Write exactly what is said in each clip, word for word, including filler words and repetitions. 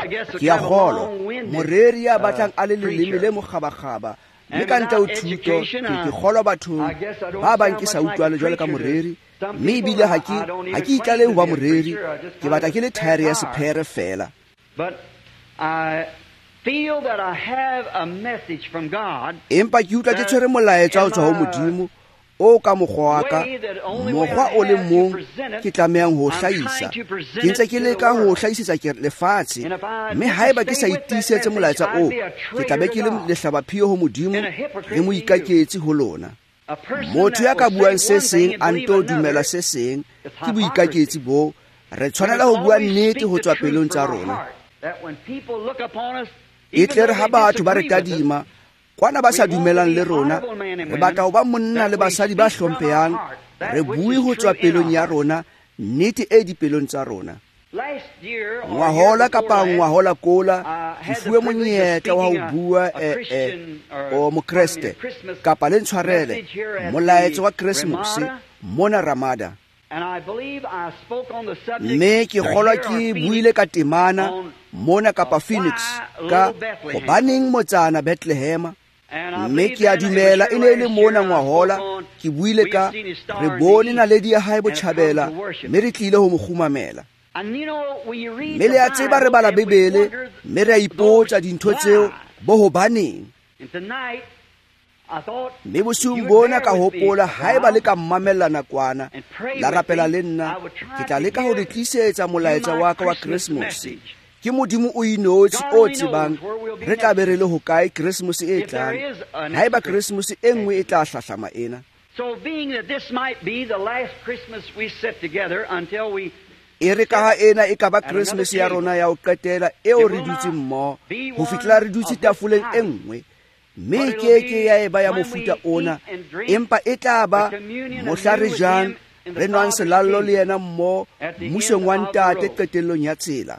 ke a kgolwa moreri ya batlang a le leleme le mogabagaba mme ka ntle ho thuto ke kgolwa bathong ba bang ke sa utlwale jwale ka moreri mme ebile ha ke ha ke itlale ho ba moreri ke batla ke le thaere ya sephere fela. Empa ke utlwa ke tshwere molaetsa ho tswa ho Modimo o ka mokgwa wa ka mokgwa o le mong ke tlamehang ho hlahisa ke ntse ke leka ho hlahisetsa ke lefatshe mme haeba ke sa itisetse molaetsa o ke tlabe ke le lehlabaphio ho Modimo le moikaketsi ho lona. Motho ya ka buang se seng a nto dumela se seng ke boikaketsi bo. Re tshwanela ho bua nnete ho tswa pelong tsa rona. E tle re ha batho ba re tadima kwana ba sa dumelang le rona re batla ho ba monna le basadi ba hlomphehang re bue ho tswa pelong ya rona nnete e dipelong tsa rona. Ngwahola kapa ngwahola kola ke fuwe monyetla wa ho bua o mokreste kapa le ntshwarele molaetso wa Christmas mona Ramada. Mme ke kgolwa ke buile ka temana mona kapa Phoenix ka hobaneng motsana Bethlehem. Mme ke a dumela e ne e le mona ngwahola ke buile ka re bone naledi ya hae botjhabela mme re tlile ho mo khumamela. Mme le a tseba re bala Bebele mme re a ipotsa dintho tseo bo hobaneng. Mme bosiung bona ka hopola haeba le ka mmamella nakwana la rapela le nna ke tla leka ho re tlisetsa molaetsa wa ka wa Christmas. Ke Modimo o inotsi o tsebang re tla be re le hokae Christmas e tlang haeba Christmas e nngwe e tla hlahlama ena. So being that this might be the last Christmas we set together until we e re ka ha ena e ka ba Christmas ya rona ya ho qetela eo re dutse mmoho ho fihla re dutse tafoleng e nngwe mme ke ke ya e ba ya mofuta ona empa e tla ba mohla re jang re nwang selallo le yena mmoho mmusong wa ntate qetellong ya tsela.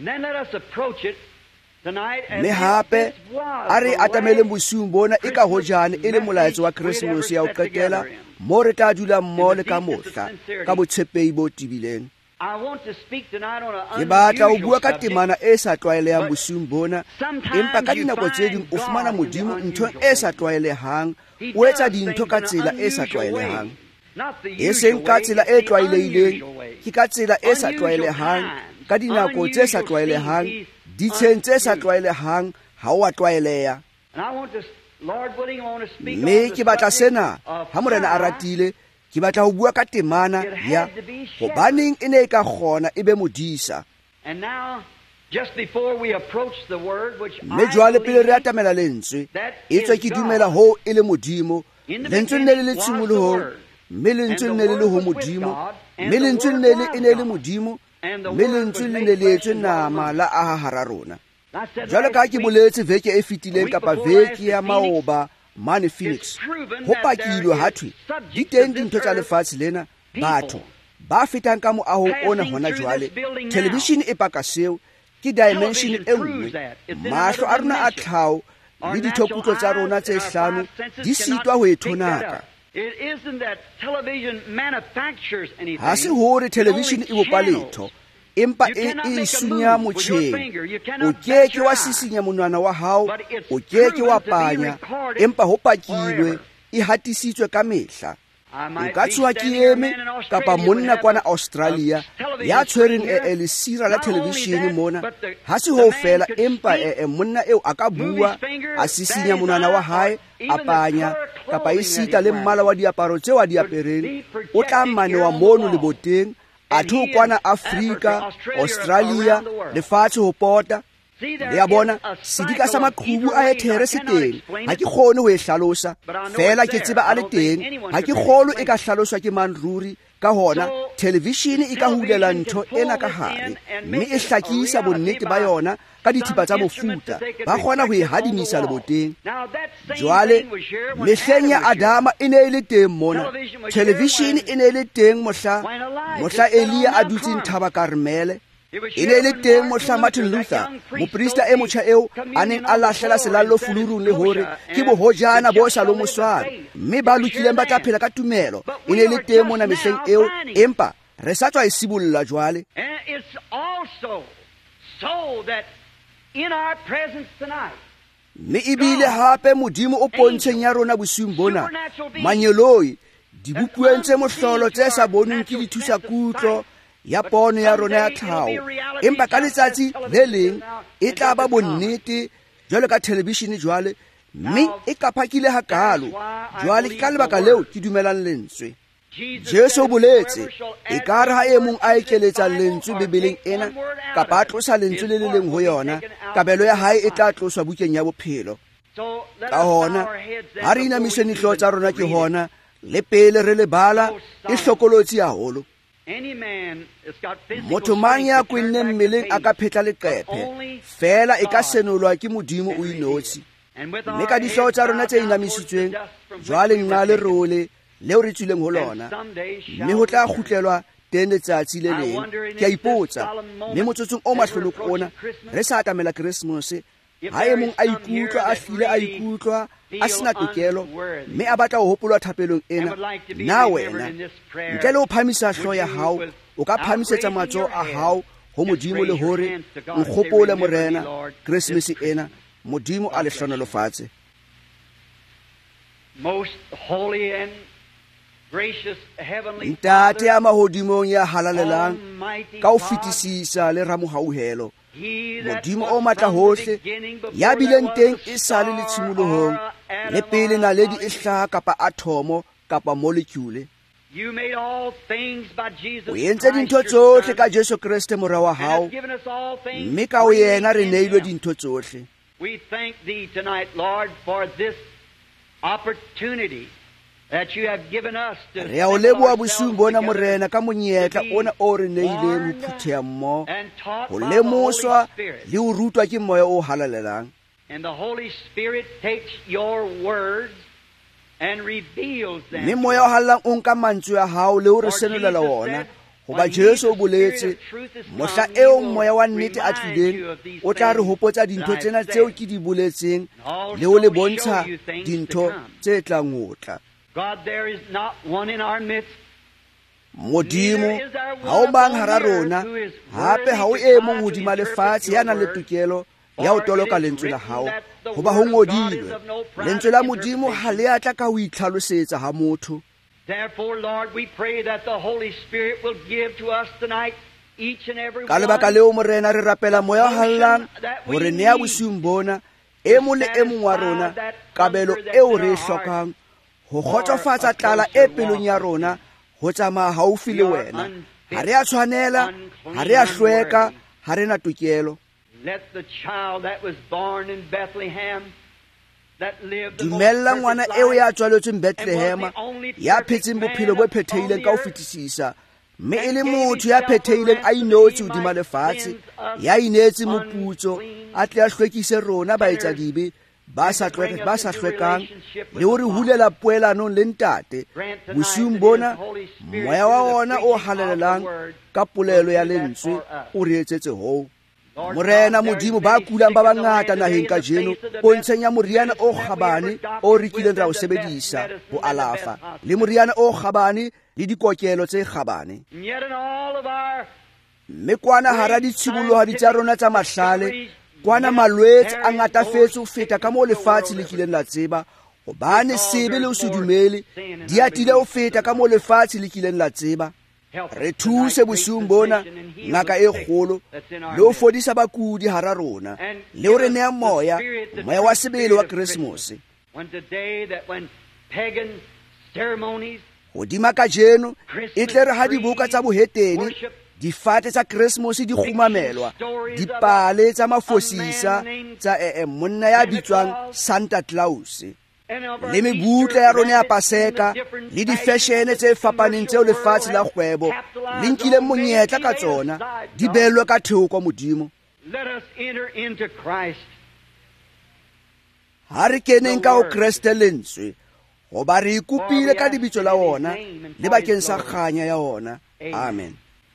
Mme hape a re atamele bosiung bona e ka hojane e le molaetso wa Christmas ya ho qetela mo re tla dula mmoho le ka mohla ka botshepehi bo tibileng. Ke batla ho bua ka temana e sa tlwaelehang bosiung bona empa ka dinako tse ding o fumana Modimo ntho e sa tlwaelehang o etsa dintho ka tsela e sa tlwaelehang. E seng ka tsela e tlwaelehileng ke ka tsela e sa tlwaelehang ka dinako tse sa tlwaelehang ditsheng tse sa tlwaelehang ha o a tlwaeleha. Mme ke batla sena ha Morena a ratile ke batla ho bua ka temana ya hobaneng e ne e ka kgona e be modisa. Mme jwale pele re atamela lentswe e tswa ke dumela ho e le Modimo lentswe ne le le tshimolohong mme lentswe ne le le ho Modimo mme lentswe ne le e ne le Modimo mme lentswe le ne le etswe nama la aha hara rona. Jwale ka ke boletse veke e fetileng kapa veke ya maoba mane Phoenix ho pakilwe ha thwe di teng dintho tsa lefatshe lena batho ba fetang ka moahong ona hona jwale. Television e paka seo ke dimension e nngwe mahlo a rona a tlhao le dithokutlo tsa rona tse hlano di sitwa ho ethonaka. Ha se hore television e bopa letho empa e e sunya motjheng o keke wa sisinya monwana wa hao o keke wa panya empa ho pakilwe e hatisitswe ka mehla. Nka tswa ke eme kapa monna kwana Australia ya tshwereng e lesira la television mona ha se ho fela empa e monna eo a ka bua a sisinya monwana wa hae a panya kapa e sita le mmala wa diaparo tseo a di apereng o tla manewa mono le boteng a thu kwana Afrika Australia lefatshe ho pota. Le a bona sedika sa maqhubu a ethere se teng ha ke kgone ho e hlalosa fela ke tseba a le teng ha ke kgolo e ka hlaloswa ke man ruri ka hona television e ka hulela ntho ena ka hare mme e hlakisa bonnete ba yona ka dithipa tsa mofuta ba kgona ho e hadimisa leboteng. Jwale mehleng ya Adama e ne e le teng mona television e ne e le teng mohla mohla Elia a dutse Thaba Karmele e ne le teng mohla Martin Luther moprista e motjha eo a neng a lahlela selallo fulurung le hore ke bohojana bo sa lo mosware mme ba lokileng ba tla phela ka tumelo e ne le teng mona mehleng eo empa re sa tswa e sibulla jwale. in our presence tonight. mme ebile hape modimo o pontsheng ya rona bosiung bona manyeloi dibupueng tse mohlolo tse sa bonweng ke dithusakutlo ya pono ya rona ya tlhaho, empa ka letsatsi le leng e tla ba bonnete jwale ka televishene jwale, mme e ka phakile hakalo. Jwale ka lebaka leo ke dumelang lentswe Jesu boletse e ka re ha e mong a ekeletsa lentswe bebeleng ena kapa a tlosa lentswe le le leng ho yona, kabelo ya hae e tla tloswa bukeng ya bophelo. Ka hona ha re inamise dihlooho tsa rona ke hona le pele re le bala e hlokolotsi haholo. Motho mang ya kwenne mmeleng a ka phetla leqephe fela e ka senolwa ke modimo o inotshi. Mme ka dihlooho tsa rona tse inamisitsweng jwale nqa le role leo re tswileng ho lona, mme ho tla kgutlelwa teng letsatsi le leng. Ke a ipotsa mme motsotsong o mahlonoko ona re sa atamela Keresemose, ha e mong a ikutlwa a hlile a ikutlwa a sena tokelo mme a batla ho hopolwa thapelong ena, na wena ntle le ho phamisa hlooho ya hao o ka phamisetsa matsoho a hao ho modimo le hore nkgopole morena Keresemese ena. Modimo a le hlonolofatse. Most holy and gracious heavenly Ntate ya mahodimong ya halalelang ka ho fetisisa le ramohauhelo, modimo o matla hohle ya bileng teng e sale le tshimolohong le pele naledi e hlaha kapa atomo kapa molecule. O entse dintho tsohle ka Jesu Kriste morwa wa hao, mme ka ho yena re neilwe dintho tsohle. We thank thee tonight, Lord, for this opportunity that you have given us to re a o leboha bosiung bona morena ka monyetla ona o re neileng ho phutheha mmoho, ho lemoswa le ho rutwa ke moya o halalelang. And the Holy Spirit takes your words and reveals them. Mme moya o halalang o nka mantswe a hao le ho re senolela wona, hoba Jesu o boletse mohla eo moya wa nnete a tlileng o tla re hopotsa dintho tsena tseo ke di boletseng le ho le bontsha dintho tse tlang ho tla. God, there is not one in our midst. Modimo ha o bang hara rona, hape ha o e mong hodima lefatshe ya nang le tokelo ya ho toloka lentswe la hao, hoba ho ngodilwe lentswe la modimo ha le atla ka ho itlhalosetsa ha motho. Therefore, Lord, we pray that the Holy Spirit will give to us tonight each and every ka one lebaka leo morena re rapela moya o hallang hore ne ya bosiung bona e mong le e mong wa rona kabelo eo re e hlokang ho kgotsofatsa tlala e pelong ya rona ho tsamaya haufi le wena. Ha re a tshwanela, ha re a hlweka, ha re na tokelo. Let the child that was born in Bethlehem, that lived the most dumella ngwana perfect eo life, ya tswaletsweng Bethlehema ya phetseng bophelo bo phethehileng ka ho fetisisa, mme e le motho ya phethehileng a inotse hodima lefatshe, ya inetse moputso a tle a hlwekise rona baetsadibe ba sa hlwekang le ho re hulela poelanong le ntate. Bosiung bona moya wa ona o halalelang ka polelo ya lentswe o re etsetse hoo. Morena modimo ba kulang ba bangata naheng ka jeno pontsheng ya moriana o kgabane o re kileng ra o sebedisa ho alafa, le moriana o kgabane le dikokelo tse kgabane. Mme kwana hara ditshibolohadi tsa rona tsa mahlale, kwana malwetse a ngatafetse ho feta ka moo lefatshe le kileng la tseba, hobane sebe le ho se dumele di atile ho feta ka moo lefatshe le kileng la tseba. Re thuse bosiung bona ngaka e kgolo le ho fodisa bakudi hara rona, le ho re nea moya moya wa sebele wa Keresemose. Hodima ka jeno e tle re ha dibuka tsa boheteni, difate tsa Keresemose di kgumamelwa, dipale tsa mafosisa tsa ee monna ya bitswang Santa Claus, le mebutle ya rona ya Paseka le difeshene tse fapaneng tseo lefatshe la kgwebo le nkileng monyetla ka tsona di beellwe ka thoko modimo. Ha re keneng ka ho Kreste lentswe, hoba re ikopile ka lebitso la ona le bakeng sa kganya ya ona. Amen.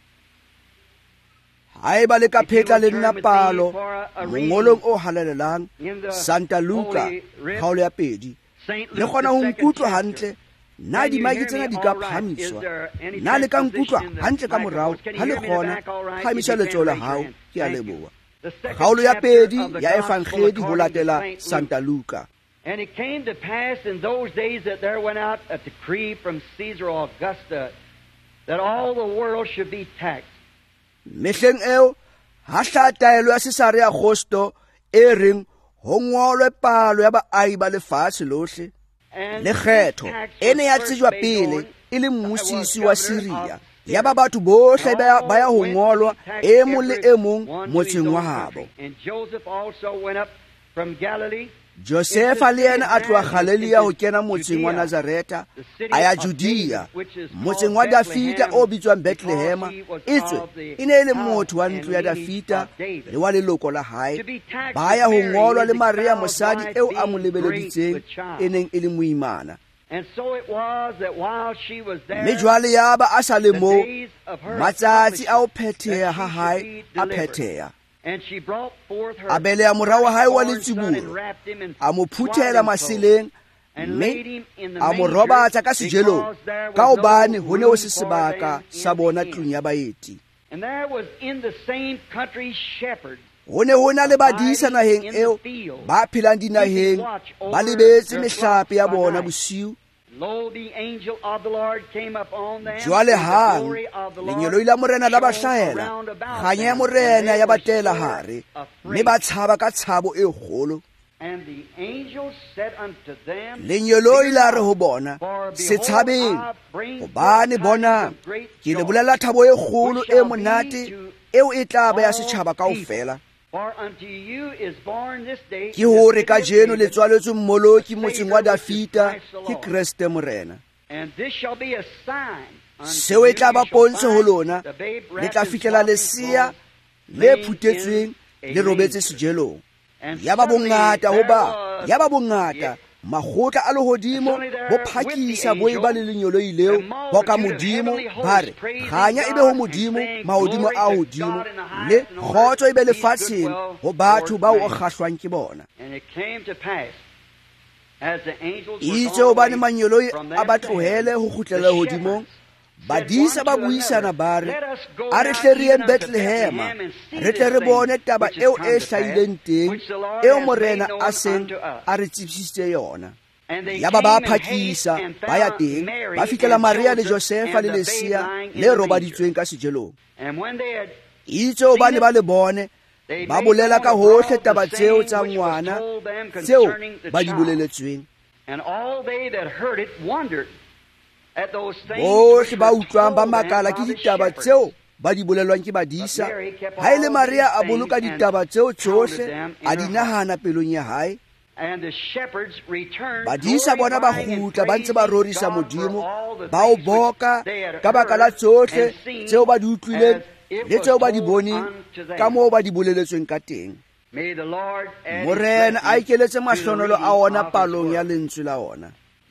Haeba le ka phetla le nna palo mongolong o halalelang Santa Luka kgaolo ya pedi, le kgona ho nkutlwa hantle, na dimaki tsena di ka phamiswa, na le ka nkutlwa hantle ka morao ha le kgona phamisa letsoho la hao. Ke a leboha. kgaolo ya pedi ya evangeli ho latela Santa Luka. And it came to pass in those days that there went out a decree from Caesar Augusta that all the world should be taxed. Mehleng eo ha hla taelo ya Caesar Augusto e reng ho ngolwe palo ya baahi ba lefatshe lohle. Lekgetho ene ya tsejwa pele e le mmusisi wa Syria. Ya ba batho bohle ba ya ho ngolwa e mong le e mong motseng wa habo. And Joseph also went up from Galilee. Josefa le yena a tloha Galilea ho kena motseng wa Nazareta a ya Judea, motseng wa Dafita o bitswang Bethlehema. Itswe e ne le motho wa ntlo ya Dafita le wa leloko la hae, ba ya ho ngolwa le Maria mosadi eo a mo lebeleditseng e neng e le moimana. Mme jwale ya ba a sa le moo, matsatsi a ho phetheha ha hae a phetheha. A beleha morao wa hae wa letsibolo, a mo phuthela maseleng, mme a mo robatsa ka sejelong, ka hobane ho ne ho se sebaka sa bona tlung ya baeti. Ho ne ho na le badisa naheng eo ba phelang dinaheng ba lebetse mehlape ya bona bosiu. Jwale hang lenyeloi la morena la ba hlahela, kganya ya morena ya batela hare, mme ba tshaba ka tshabo e kgolo. Lenyeloi la re ho bona, se tshabeng, hobane bona ke le bolela thabo e kgolo e monate eo e tla ba ya setjhaba kaofela. Ke hore ka jeno le tswaletswe mmoloki motseng wa Dafita ke Kriste morena. Seo e tla ba pontsho ho lona, le tla fihlela lesia le phutetsweng le robetse sejelong. Ya ba bongata ho ba, ya ba bongata makgotla a lehodimo bo phakisa bo e ba le lenyoloi leo bo ka modimo, ba re kganya e be ho modimo mahodimo a hodimo, le kgotso e be lefatsheng ho batho bao o kgahlwang ke bona. Itse hobane manyoloi a ba tlohele ho kgutlela hodimong, badisa ba buisana ba re, a re hle re yeng Bethlehema re tle re bone taba eo e hlahileng teng eo morena a seng a re tsebisitse yona. Ya ba ba phakisa ba ya teng, ba fihlela Maria le Josefa le lesia le robaditsweng ka sejelong. Itse hobane ba le bone, ba bolela ka hohle taba tseo tsa ngwana tseo ba di boleletsweng. Bohle ba utlwang ba makala ke ditaba tseo ba di bolelwang ke badisa. Ha ile Maria a boloka ditaba tseo tsohle, a di nahana pelong ya hae. Badisa bona ba kgutla ba ntse ba rorisa Modimo, ba o boka ka baka la tsohle tseo ba di utlwileng le tseo ba di boneng ka moo ba di boleletsweng ka teng. Morena a ikeletse mahlonolo a ona palong ya lentswe la ona.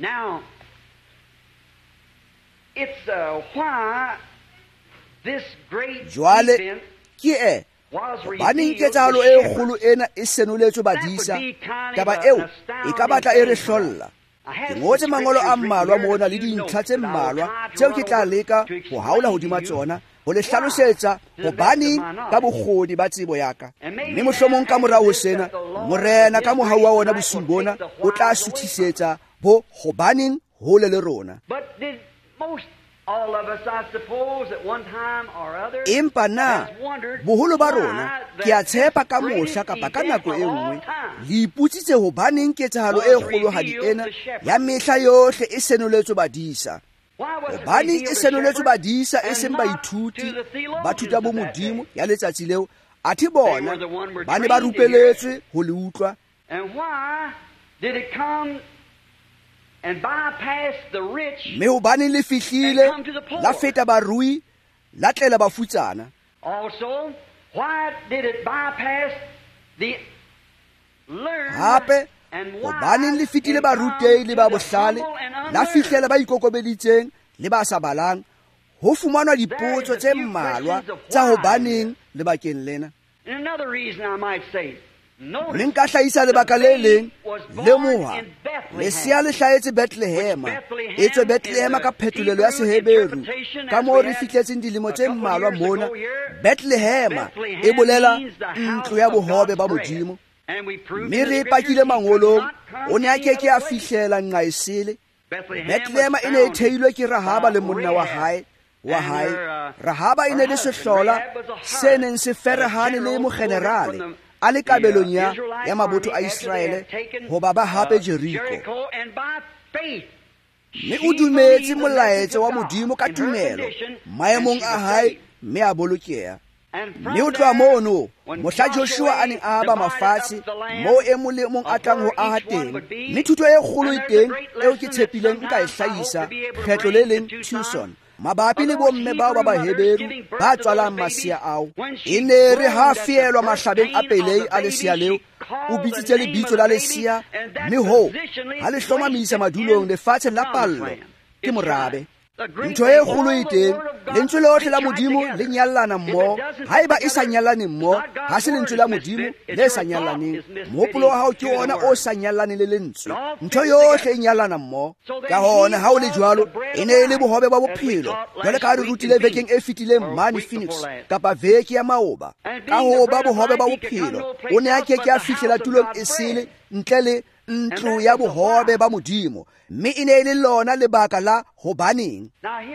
It's uh, why this great Jwale event ke e was baneng revealed ketsahalo to e shepherds. kgolo ena e senoletswe badisa. Taba eo e ka batla e re hlolla. Ke ngotse mangolo a mmalwa mona le dintlha tse mmalwa tseo ke tla leka ho haola hodima tsona ho le hlalosetsa hobaneng ka bokgoni ba tsebo ya ka. Mme mohlomong ka morao ho sena, morena ka mohau wa ona bosiung bona o tla suthisetsa bo hobaneng hole le rona. But did most all of us, I suppose, at one time or other, Empa na has wondered boholo ba why rona that ke a tshepa ka greatest mohla kapa ka event nako of e all nngwe time le iputsitse hobaneng ketsahalo e kgolohadi ena ya mehla yohle e senoletswe badisa. Why was it Hobaneng revealed e to senoletswe shepherds badisa e and seng not baithuti to the theologians ba thuta bo of that day? modimo ya letsatsi leo, athe bona were the one were ba ne ba trained to hear. rupelletswe ho le utlwa. And why did it come and bypass the rich? Mme hobaneng le fihlile And come to the poor. la feta barui la tlela bafutsana. Also, why did it bypass the learned Hape and hobaneng le wise fitile and come barutehi le to ba the bohlale humble and la unlearned? fihlela ba ikokobeditseng le ba sa balang? Ho fumanwa dipotso tse mmalwa tsa hobaneng lebakeng lena. And another reason I might say, mme nka hlahisa lebaka le leng le moha lesia le hlahetse Bethlehema e tswe Bethlehema ka phetolelo ya Seheberu ka moo re fihletseng dilemo tse mmalwa mona. Bethlehema e bolela ntlo ya bohobe ba Modimo, mme re ipakile mangolong o ne a keke a fihlela nqa e sele. Bethlehema e ne e theilwe ke Rahaba le monna wa hae wa hae. Rahaba e ne le sehlola se neng se ferehane le mogenerale a le kabelong ya ya mabotho a Israele ho ba ba hape Jeriko, mme o dumetse molaetsa wa Modimo ka tumelo maemong a hae, mme a bolokeha. Mme o tloha mono mohla Joshua a neng a ba mafatshe moo e mong le mong a tlang ho aha teng, mme thuto e kgolo e teng eo ke tshepileng nka e hlahisa kgetlo le leng Tucson mabapi le bomme bao ba Baheberu ba tswalang masia ao. E ne re ha fielwa mahlabeng a pelei a lesia leo, o bitsitse lebitso la lesia, mme ho ha le hlomamisa madulong lefatshe la pallo ke morabe. Ntho e kgolo e teng, lentswe lohle la Modimo le nyallana mmoho. Haeba e sa nyallane mmoho, ha se lentswe la Modimo le sa nyallaneng. Mohopolo wa hao ke ona o sa nyallaneng le lentswe. Ntho yohle e nyallana mmoho. Ka hona ha o le jwalo, e ne e le bohobe ba bophelo, jwale ka re rutile vekeng e fetileng mane Phoenix kapa veki ya maoba. Ka ho ba bohobe ba bophelo, o ne a keke a fihlela tulong e sele ntle le ntlo ya bohobe ba Modimo, mme e ne e le lona lebaka la hobaneng.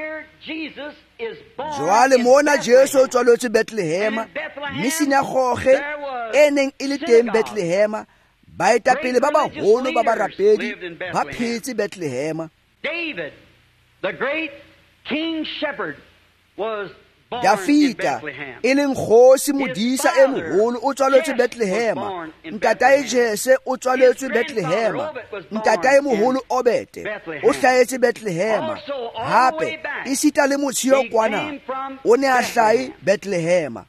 Jwale mona Jesu o tswaletswe Bethlehema, mme sinagoghe e neng e le teng Bethlehema. Baetapele ba baholo ba barapedi ba phetse Bethlehema. David, the great king shepherd, was Dafita e leng kgosi modisa e moholo o tswaletswe Bethlehema. Ntatae Jese o tswaletswe Bethlehema. Ntatae moholo Obete o hlahetse Bethlehema. Hape e sita le motshio kwana o ne a hlahe Bethlehema.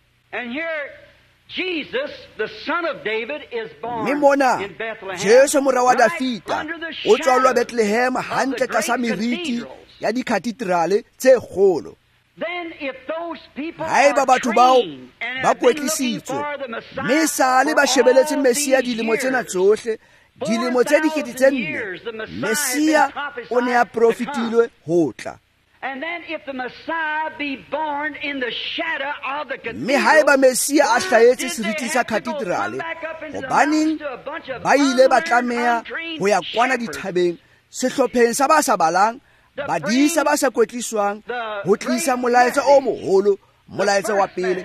Mme mona Jesu mora wa Dafita o tswalwa Bethlehema hantle tlasa meriti ya dikhatedrale tse kgolo. Haeba batho bao ba kwetlisitswe mme sale ba shebeletse Mesia dilemo tsena tsohle, dilemo tse dikete tse nne, Mesia o ne a profitilwe ho tla. Mme haeba Mesia a hlahetse seriti sa katedrale, hobaneng ba ile ba tlameha ho ya kwana dithabeng sehlopheng sa ba sa balang, badisa ba sa kwetliswang, ho tlisa molaetsa o moholo, molaetsa wa pele.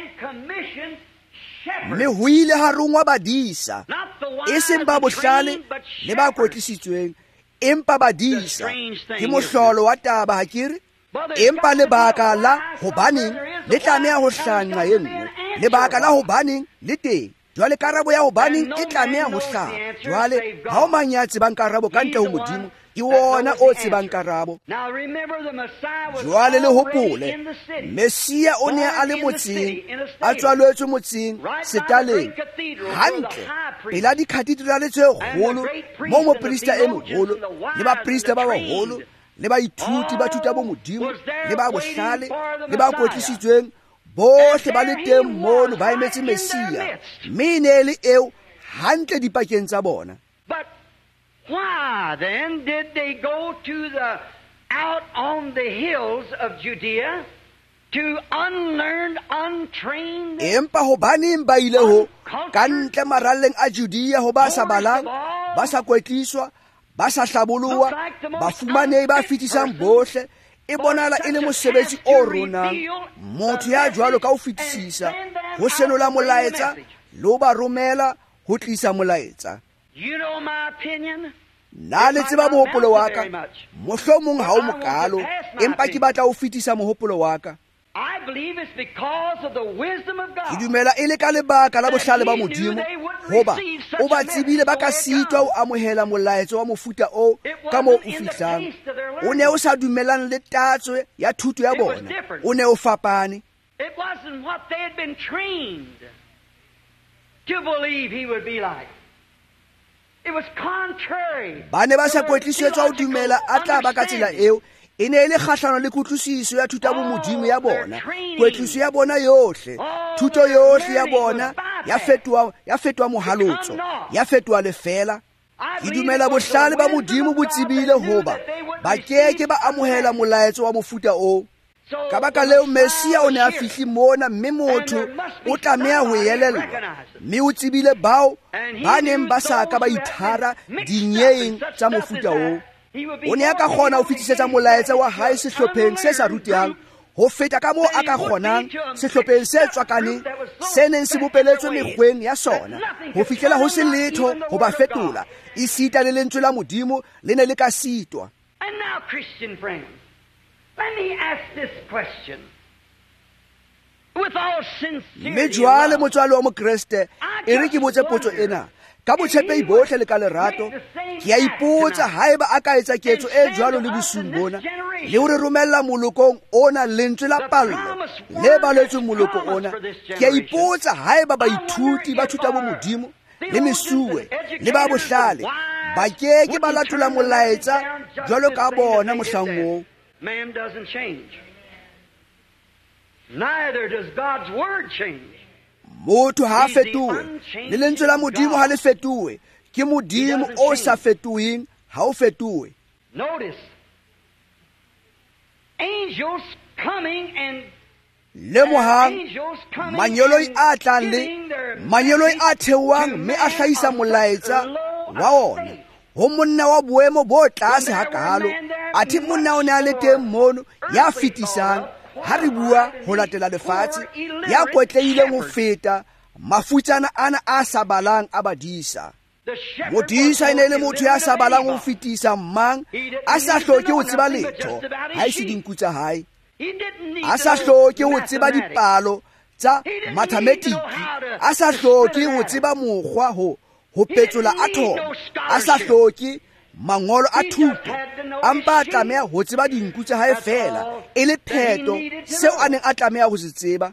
Mme ho ile ha rongwa badisa, e seng ba bohlale le ba kwetlisitsweng, empa badisa. Ke mohlolo wa taba ha kere, empa lebaka la hobaneng le tlameha ho hlanga e nngwe, lebaka la hobaneng le teng. Jwale karabo ya hobaneng e tlameha ho hlaha. Jwale ha o manyatsi bang karabo ka ntle ho Modimo, ke wona o tsebang karabo. Jwale le hopole, Mesia o ne a le motseng, a tswaletswe motseng setaleng, hantle pela dikhatedrale tse kgolo, moo moprista e moholo le baprista ba baholo le baithuti ba thuta bo Modimo le ba bohlale le ba kwetlisitsweng, bohle ba le teng mono ba emetse Mesia, mme e ne le eo hantle dipakeng tsa bona. Why then did they go to the out on the hills of Judea to unlearned, untrained? Empa hobaneng ba ile ho ka ntle maralleng a Judea ho ba sa balang, ba sa kwetliswa, ba sa hlaboloha, ba fumanei ba fitisang bohle? E bonala e le mosebetsi o ronang, motho ya jwalo ka ho fitisisa, ho senola molaetsa le ho ba romela ho tlisa molaetsa. You know my opinion? Na le tseba mohopolo wa ka, mohlomong ha o mokalo, empa ke batla ho fitisa mohopolo wa ka. I believe it's because of the wisdom of God. Ke dumela e le ka lebaka la bohlale ba Modimo, hoba o ba tsebile ba ka sitwa ho amohela molaetsa wa mofuta o ka moo o fihlang. O ne o sa dumelang le tatso ya thuto ya bona, o ne o fapane. It wasn't what they had been trained to believe he would be like. It was contrary. Ba ne ba sa kwetlisetswa ho dumela a tla ba ka tsela eo. E ne le kgahlano le kutlwisiso ya thuto ya bo Modimo ya bona, kwetliso ya bona yohle, thuto yohle ya bona ya fetoa ya fetoa mohalotso, ya fetoa lefela. Ke dumela bohlale ba modimo bo tsebile hoba ba keke ba amohela molaetso wa mofuta o. Ka baka leo Mesia o ne a fihli mona, mme motho o tlameha ho elellwa, mme o tsebile bao ba neng ba sa ka ba ithara dinyeng tsa mofuta o. O ne a ka kgona ho fetisetsa molaetsa wa hae sehlopheng se sa rutehang, ho feta ka moo a ka kgonang sehlopheng se tswakaneng se neng se bopeletswe mekgweng ya sona, ho fihlela ho se letho ho ba fetola, e sita le lentswe la modimo le ne le ka sitwa. And now, Christian friends, let me ask this question. With all sincerity, mme jwale motswalo wa mokreste e re ke botse potso ena ka botshepehi bohle le ka lerato. Ke a ipotsa haeba a ka etsa ketso e jwalo le bosung bona, le hore romella molokong ona lentswe la pallo le baletswe moloko ona. Ke a ipotsa haeba baithuti ba thuta bo modimo le mesuwe le ba bohlale ba keke ba latola molaetsa jwalo ka bona mohlang oo. Man doesn't change. Neither does God's word change. Motho ha fetoe, le lentswe la modimo ha le fetoe. Ke modimo o sa fetoeng, ha o fetoe. Notice, angels coming and le mohang manyoloi a tlang le manyoloi a thewang mme a hlahisa molaetsa wa ona ho monna wa boemo bo tlase hakalo. Athe monna o ne a le teng mono ya fetisang, ha re bua ho latela lefatshe, ya kwetleileng ho feta mafutsana ana a sa balang a badisa. Modisa e ne le motho ya sa balang ho fetisa mang a sa hloke ho tseba letho ha e se dinku tsa hae, a sa hloke ho tseba dipalo tsa mathematic, a sa hloke ho tseba mokgwa ho ho petsola atomo, a sa hloke mangolo a thuto, ampa a tlameha ho tseba dinku tsa hae fela e le pheto seo a neng a tlameha ho se tseba.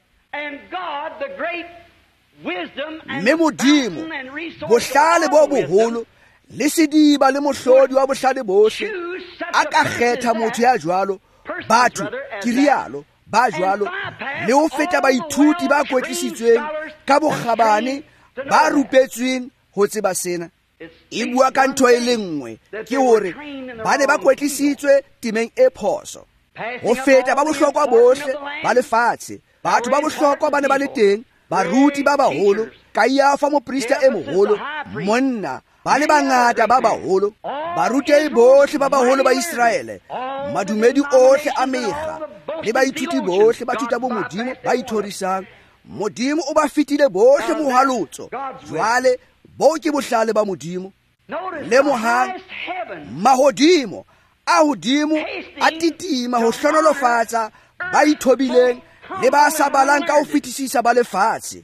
Mme modimo bohlale bo boholo le sediba le mohlodi wa bohlale bohle a ka kgetha motho ya jwalo, batho ke rialo ba jwalo, le ho feta baithuti ba kwetlisitsweng ka bokgabane ba rupetsweng ho tseba sena. E bua ka ntho e le nngwe, ke hore ba ne ba kwetlisitswe temeng e phoso ho feta ba bohlokwa bohle ba lefatshe. Batho ba bohlokwa ba ne ba le teng, baruti ba baholo, Kaiafa moprista e moholo, monna ba le bangata ba baholo, barutehi bohle ba baholo ba Israele, madumedi ohle a mekga le baithuti bohle ba thuta bo modimo ba ithorisang. Modimo o ba fetile bohle mohalotso, jwale bo ke bohlale ba modimo. Le mohang mahodimo a hodimo a titima ho hlonolofatsa ba ithobileng le ba sa balang ka ho fetisisa ba lefatshe.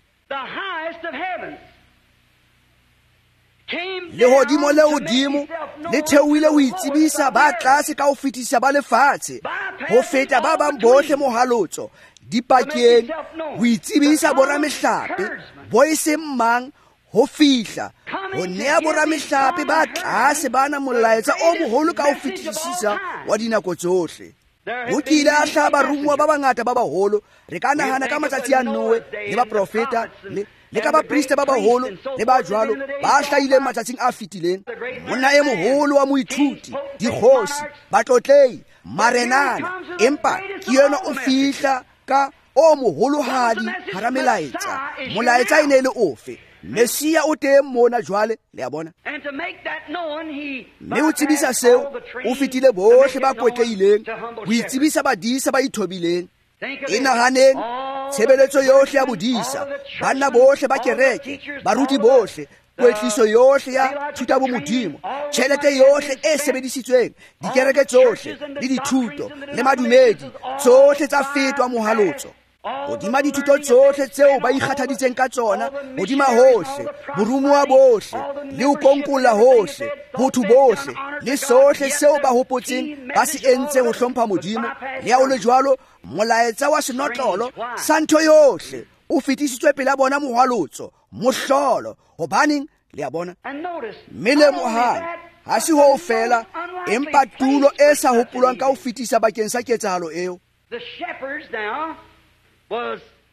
Le hodimo le hodimo le theohile ho itsebisa ba tlase ka ho fetisisa ba lefatshe, ho feta ba bang bohle mohalotso dipakeng, ho itsebisa boramehlape bo e seng mang, ho fihla ho nea boramehlape ba tlase bana molaetsa o moholo ka ho fetisisa wa dinako tsohle. Ho kile a hlaha barumuwa ba bangata ba baholo, re ka nahana ka matsatsi a Noe le ba profeta le le ka ba priste ba baholo le ba jwalo ba hlahile matsatsing a fetileng. Monna e moholo wa moithuti, dikgosi, batlotlei, marenana, empa ke yena o fihla ka o moholohadi hara melaetsa. Molaetsa e ne le ofe? Mesia o teng mona jwale, le a bona. Mme o tsebisa seo o fetile bohle ba kwetleileng, ho itsebisa badisa ba ithobileng. E nahaneng tshebeletso yohle ya bodisa, banna bohle ba kereke, baruti bohle, kwetliso yohle ya thuta bo modimo, tjhelete yohle e sebedisitsweng, dikereke tsohle le dithuto le madumedi tsohle tsa fetwa mohalotso. Hodima dithuto tsohle tseo ba ikgathaditseng ka tsona, hodima hohle, borumuwa bohle le ho konkolla hohle, botho bohle le sohle seo ba hopotseng ba se entseng ho hlompha modimo, le ha o le jwalo molaetsa wa senotlolo sa ntho yohle o fetisitswe pela bona mohalotso mohlolo. Hobaneng le a bona, mme le mohang ha se ho fela, empa tulo e sa hopolwang ka ho fetisa bakeng sa ketsahalo eo.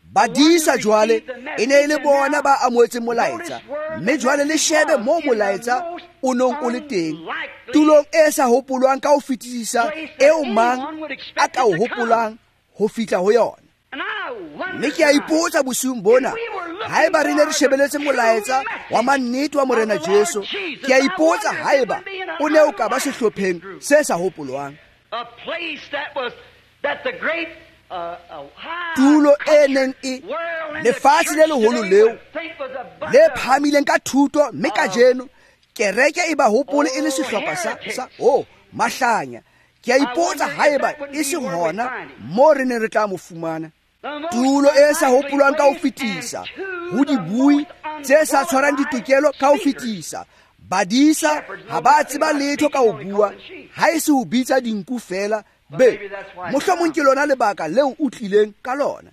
badisa jwale e ne le bona ba amoetse molaetsa mme jwale le shebe mo molaetsa o nong o le teng tulong e sa hopolwang ka ho fetisisa eo mang a ka o hopolang ho fitla ho yona. Mme ke a ipotsa bosiung bona haeba re ne re shebeletse molaetsa wa mannete wa morena Jesu, ke a ipotsa haeba o ne o ka ba sehlopheng se sa hopolwang, tulo e neng e lefatshe le leholo leo le phamileng ka thuto, mme ka jeno kereke e ba hopole e le sehlopha sa sa oh mahlanya. Ke a ipotsa haeba e se hona mo re ne re tla mo fumana, tulo e sa hopolwang ka ho fetisa, ho dibui tse sa tshwarang ditokelo ka ho fetisa, badisa ha ba tseba letho ka ho bua, ha e se ho bitsa dinku fela. Be mohlomong ke lona lebaka leo o tlileng ka lona,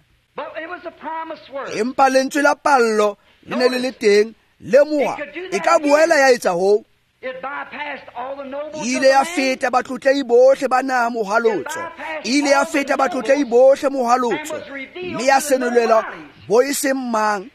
empa lentswe la pallo le ne le le teng le moa e ka boela ya etsa ho ile ya feta batlotlei bohle ba naha mohalotso, ile ya feta batlotlei bohle mohalotso, mme ya senolela bo e seng mang.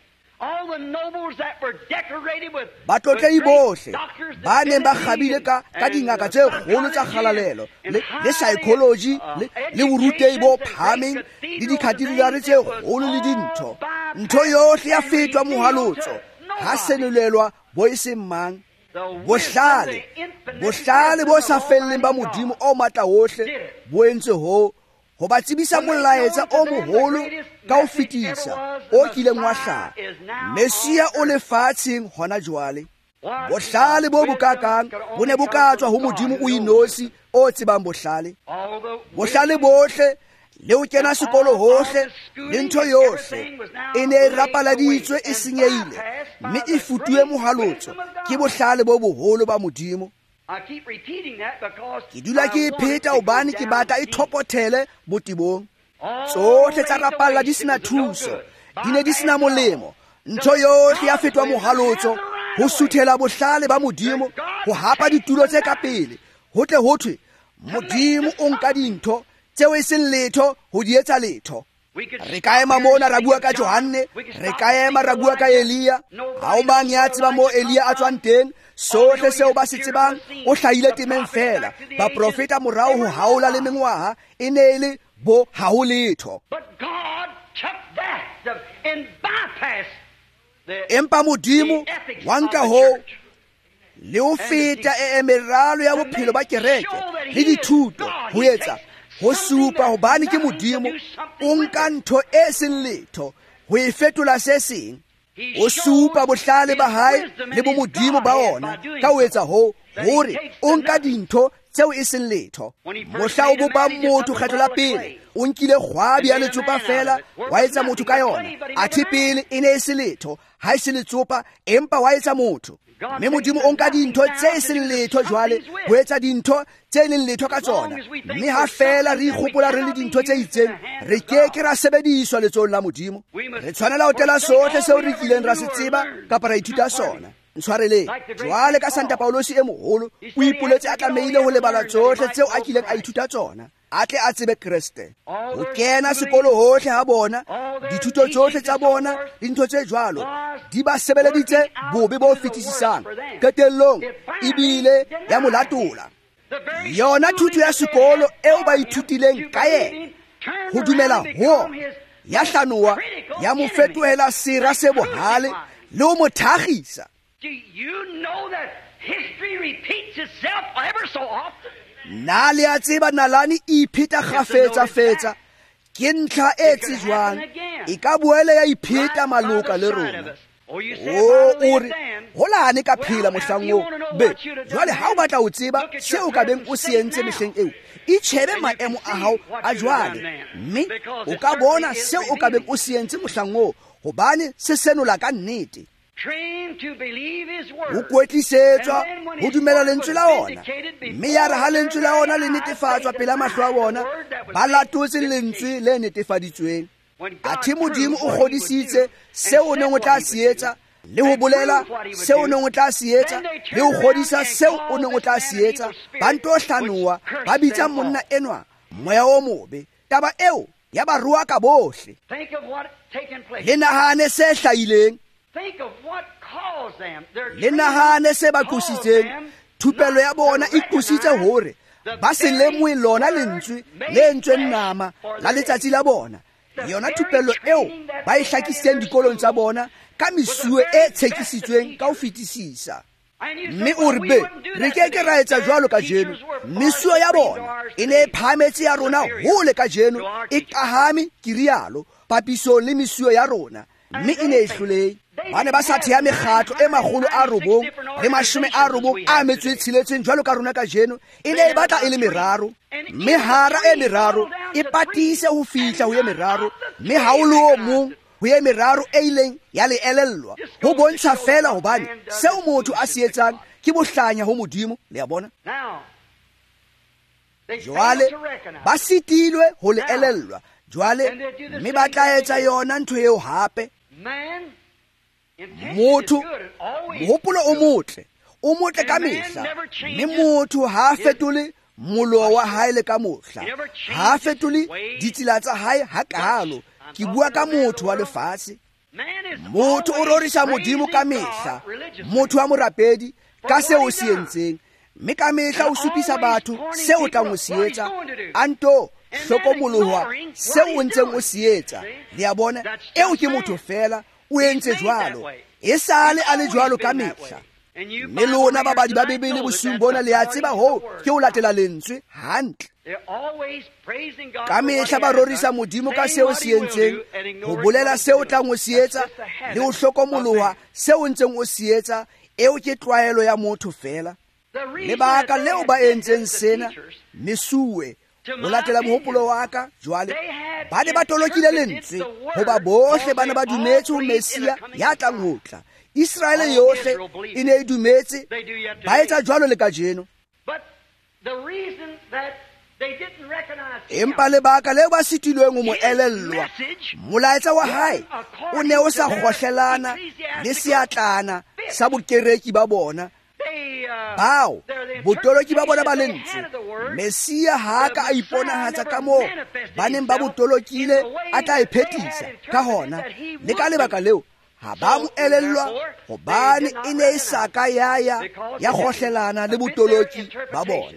Batlotlei bohle ba neng ba kgabile ka ka dingaka tse kgolo tsa kgalalelo le psychology le borutei bo phameng le dikhatilari tse kgolo le dintho, ntho yohle ya fetwa mohalotso, ha senolelwa bo e seng mang. Bohlale bohlale bo sa felleng ba modimo o matla ohle bo entse ho ho ba tsebisa molaetsa o moholo ka ho fetisa o kileng wa hlaha. Mesia o lefatsheng hona jwale. Bohlale bo bokakang bo ne bo ka tswa ho modimo o inosi o tsebang bohlale. Bohlale bohle le ho kena sekolo hohle le ntho yohle e ne e rapaladitswe e senyehile, mme e futuwe mohalotso ke bohlale bo boholo ba modimo. Ke dula ke e pheta hobane ke batla e thopothele botibong. Tsohle tsa rapalla di sena thuso, di ne di sena molemo. Ntho yohle ya fetwa mohalotso ho suthela bohlale ba modimo, ho hapa ditulo tse ka pele, ho tle ho thwe modimo o nka dintho tseo e seng letho ho di etsa letho. Re ka ema mona ra bua ka Johanne, re ka ema ra bua ka Elia. Ha o mang ya tseba mo Elia a tswang teng, sohle seo ba se tsebang o hlahile temeng fela. Ba profeta morao ho haola le mengwaha e ne le bo ha ho letho. Empa modimo wa nka ho le ho feta e emeralo ya bophelo ba kereke le dithuto ho etsa ho supa hobane ke modimo o nka ntho e seng letho ho e fetola se seng. O supa bohlale ba hae le bo modimo ba ona ka ho etsa ho hore o nka dintho tseo e seng letho. Mohla o bopa motho kgetlo la pele, o nkile kgwabi ya letsopa fela wa etsa motho ka yona. Athe pele e ne e se letho, ha e se letsopa empa wa etsa motho. Mme modimo o nka dintho tse seng letho jwale ho etsa dintho tse leng letho ka tsona. Mme ha fela re ikgopola re le dintho tse itseng, re keke ra sebediswa letsohong la modimo. Re tshwanela ho tela sohle seo re kileng ra se tseba kapa ra ithuta sona. Ntshwareleng, jwale ka Santa Paulosi e moholo o ipoletse a tlamehile ho lebala tsohle tseo a kileng a ithuta tsona, a tle a tsebe Kriste. Ho kena sekolo hohle ha bona, dithuto tsohle tsa bona, dintho tse jwalo di ba sebeleditse bobe bo fetisisang. Qetellong ebile ya molatola yona thuto ya sekolo eo ba ithutileng ka yena, ho dumela ho ya hlanoa ya mo fetohela sera se bohale le ho mo thagisa. Do you know that history repeats itself ever so often? Na le a tseba nalane e ipheta kgafetsa fetsa, ke ntlha e tsejwang e ka boela ya ipheta maloka le rona. O ore holane ka phela mohlang o be jwale ha o batla ho tseba seo ka beng o se entse mehleng eo, e chebe maemo a hao a jwale, mme o ka bona seo o ka beng o se entse mohlang o hobane se senola ka nnete. Ho kwetlisetswa ho dumela lentswe la ona, mme ya re ha lentswe la ona le netefatswa pela mahlo a bona, ba latotse lentswe le netefaditsweng. Athe modimo o kgodisitse seo o neng o tla se etsa, le ho bolela seo o neng o tla se etsa, le ho kgodisa seo o neng o tla se etsa. Ba nto hlanoa ba bitsa monna enwa moya o mobe. Taba eo ya ba rua ka bohle. Think of what taken place. Le nahane se hlahileng, Think of what caused them. Their le nahane se ba qositseng. Thupelo ya bona e qositse hore ba se lemoe lona lentswe le entsweng nama la letsatsi la bona. Yona thupelo eo ba e hlakisitseng dikolong tsa bona ka mesuwe e tshekisitsweng ka ho fetisisa. Mme o re be re ke ke ra etsa jwalo ka jeno. Mesuwe ya bona e ne e phahametse ya rona hole ka jeno, e kahame ke rialo papisong le mesuwe ya rona, mme e ne e hlolehe. Ba ne ba sa theha mekgatlo e magolo a robong le mashome a robong a metso e tsheletseng jwalo ka rona ka jeno. E ne e batla e le meraro, mme hara e meraro e patise ho fihla ho ye meraro, mme ha o le o mong ho ye meraro e ileng ya le elellwa. Ho bontsha fela hobane seo motho a se etsang ke bohlanya ho Modimo. Le a bona jwale ba sitilwe ho le elellwa jwale, mme ba tla etsa yona ntho eo hape. Motho mohopolo o motle o motle ka mehla, mme motho ha a fetole mollo wa hae le ka mohla, ha a fetole ditsela tsa hae hakalo. Ke bua ka motho wa lefatshe. Motho o rorisa Modimo ka mehla, motho wa morapedi ka seo o se entseng, mme ka mehla o supisa batho seo o tlang o se etsa. Anto hlokomoloha seo o ntseng o se etsa. Le a bona eo ke motho fela o entse jwalo, e sale a le jwalo ka mehla. Mme lona babadi ba Bebele bosung bona le a tseba ho ke o latela lentswe hantle. Ka mehla ba rorisa Modimo ka seo se entseng, ho bolela seo tlang o se etsa le ho hlokomoloha seo ntseng o se etsa. Eo ke tlwaelo ya motho fela. Lebaka leo ba entseng sena mesuwe ho latela mohopolo wa ka jwale, ba ne ba tolokile lentswe hoba bohle ba ne ba dumetse ho Mesia ya tlang ho tla. Israele yohle e ne e dumetse, ba etsa jwalo le ka jeno. Empa lebaka leo ba sitilweng ho mo elellwa, molaetsa wa hae o ne o sa kgohlelana le seatlana sa bokereki ba bona bao botoloki ba bona ba lentswe. Mesia ha ka a iponahatsa ka moo ba neng ba botolokile a tla e phethisa ka hona, le ka lebaka leo ha ba mo elellwa hobane e ne e sa ka yaya ya kgohlelana le botoloki ba bona.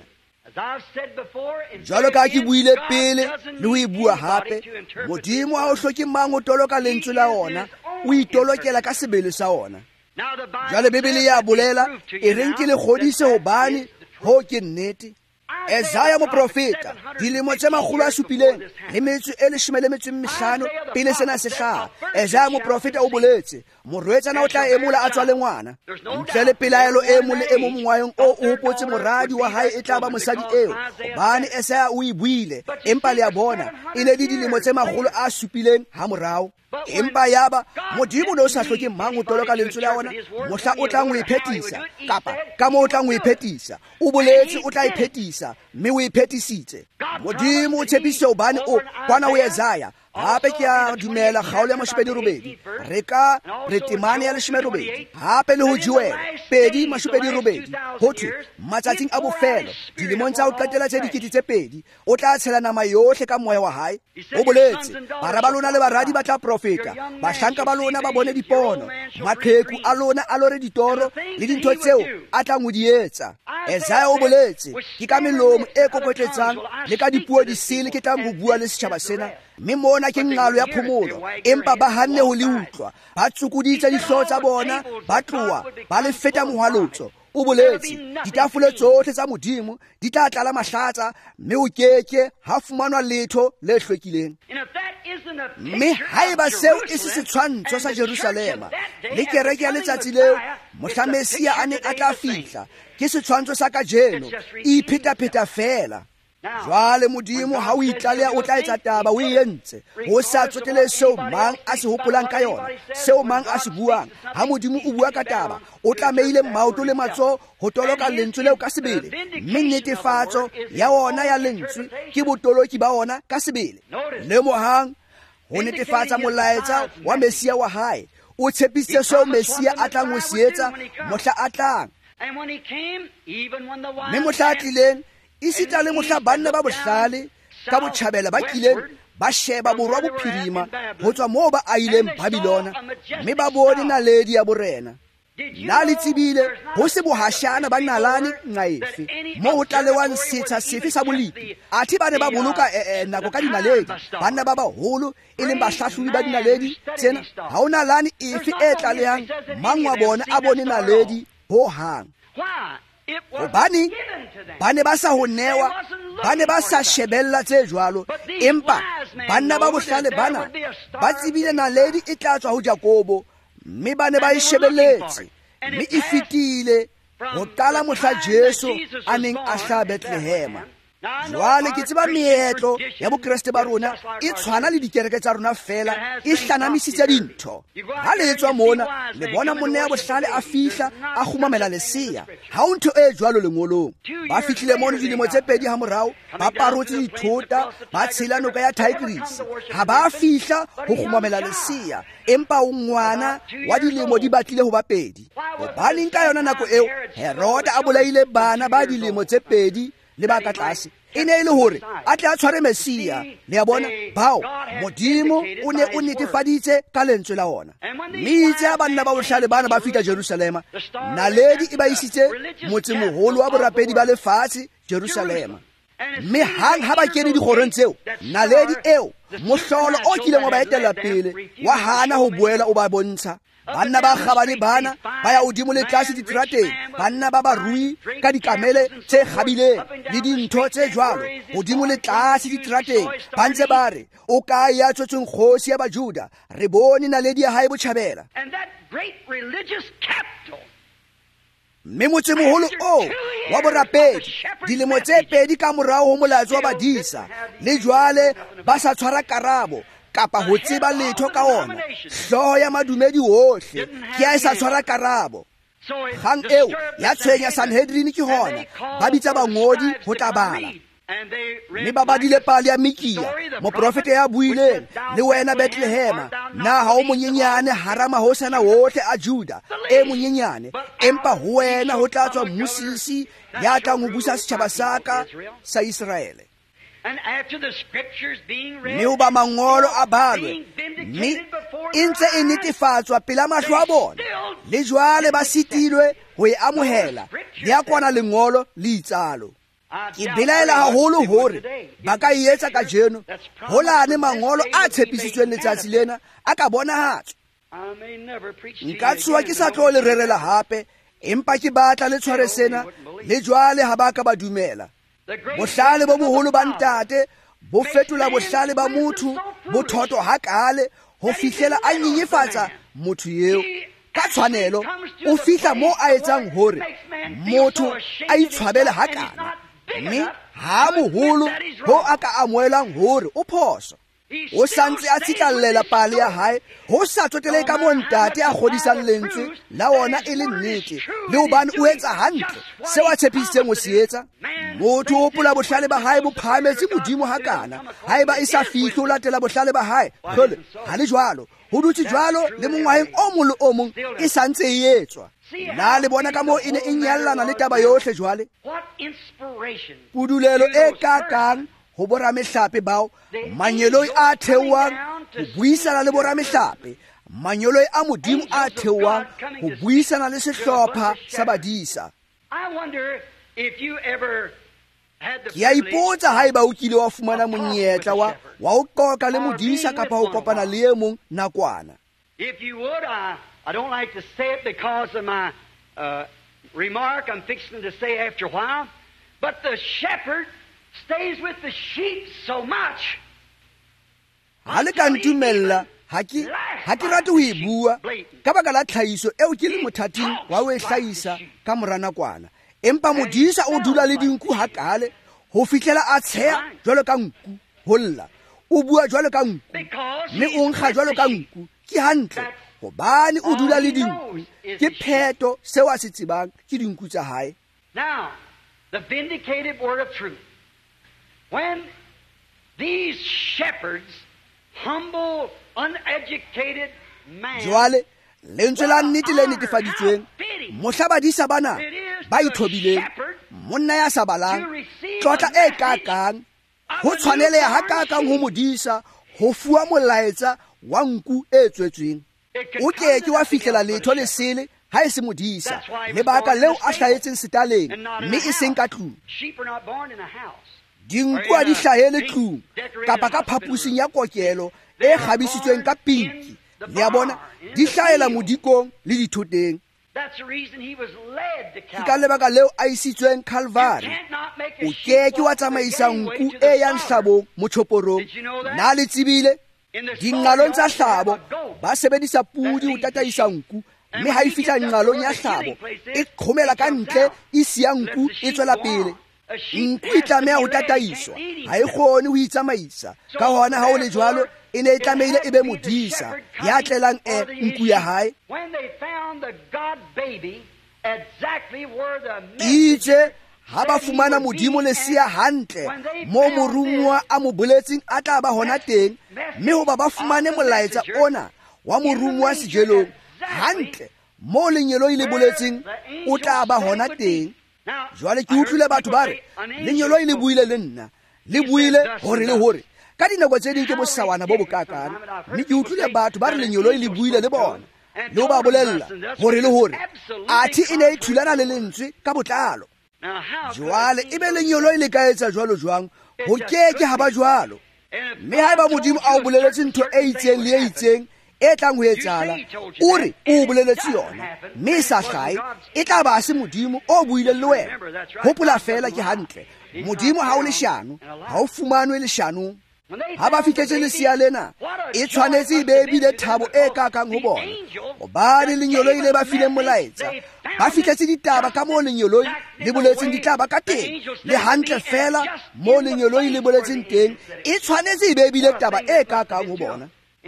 Jwalo ka ke buile pele le ho e bua hape, Modimo ha o hloke mang o toloka lentswe la ona, o itolokela ka sebele sa ona. Jwale Bebele ya bolela e reng ke le kgodise hobane ho ke nnete. Isaiah moprofeta dilemo tse makgolo a supileng le metso e leshome le metso e mehlano pele sena se hlaha, Isaiah moprofeta o boletse morwetsana o tla emola a tswa le ngwana. Ntle le pelaelo e mo le e mo mongwayong o o hopotse moradi wa hae e tla ba mosadi eo, hobane Isaiah o e buile. Empa le a bona e ne di dilemo tse makgolo a supileng ha morao. Empa yaba Modimo no sa hloke mang o toloka lentswe la ona, mohla o tlang o e phethisa kapa ka mo o tlang o e phethisa. O boletse o tla e phethisa, mme o e phethisitse. Modimo o tshepise hobane o kwana ho Isaiah. Hape ke a dumela kgaolo ya mashome robedi re ka re temane ya leshome robedi hape le ho Joel pedi mashome robedi ho thwe matsatsing a bofelo dilemong tsa ho qetela tse dikete tse pedi o tla tshela nama yohle ka moya wa hae. O boletse bara ba lona le baradi ba tla profeta, bahlanka ba lona ba bone dipono, maqheku a lona a lore ditoro le dintho tseo a tla ngodietsa. Isaiah o boletse ke ka melomo e kokotletsang le ka dipuo di sele ke tlang ho bua le setjhaba sena, mme mona ke ngalo ya phomolo. Empa ba hanne ho le utlwa, ba tsukuditsa dihlooho tsa bona, ba tloa ba le feta mohwalotso. O boletse ditafole tsohle tsa Modimo di tla tlala mahlatsa, mme o keke ha fumanwa letho le hlwekileng. Mme haeba seo e se setshwantsho sa Jerusalema le kereke ya letsatsi leo mohla Mesia a ne a tla fihla ke setshwantsho sa kajeno, e iphetapheta fela. Jwale Modimo ha o itlaleha o tla etsa taba o e entse, ho sa tsotele seo mang a se hopolang ka yona, seo mang a se buang. Ha Modimo o bua ka taba o tlamehile maoto le matsoho ho toloka lentswe leo ka sebele, mme netefatso ya ona ya lentswe ke botoloki ba ona ka sebele. Le mohang ho netefatsa molaetsa wa Mesia wa hae, o tshepisitse seo Mesia a tlang ho se etsa mohla a tlang. Mme mohla a tlileng isita le mohla banna ba bohlale ka botjhabela ba kileng ba sheba borwa bophirima go tswa moo ba a ileng Babilona, mme ba bone naledi ya borena. Na le tsebile go se bohashana ba nalane ngaefe mo go tlalewang setsha sefe sa bolipi. Athe ba ne ba boloka nako ka dinaledi, banna ba baholo e leng bahlahlodi ba dinaledi tsena. Ha o nalane efe e tlalehang mang wa bona a bone naledi ho hang. Hobane ba ne ba sa ho newa, ba ne ba sa shebella tse jwalo, empa banna ba bohlale bana ba tsebile naledi e tla tswa ho Jakobo, mme ba ne ba e shebelletse, mme e fetile go qala mohla Jesu a neng a hlaha Bethlehema. Jwale ke tseba meetlo ya bokreste ba rona e tshwana le dikereke tsa rona fela, e hlanamisitse dintho. Ha le tswa mona le bona monna ya bohlale a fihla a khumamela lesea, ha o ntho e jwalo lengolong. Ba fihlile mona dilemo tse pedi ha morao, ba parotse dithota, ba tshela noka ya Tigris. Ha ba fihla ho khumamela lesea, empa o ngwana wa dilemo di batlile ho ba pedi. Hobaneng ka yona nako eo Herode a bolaile bana ba dilemo tse pedi le ba ka tlase? E ne e le hore a tle a tshware Mesia. Le ya bona bao Modimo o ne o netefaditse ka lentswe la ona. Mitse ya banna ba bohlale bana ba fita Jerusalema, naledi e ba isitse motse moholo wa borapedi ba lefatshe, Jerusalema. Mme hang ha ba kene dikgorong tseo, naledi eo mohlolo o kileng wa ba etela pele wa hana ho boela o ba bontsha. Banna ba kgabane bana ba ya hodimo le tlase diterateng, banna ba barui ka dikamele tse kgabileng le dintho tse jwalo hodimo le tlase diterateng, ba ntse ba re, o kae ya tswetsweng kgosi ya Bajuda? Re bone naledi ya hae botjhabela. Mme motse moholo o wa borapedi dilemo tse pedi ka morao ho molatso wa badisa, le jwale ba sa tshwara karabo kapa ho tseba letho ka ona. Hloho ya madumedi ohle ke a sa tshwara karabo. Kgang eo ya tshwenya Sanhedrin ke hona ba bitsa bangodi ho tla bala, mme ba badile pale ya Mikia moprofete ya buileng, le wena Bethlehema na ha o monyenyane hara mahosana wohle a Juda e monyenyane, empa ho wena ho tla tswa mmusisi ya tla ho busa setjhaba saka sa Israele. Mme ho ba mangolo a balwe, mme e ntse e netefatswa pela mahlo a bona, le jwale ba sitilwe ho e amohela le a kwana lengolo le itsalo. Ke belaela haholo hore ba ka e etsa ka jeno, holane mangolo a tshepisitsweng letsatsi lena a ka bonahatswa. Nka tshoha ke sa tlo le rerela hape, empa ke batla le tshware sena, le jwale ha ba ka ba dumela. Bohlale bo boholo ba ntate bo fetola bohlale ba motho bothoto hakale ho fihlela a nyenyefatsa motho eo. Ka tshwanelo o fihla mo a etsang hore motho a itshwabele hakana, mme ha moholo ho a ka amoelang hore o phoso. O santse a tsitlallela pale ya hae, ho sa tsotele ka mo ntate a kgodisang lentswe la ona e le nnete, le hobane o etsa hantle seo a tshepisitseng ho se etsa. Motho o hopola bohlale ba hae bo phahametse modimo hakana, haeba e sa fihle ho latela bohlale ba hae. Jwale ha le jwalo, ho dutse jwalo le mongwaheng o mong le o mong e santse e etswa. Na le bona ka moo e ne e nyallana le taba yohle jwale. Pudulelo e kakang ho boramehlape bao manyeloi a theoang ho buisana le boramehlape, manyeloi a modimo a theoang ho buisana le sehlopha sa badisa. Ke a ipotsa haeba o kile wa fumana monyetla wa wa ho qoqa le modisa kapa ho kopana le e mong nakwana. If you would, I, I don't like to say it because of my uh, remark I'm fixing to say after a while, but the shepherd stays with the sheep so much. Ha le ka ntumella ha ke ha ke rate ho e bua ka baka la tlhaiso eo ke le mothating wa ho e hlahisa ka mora nakwana, empa modisa o dula le dinku hakale ho fihlela a tsheya jwalo ka nku, holla o bua jwalo ka nku, mme o nkga jwalo ka nku. Ke hantle hobane o dula le dinku, ke pheto seo a se tsebang ke dinku tsa hae. Now the vindicated word of truth, when these shepherds, humble, uneducated man, jwale lentswe la nnete le netefaditsweng, mohlabadisa bana ba ithobileng, monna ya sa balang, tlotla e kakang ho tshwaneleha hakakang ho modisa ho fuwa molaetsa wa nku e tswetsweng. O ke ke wa fihlela letho le sele ha e se modisa lebaka leo a hlahetseng setaleng mme e seng ka tlung. Dinku a di hlahele tlung kapa ka phapusing ya kokelo e kgabisitsweng ka pinki. Le ya bona di hlahela modikong le dithoteng. Ke ka lebaka leo a isitsweng Calvary. O ke ke wa tsamaisa nku e yang hlabong motshoporong. Na le tsebile dinqalong tsa hlabo ba sebedisa pudi ho tataisa nku, mme ha e fihla nqalong ya hlabo e qhomela ka ntle e siya nku e tswela pele. Nku e tlameha ho tataiswa, ha e kgone ho itsamaisa. Ka hona ha o le jwalo e ne e tlamehile e be modisa ya tlelang e nku ya hae. Itse ha ba fumana modimo lesia hantle mo morumuwa a mo boletseng a tla ba hona teng, mme ho ba ba fumane molaetsa ona wa morumuwa sejelong hantle mo lenyeloi le boletseng o tla ba hona teng. Jwale ke utlwile batho ba re lenyeloi le buile le nna, le buile hore le hore ka dinako tse ding ke bosawana bo bokakana. Mme ke utlwile batho ba re lenyeloi le buile le bona, le ho ba bolella hore le hore athe e ne e thulana le lentswe ka botlalo. Jwale e be lenyeloi le ka etsa jwalo jwang? Ho keke ha ba jwalo. Mme ha ba modimo a o boleletse ntho e itseng le e itseng e tlang ho etsahala, o re o boleletse yona mme sa hlahe, e tla ba se modimo o buile le wena. Hopola fela ke hantle, modimo ha o le shano ha o fumanwe le shanong. Ha ba fihletse lesia lena e tshwanetse e be ebile thabo e kakang ho bona, hobane lenyeloi le ba fileng molaetsa ba fihletse ditaba ka moo lenyeloi le boletseng di tla ba ka teng, le hantle fela moo lenyeloi le boletseng teng e tshwanetse e be ebile taba e kakang ho bona.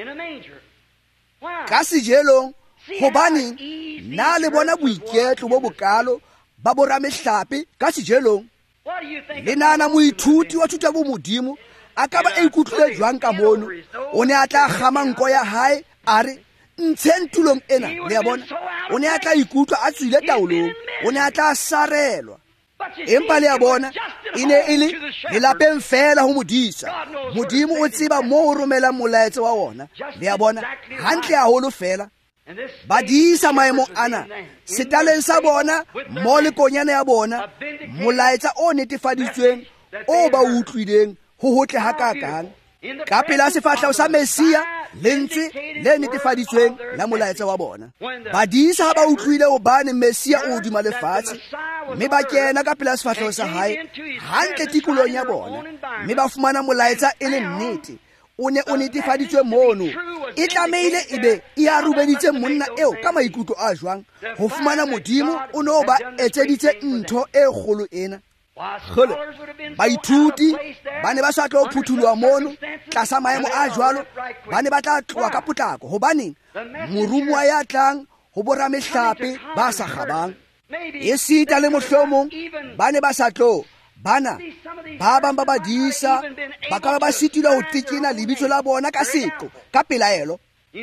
Ka sejelong, hobaneng na le bona boiketlo bo bokalo ba boramehlape ka sejelong? Le nana moithuti wa thuto bo modimo a ka ba e ikutlwile jwang ka mono? O ne a tla gama nko ya hae a re ntsheng tulong ena, le ya bona o ne a tla ikutlwa a tswile taolong, o ne a tla sarelwa. Empa le ya bona e ne e le lelapeng fela ho modisa. Modimo o tseba mo o romelang molaetsa wa ona, le ya bona hantle haholo fela. Badisa maemo ana setaleng sa bona mo le konyana ya bona, molaetsa o netefaditsweng o ba utlwileng ho hotle hakakang ka pela sefahlao sa Mesia, lentswe le netefaditsweng la molaetsa wa bona. Badisa ha ba utlwile hobane Mesia o duma lefatshe, mme ba kena ka pela sefahlao sa hae hantle tikolong ya bona, mme ba fumana molaetsa e le nnete, o ne o netefaditswe mono. E tlamehile e be e arubeditse monna eo ka maikutlo a jwang ho fumana modimo o no ba etseditse ntho e kgolo ena. Khole baithuti ba ne ba sa tlo phuthulwa mono tlasa maemo a jwalo, ba ne ba tla tloa ka potlako, hobaneng morumuwa ya tlang ho boramehlape ba sa kgabang. E sita le mohlomong ba ne ba sa tlo bana ba bang ba badisa ba ka ba sitile ho tikina lebitso la bona ka seqo ka pelaelo.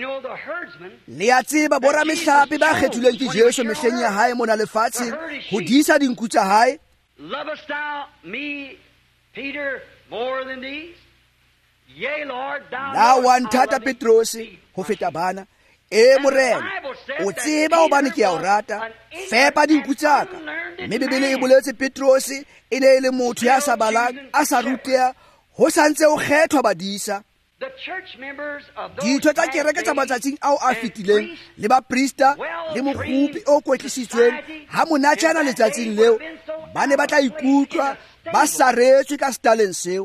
Le ya tseba boramehlape ba kgethilweng ke Jesu mehleng ya hae mona lefatsheng ho disa dinku tsa hae. Lovest thou me, Peter, more than these? Yea, Lord, thou na wa nthata Petrosi ho feta bana. E morena o tseba hobane ke a o rata, fepa dinku tsaka. Mme Bibele e boletse Petrosi e ne e le motho ya sa balang a sa ruteha, ho santse o kgethwa badisa. Ditho tsa kereke tsa matsatsing ao a fetileng le baprista le mokgopi o kwetlisitsweng ha monatjana letsatsing leo ba ne ba tla ikutlwa ba saretswe ka setaleng seo.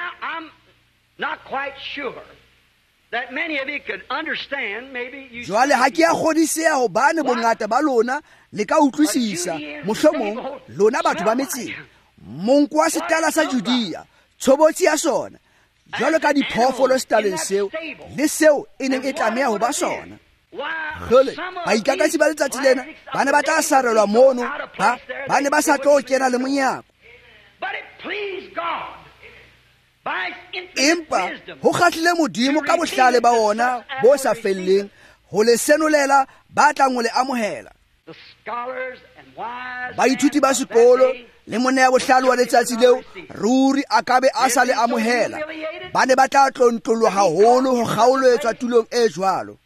Jwale ha ke a kgodiseha hobane bongata ba lona le ka utlwisisa, mohlomong lona batho ba metseng, monko wa setala sa Judea, tshobotsi ya sona, jwalo ka diphoofolo setaleng seo le seo e neng e tlameha ho ba sona. Khole baikakatsi ba letsatsi lena ba ne ba tla sarelwa mono, ba ba ne ba sa tlo kena le monyako. Empa ho kgahlile modimo ka bohlale ba ona bo sa felleng ho le senolela ba tlang ho le amohela. baithuti ba sekolo le monna ya bohlalo wa letsatsi leo ruri a ka be a sa le amohela ba ne ba tla tlontlolwa haholo ho kgaoletswa tulong e jwalo.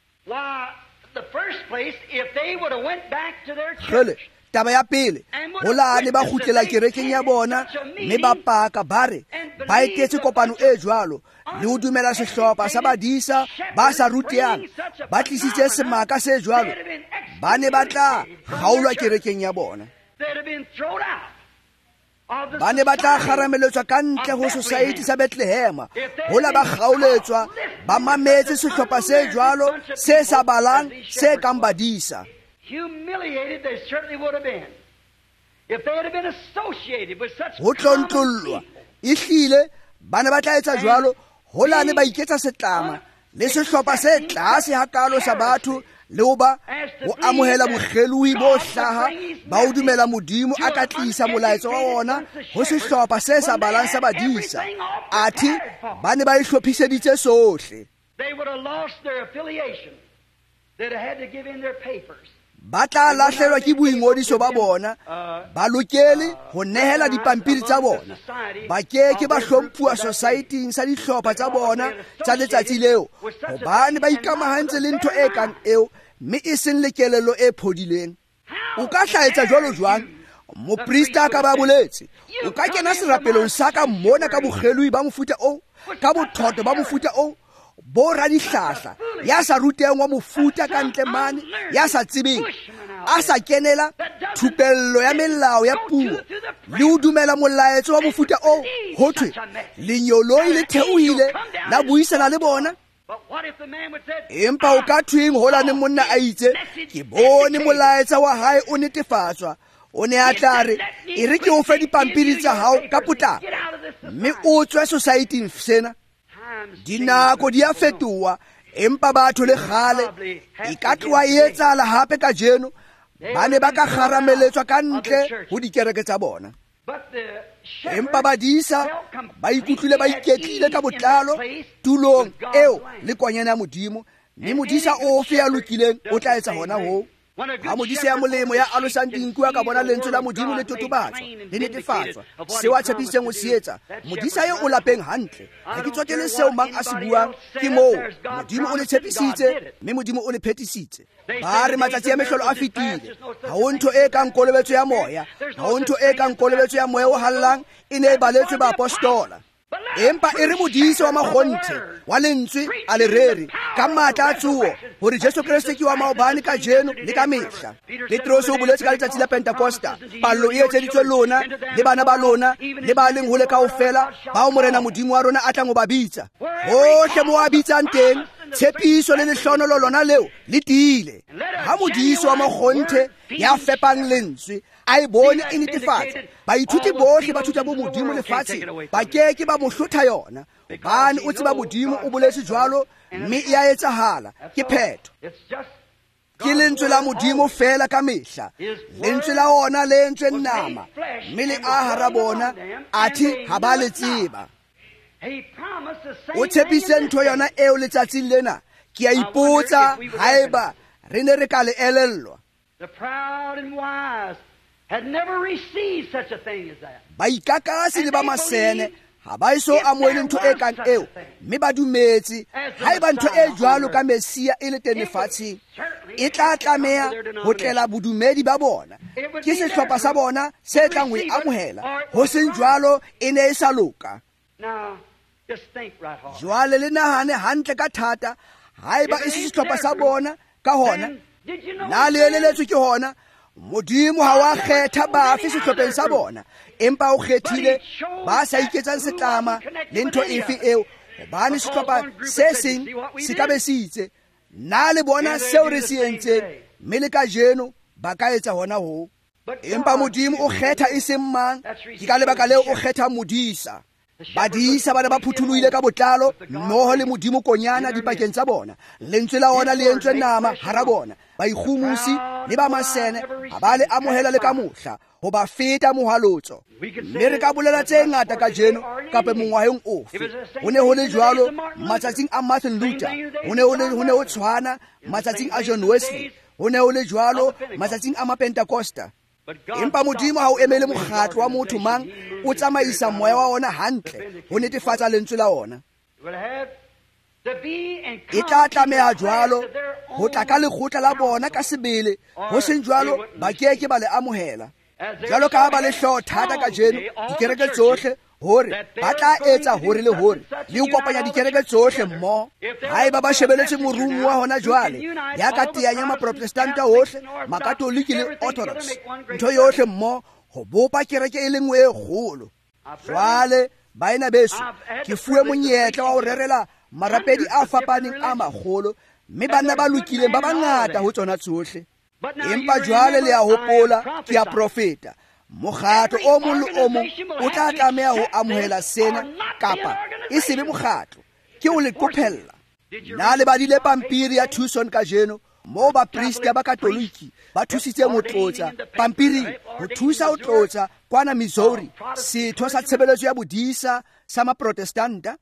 Jwale taba ya pele ho lane ba kgutlela kerekeng ya bona mme ba paka ba re ba etetse kopano e jwalo le ho dumela sehlopha sa badisa ba sa ruteang ba tlisitse semaka se jwalo, ba ne ba tla kgaolwa kerekeng ya bona, ba ne ba tla kgarameletswa ka ntle ho society sa Bethlehema. Hola ba kgaoletswa ba mametse sehlopha se jwalo se sa balang se kang badisa. Humiliated they certainly would have been if they had been associated with such common ihlile ba ne ba tla etsa jwalo hola ne ba iketsa setlama le sehlopha se tlase hakalo sa batho le hoba ho amohela bokgelui bo hlaha ba o dumela modimo a ka tlisa molaetso wa ona ho sehlopha se sa balang sa badisa. Athi ba ne ba ihlophiseditse sohle. They would have lost their affiliation. They'd have had to give in their papers. Ba tla lahlelwa ke boingodiso ba bona, ba lokele ho nehela dipampiri tsa bona, ba keke ba hlomphuwa society-ing sa dihlopha tsa bona tsa letsatsi leo hobane ba ikamahantse le ntho e kang eo mme e seng le kelello e phodileng. O ka hlaetsa jwalo jwang? Moprista ka ba boletse o ka kena serapelong sa ka mona ka bokgelui ba mofuta o, ka bothoto ba mofuta o, bo radihlahla ya sa ruteng wa mofuta ka ntle mane, ya sa tsebeng, a sa kenela thupello ya melao ya puo le ho dumela molaetso wa mofuta o, ho thwe lenyoloi le theohile la buisana le bona. Empa o ka thweng hola ne monna a itse ke bone molaetsa wa hae o netefatswa, o ne a tla re e re ke o fe dipampiri tsa hao ka potlako mme o tswe society-ing sena. Dinako di a fetoha empa batho le kgale e ka tloha e etsahala hape ka jeno ba ne ba ka kgarameletswa ka ntle ho dikereke tsa bona. Empa badisa ba ikutlwile ba iketlile ka botlalo tulong eo le kwanyana ya modimo, mme modisa ofe ya lokileng o tla etsa hona ho. Ha modisa ya molemo ya alosang dinku a ka bona lentswe la modimo le totobatswa le netefatswa seo a tshepiseng ho se etsa, modisa eo o lapeng hantle. Ha ke tswakele seo mang a se buang, ke moo modimo o le tshepisitse mme modimo o le phetisitse. Ba re matsatsi a mehlolo a fetile, ha ho ntho e kang kolobetso ya moya, ha ho ntho e kang kolobetso ya moya o hallang e ne e baletswe ba apostola. Empa e re modisa wa makgonthe wa lentswe a lerere ka matla a tsuo hore Jesu Kriste ke wa maobane ka jeno le ka mehla. Petros o boletse ka letsatsi la Pentecosta, pallo e etseditswe lona le bana ba lona le ba leng hole kaofela bao morena modimo wa rona a tlang ho ba bitsa. Hohle mo a bitsang teng tshepiso le lehlonolo lona leo le tiile. Ha modisa wa makgonthe ya fepang lentswe a e bone e netefatsa, baithuti bohle ba thuta bo modimo lefatshe ba keke ba mo hlotha yona hobane o tseba modimo o boletse jwalo mme e a etsahala ke phetho. Ke lentswe la modimo fela ka mehla, lentswe la ona le entswe nama mme le a hara bona athi ha ba le tseba. O tshepise ntho yona eo letsatsing lena, ke a ipotsa haeba re ne re ka le elellwa. The proud and wise had never received such a thing as that. Ba ikakasi le ba masene ha ba iso amohele ntho e kang eo mme ba dumetse haeba ntho e jwalo ka Mesia e le teng lefatsheng e tla tlameha ho tlela bodumedi ba bona, ke sehlopha sa bona se tlang ho e amohela. Ho seng jwalo e ne e sa loka. Now just think right hard. Jwale le nahane hantle ka thata haeba e se sehlopha sa bona ka hona na le eletswe ke hona modimo ha wa kgetha bafe sehlopheng sa bona, empa o kgethile ba sa iketsang setlama le ntho efe eo hobane sehlopha se seng se ka be se itse na le bona seo re se entseng mme le ka jeno ba ka etsa hona ho. Empa modimo o kgetha e seng mang, ke ka lebaka leo o kgetha modisa. Badisa ba ne ba phuthulohile ka botlalo mmoho le modimo konyana dipakeng tsa bona, lentswe la ona le entswe nama hara bona. Baikgumusi le ba masene ha ba le amohela le ka mohla ho ba feta mohalotso. Mme re ka bolela tse ngata ka jeno kapa mongwaheng ofe. Ho ne ho le jwalo matsatsing a Martin Luther, ho ne ho le ho ne ho tshwana matsatsing a John Wesley, ho ne o le jwalo matsatsing a mapentekosta. Empa Modimo ha o emele mokgatlo wa motho mang o tsamaisa moya wa ona hantle ho netefatsa lentswe la ona. E tla tlameha jwalo ho tla ka lekgotla la bona ka sebele, ho seng jwalo ba keke ba le amohela. Jwalo ka ba le hlooho thata ka jeno dikereke tsohle hore ba tla etsa hore le hore le ho kopanya dikereke tsohle mmoho. Haeba ba shebeletse morumo wa hona jwale ya ka teanya maprotestanta ohle, makatoliki le orthodox, ntho yohle mmoho ho bopa kereke e le nngwe e kgolo. Jwale baena beso, ke fuwe monyetla wa ho rerela marapedi a fapaneng a magolo, mme banna ba lokileng ba bangata ho tsona tsohle. Empa jwale le a hopola ke a profeta, mokgatlo o mong le o mong o tla tlameha ho amohela sena, kapa e sebe mokgatlo ke o le qophella. Na le badile pampiri ya Tucson ka jeno moo bapriste ba katoliki ba thusitse mo tlotsa pampiri ho thusa ho tlotsa kwana Missouri setho sa tshebeletso ya bodisa sa maprotestanta.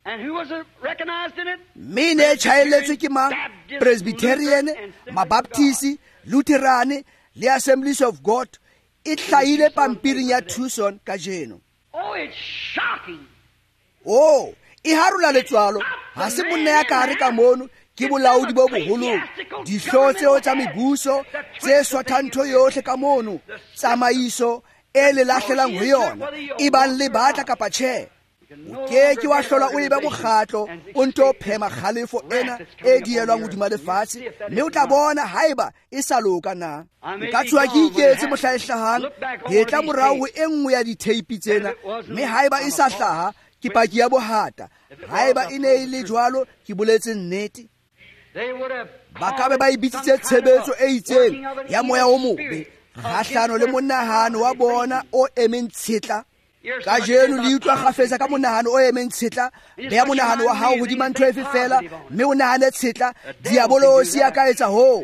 Mme ne tjhaelletswe ke mang? Presbyterian, Mabaptisi, Lutheran le Assemblies of God. E hlahile pampiring ya Tucson ka jeno. Oh, it's shocking. Oh, e harula letswalo. Ha se monna ya ka re ka mono ke bolaodi bo boholong, dihlooho tseo tsa mebuso tse swathanto yohle ka mono, tsamaiso e le lahlelang ho yona, e bang le batla kapa tjhe. O keke wa hlola o ebe mokgatlo o nto phema kgalefo ena e dielwang hodima lefatshe, mme o tla bona haeba e sa loka na. Nka tshoha ke iketse mohlaehlahang ke tla morao ho e nngwe ya diteipi tsena, mme haeba e sa hlaha ke paki ya bohata. Haeba e ne e le jwalo ke boletse nnete. Ba ka be ba e bitsitse tshebetso e itseng ya moya o mobe kgahlano le monahano wa bona o emeng tshetla. Ka jeno le utlwa kgafetsa ka monahano o emeng tshetla, beha monahano wa hao hodima ntho efe fela, mme o nahane tshetla. Diabolosi a ka etsa ho.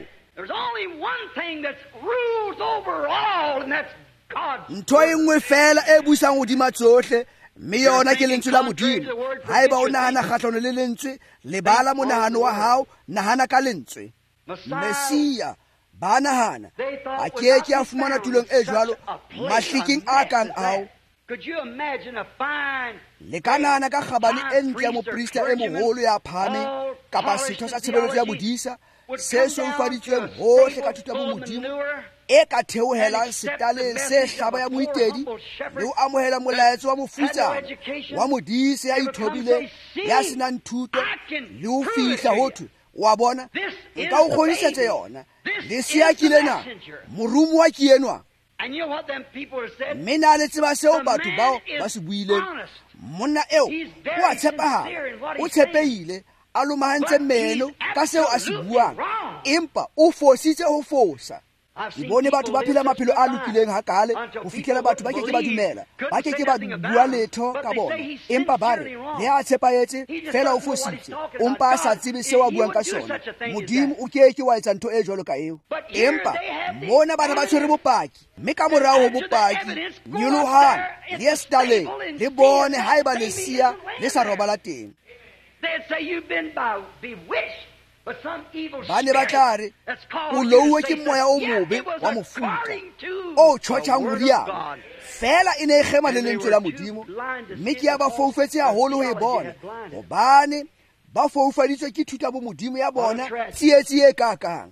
Ntho e nngwe fela e busang hodima tsohle, mme yona ke lentswe la Modimo. Haeba o nahana kgahlano le lentswe, lebala monahano wa hao, nahana ka lentswe. Mesia ba nahana a keke a fumana tulong e jwalo mahliking a kang ao. Le ka nahana ka kgabane e ntle ya moprista e moholo ya phahameng kapa setho sa tshebeletso ya bodisa se soufaditsweng hohle ka thuto ya bomodimo, e ka theohelang setaleng se hlaba ya moitedi le ho amohela molaetso wa mofutsana wa modise ya ithobileng ya senang thuto le ho fihla ho thwe wa bona nka o kgodisetse yona lesia ke lena morumo wa ke enwa. Mme na le tseba seo batho bao ba se buileng, monna eo o a tshepahala, o tshepehile, a lomahantse meno ka seo a se buang, empa o fositse ho fosa. Ke bone batho ba phela maphelo a lokileng hakale ho fitlhela batho ba keke ba dumela, ba keke ba bua letho ka bona, empa ba re le a tshepahetse fela o fositse, o mpa a sa tsebe seo a buang ka sona. Modimo o keke wa etsa ntho e jwalo ka eo. Empa mona bana ba tshwere bopaki, mme ka morao ho bopaki nyolohang le estaleng le bone haeba lesia le sa robala teng. Ba ne ba tla re o louwe ke moya o mobe wa mofuta o tjhotjhang moriana. Fela e ne e kgema le lentswe la Modimo, mme ke ya ba foufetse haholo ho e bona, hobane ba foufaditswe ke thuto ya bomodimo ya bona tsietsi e kakang.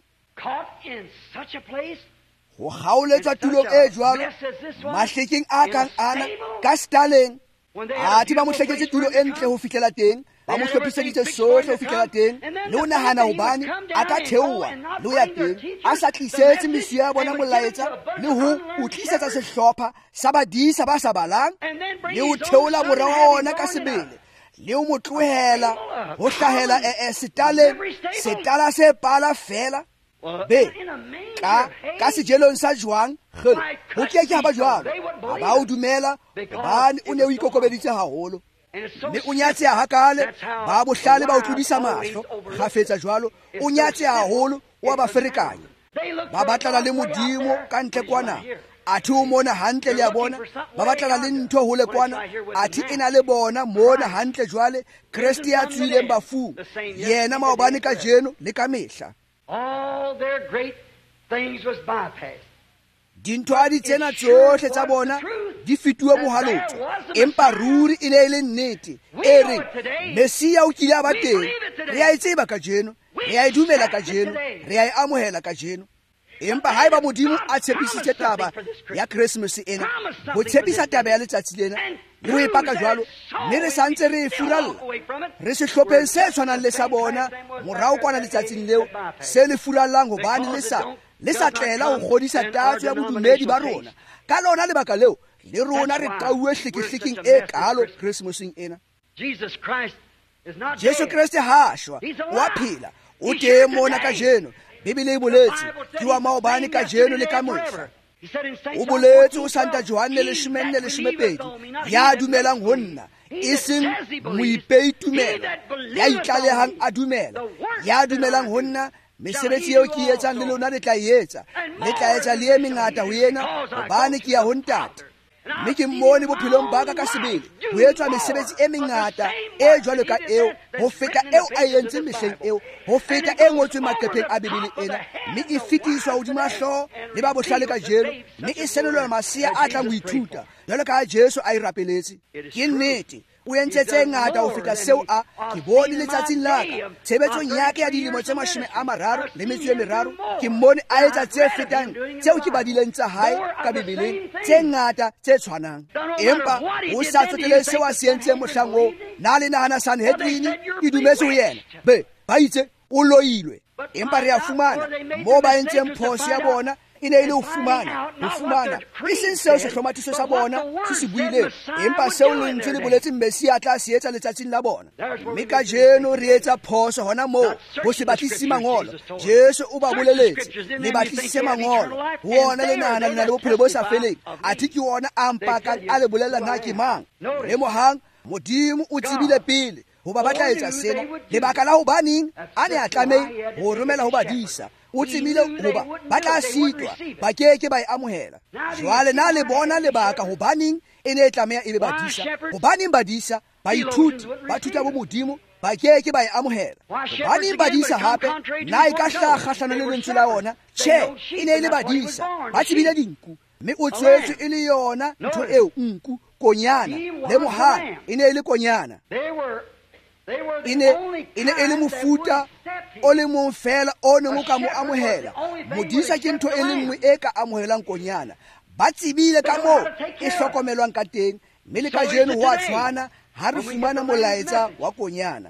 Ho kgaoletswa tulong e jwalo mahlekeng a kang ana ka staleng, athe ba mo hleketse tulo e ntle ho fihlela teng, ba mo hlophiseditse sohle ho fihlela teng, le ho nahana hobane a ka theoha le ho ya teng a sa tlisetse mesuya ya bona molaetsa le ho o tlisetsa sehlopha sa badisa ba sa balang, le ho theola morao wa ona ka sebele, le ho mo tlohela ho hlahela e setaleng, setala se pala fela. Be ka ka sejelong sa jwang kgele ho keke ha ba jwalo, ha ba o dumela hobane o ne o ikokobeditse haholo, mme o nyatse hakale. Ba bohlale ba o tlodisa mahlo kgafetsa jwalo, o nyatse haholo wa ba ferekanya. Ba batlana le Modimo ka ntle kwana, athe o mona hantle le ya bona, ba batlana le ntho hole kwana, athe e na le bona mona hantle. Jwale Kriste ya tswileng bafung, yena maobane ka jeno le ka mehla. All their great things was bypassed. dintho tsena tsohle tsa bona di fituwe mohalotso empa ruri e ne e le nnete e re Mesia o kile a ba teng re a e tseba kajeno re a e dumela kajeno re a e amohela kajeno empa haeba modimo a tshepisitse taba ya Christmas ena ho tshepisa taba ya letsatsi lena re e paka jwalo mme re santse re e furalla re se hlopheng se tshwanang le sa bona morao kwana letsatsing leo se le furallang hobane le sa le sa tlela ho kgodisa tatso ya bodumedi ba rona ka lona lebaka leo le rona re qauwe hlikihliking e kalo Christmasing ena. Jesus Christ is not Jesu dead. Kriste ha shwa wa phela o teng mona kajeno Bibele e boletse ke wa maobane kajeno le ka mohla o boletse o Santa Johanne le shimenne le shimepedi ya dumelang ho nna e seng moipeitumelo ya itlalehang a dumela ya dumelang ho nna mesebetsi eo ke etsang le lona le tla etsa le tla etsa le e mengata ho yena hobane ke ya ho ntate mme ke mmone bophelong ba ka ka sebele ho etswa mesebetsi e mengata e jwalo ka eo ho feta eo a entseng mehleng eo ho feta e ngotsweng maqepheng a Bibele ena mme e fetiswa hodima hlooho le ba bohlale ka jeno mme e senelwa masia a tla mo ithuta jwalo ka Jesu a e rapeletse. Ke nnete o entse tse ngata ho feta seo a ke bone letsatsing la ka tshebetsong yake ya dilemo tse mashome a mararo le metso e meraro ke mmone a etsa tse fetang tseo ke badileng tsa hae ka Bibeleng tse ngata tse tshwanang empa o sa tsotele seo a se entseng mohlang oo na le nahana Sanhedrin e dumetse ho yena be ba itse o loilwe empa re a fumana moo ba entseng phoso ya bona e ne e le ho fumana ho fumana e seng seo sehlomathiso sa bona se se buileng empa seo lentswe le boletse Mesia a tla se etsa letsatsing la bona mme kajeno re etsa phoso hona moo ho se batlisise mangolo. Jesu o ba boleletse le batlisise mangolo ho ona le nahana le na le bophelo bo sa feleng athe ke ona a mpakang a le bolela na ke mang le mohang modimo o tsebile pele ho ba batla etsa sena lebaka la hobaneng a ne a tlameha ho romela ho badisa o tsemile hoba ba tla sitwa ba keke ba e amohela jwale na le bona lebaka hobaneng e ne e tlameha e be badisa hobaneng badisa ba ithuti ba thuta bo modimo ba keke ba e amohela hobaneng badisa hape na e ka hlaha kgahlano le lentswe la ona tjhe e ne e le badisa ba tsebile dinku mme o tswetswe e le yona ntho eo nku konyana le mohana e ne e le konyana e ne e le mofuta o le mong fela o neng o ka mo amohela modisa ke ntho e le nngwe e ka amohelang konyana ba tsebile ka moo e hlokomelwang ka teng mme le kajeno ho a tshwana ha re fumana molaetsa wa konyana.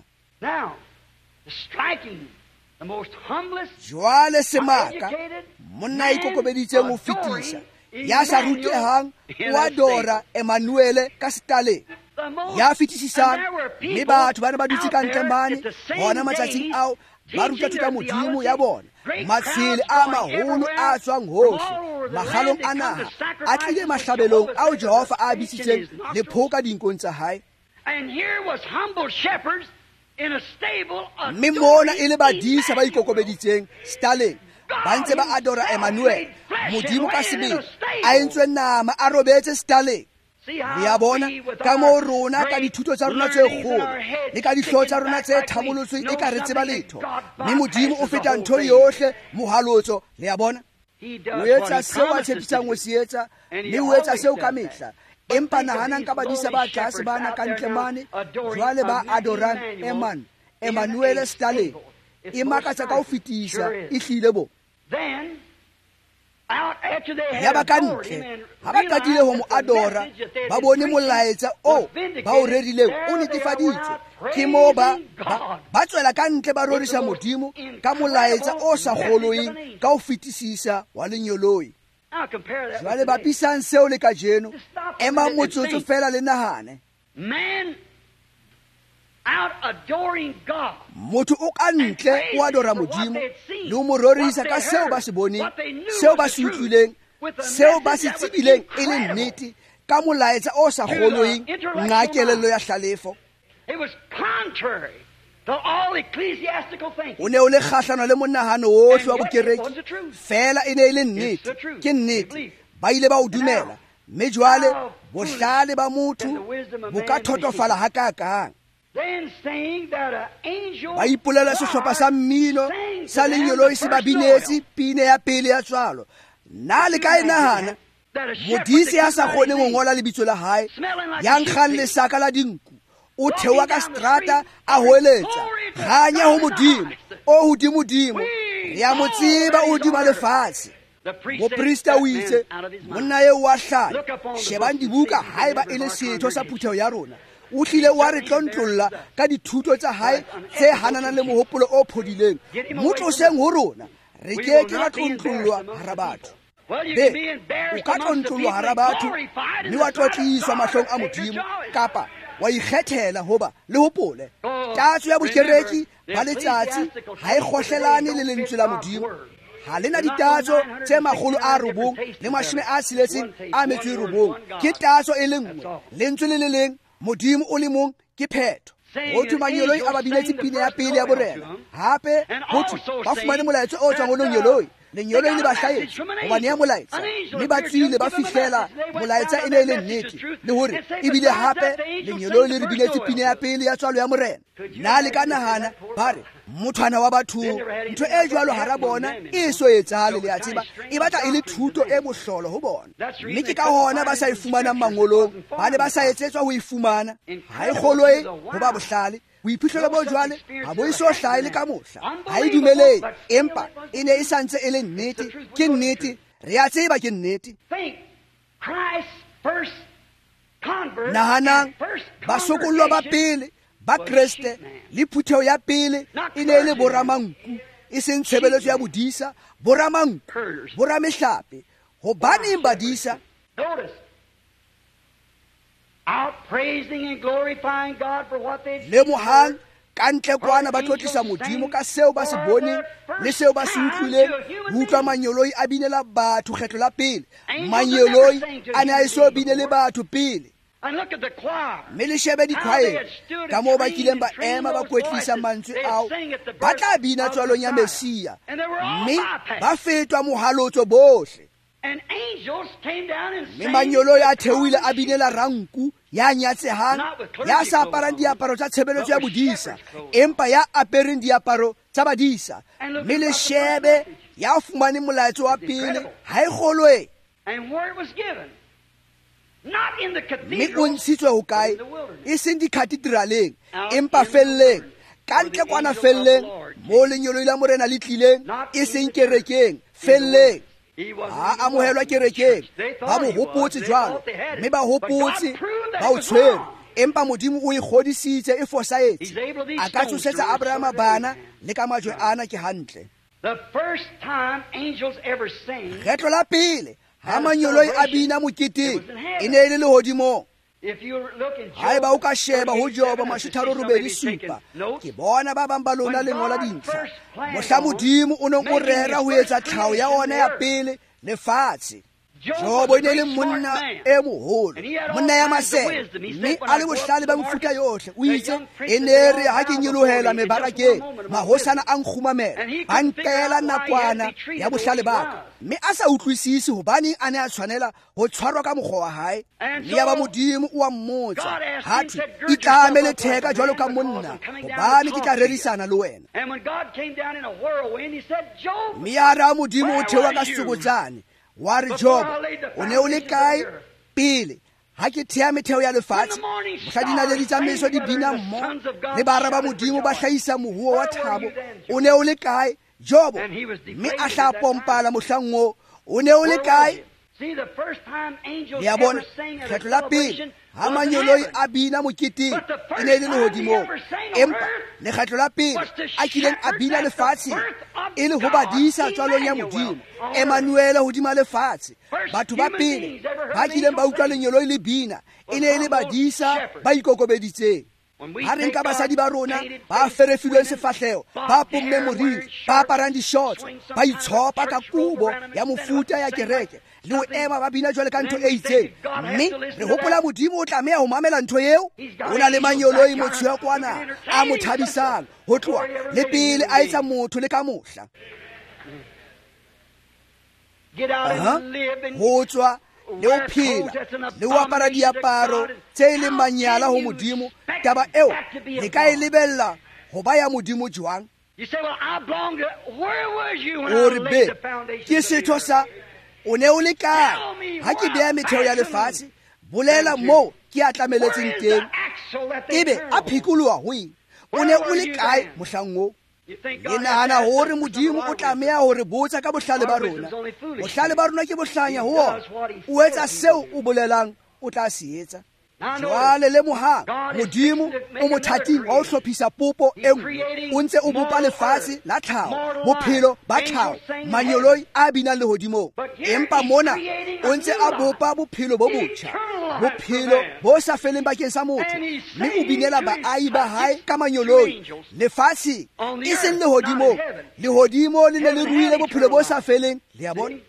Jwale semaka monna e kokobeditseng ho fetisa ya sa rutehang wa Dora Emmanuel ka setaleng ya fetisisang mme batho ba ne ba dutse ka ntle mane bona matsatsing ao ba ruta thuta modimo ya bona matshele a maholo a tswang hohle magalong a naha a tlile mahlabelong ao Jehova a bisitseng le phoka dinkong tsa hae mme mona e le badisa ba ikokobeditseng setaleng ba ntse ba adora Emmanuel modimo ka sebele a entswe nama a robetse setaleng. Le a bona ka moo rona ka dithuto tsa rona tse kgolo le ka dihlooho tsa rona tse thamolotsweng e ka re tseba letho mme modimo o feta ntho yohle mohalotso. Le a bona o etsa seo a tshepisang ho se etsa mme o etsa seo ka mehla empa nahanang ka badisa ba tlase bana ka ntle mane jwale ba adorang Eman Emmanuel setaleng e makatsa ka ho fetisa e hlile bo ya ba ka ntle ha ba qadile ho mo adora ba bone molaetsa o ba o rerileng o netefaditswe ke moo ba ba tswela ka ntle ba rorisa modimo ka molaetsa o sa kgoloing ka ho fetisisa wa lenyoloi. Jwale ba pisang seo le kajeno ema motsotso fela le nahane motho o ka ntle o adora modimo le o mo rorisa ka seo ba se boneng seo ba se utlwileng seo ba se tsebileng e le nnete ka molaetsa o sa kgoloing ngakelelo ya hlalefo. O ne o le kgahlano le monahano ohle wa bokereki fela e ne e le nnete ke nnete ba ile ba o dumela mme jwale bohlale ba motho bo ka thotofala hakakang ba ipolela sehlopha sa mmino sa lenyoloi se ba binetse pine ya pele ya tswalo. Nna le ka e nahana modisi ya sa kgone go ngola lebitso la hae ya nkgang lesaka la dinku, o theoa ka strata a hoeletsa ganya ho modimo o hodimodimo, re a mo tseba o hodima lefatshe. Moprista o itse monna eo wa hlanya, shebang dibuka haeba e le setho sa phutheho ya rona. O tlile wa re tlontlolla ka dithuto tsa hae tse hananang le mohopolo o phodileng, mo tloseng ho rona. Re ke ke ra tlontlollwa hara batho. Be o ka tlontlollwa hara batho mme wa tlotliswa mahlong a modimo, kapa wa ikgethela hoba le hopole tatso ya bokereki ba letsatsi ha e kgohlelane le lentswe la modimo. Ha lena ditatso tse magolo a robong le mashome a siletseng a metso e robong, ke tatso e le nngwe, lentswe le le leng, modimo o le mong, ke phetho. Ho thwe manyoloi a ba binetse pine ya pele ya borena, hape ho thwe ba fumane molaetsa o tswang ho lenyoloi. Lenyoloi le ba hlaetse hobane ya molaetsa, mme ba tswile ba fihlela molaetsa e ne e le nnete, le hore ebile hape lenyoloi le re binetse pine ya pele ya tswalo ya morena. Nna le ka nahana ba re mothwana wa batho ntho e jwalo hara bona e so etsahale, le a tseba e batla e le thuto e mohlolo ho bona, mme ke ka hona ba sa e fumanang mangolong, ba ne ba sa etsetswa ho e fumana. Ha e kgolwe ho ba bohlale, boiphihlelo bo jwale ha bo iso hlahe le ka mohla, ha e dumelei, empa e ne e santse e le nnete. Ke nnete, re a tseba ke nnete. Nahanang basokollwa ba pele ba Kreste le phutheho ya pele e ne e le boramanku, e seng tshebeletso ya bodisa. Boramanku, boramehlape, hobaneng badisa? Out praising and glorifying God for what they've le mohang ka ntle kwana ba tlotlisa modimo ka seo ba se boneng le seo ba se utlwileng. Ho utlwa manyoloi a binela batho kgetlo la pele, manyoloi a ne a eso bine le batho pele. Mme le shebe dikhwaeng ka moo ba kileng ba ema ba kwetlisa mantswe ao, ba tla bina tswalong ya Mesia, mme ba fetwa mohalotso bohle. Mme manyoloi a theoile a binela ranku ya nyatsehang, ya sa aparang diaparo tsa tshebeletso ya bodisa, empa ya apereng diaparo tsa badisa. Mme le shebe ya fumane molaetso wa pele, ha e kgolwe. Mme o ntshitswe ho kae? E seng dikhatedraleng, empa felleng, ka ntle kwana felleng, mo lenyoloi la morena le tlileng, e seng kerekeng, felleng. A amohelwa kerekeng, ba mo hopotse jwalo, mme ba hopotse ba o tshwere, empa modimo o ikgodisitse e fosahetse. A ka tsosetsa Abrahama bana le ka majwe ana ke hantle. Kgetlo la pele ha manyoloi a bina moketeng e ne e le lehodimong. Haeba o ka sheba ho Joba mashitharo robedi supa, ke bona ba bang ba lona le ngola dintlha. Mohla modimo o neng o rera ho etsa tlhaho ya ona ya pele lefatshe. Joba ne le monna e moholo, monna ya masele, mme a le bohlale ba mofuta yohle. O itse e ne re ha ke nyolohela mebarakeng, mahosana a nkgumamela, ba nkela nakwana ya bohlale ba ka, mme a sa utlwisisi hobane a ne a tshwanela ho tshwarwa ka mokgwa wa hae. Mme ya ba modimo o a mmotsa, ha thwe itlame letheka jwalo ka monna, hobane ke tla rerisana le wena. Mme ya ra modimo o theoha ka setsokotsane, wa re Joba, o ne o le kae pele ha ke thea metheo ya lefatshe? Mohla dinaledi tsa meso di bina mmo le bara ba modimo ba hlahisa mohuo wa thabo, o ne o le kae Joba? Mme a hla pompala mohlang oo, o ne o le kae? Le a bona, kgetlo la pele ha manyoloi a bina moketeng e ne e le lehodimong, empa lekgetlo la pele a kileng a bina lefatshe e le ho badisa tswalong ya modimo, Emanuele hodima lefatshe. Batho ba pele ba kileng ba utlwa lenyoloi le bina e ne e le badisa ba ikokobeditseng. Ha re nka basadi ba rona ba ferefilweng sefahleho, ba pomme moriri, ba aparang dishotso, ba itshopa ka kubo ya mofuta ya kereke, le ho ema ba bina jwale ka ntho e itseng, mme re hopola modimo o tlameha ho mamela ntho eo. O na le manyoloi motho ya kwana a mo thabisang ho tloha le pele a etsa motho le ka mohla. Ho tswa le o phela le o apara diaparo tse leng manyala ho modimo, taba eo le ka e lebella ho ba ya modimo jwang? O re be ke setho sa o ne o le kae ha ke beha metheo ya lefatshe? Bolela moo ke a tlameletseng teng. Ebe a phikoloha ho eng? O ne o le kae mohlang oo? Le nahana hore modimo o tlameha hore botsa ka bohlale ba rona. Bohlale ba rona ke bohlanya ho ona. O etsa seo o bolelang o tla se etsa. Jwale le mohang modimo o mothating wa ho hlophisa popo e nngwe, o ntse o bopa lefatshe la tlhaho, bophelo ba tlhaho, manyoloi a binang lehodimong. Empa mona o ntse a bopa bophelo bo botjha, bophelo bo sa feleng bakeng sa motho, mme o binela baahi ba hae ka manyoloi lefatshe e seng lehodimong. Lehodimo le ne le ruile bophelo bo sa feleng, le a bona?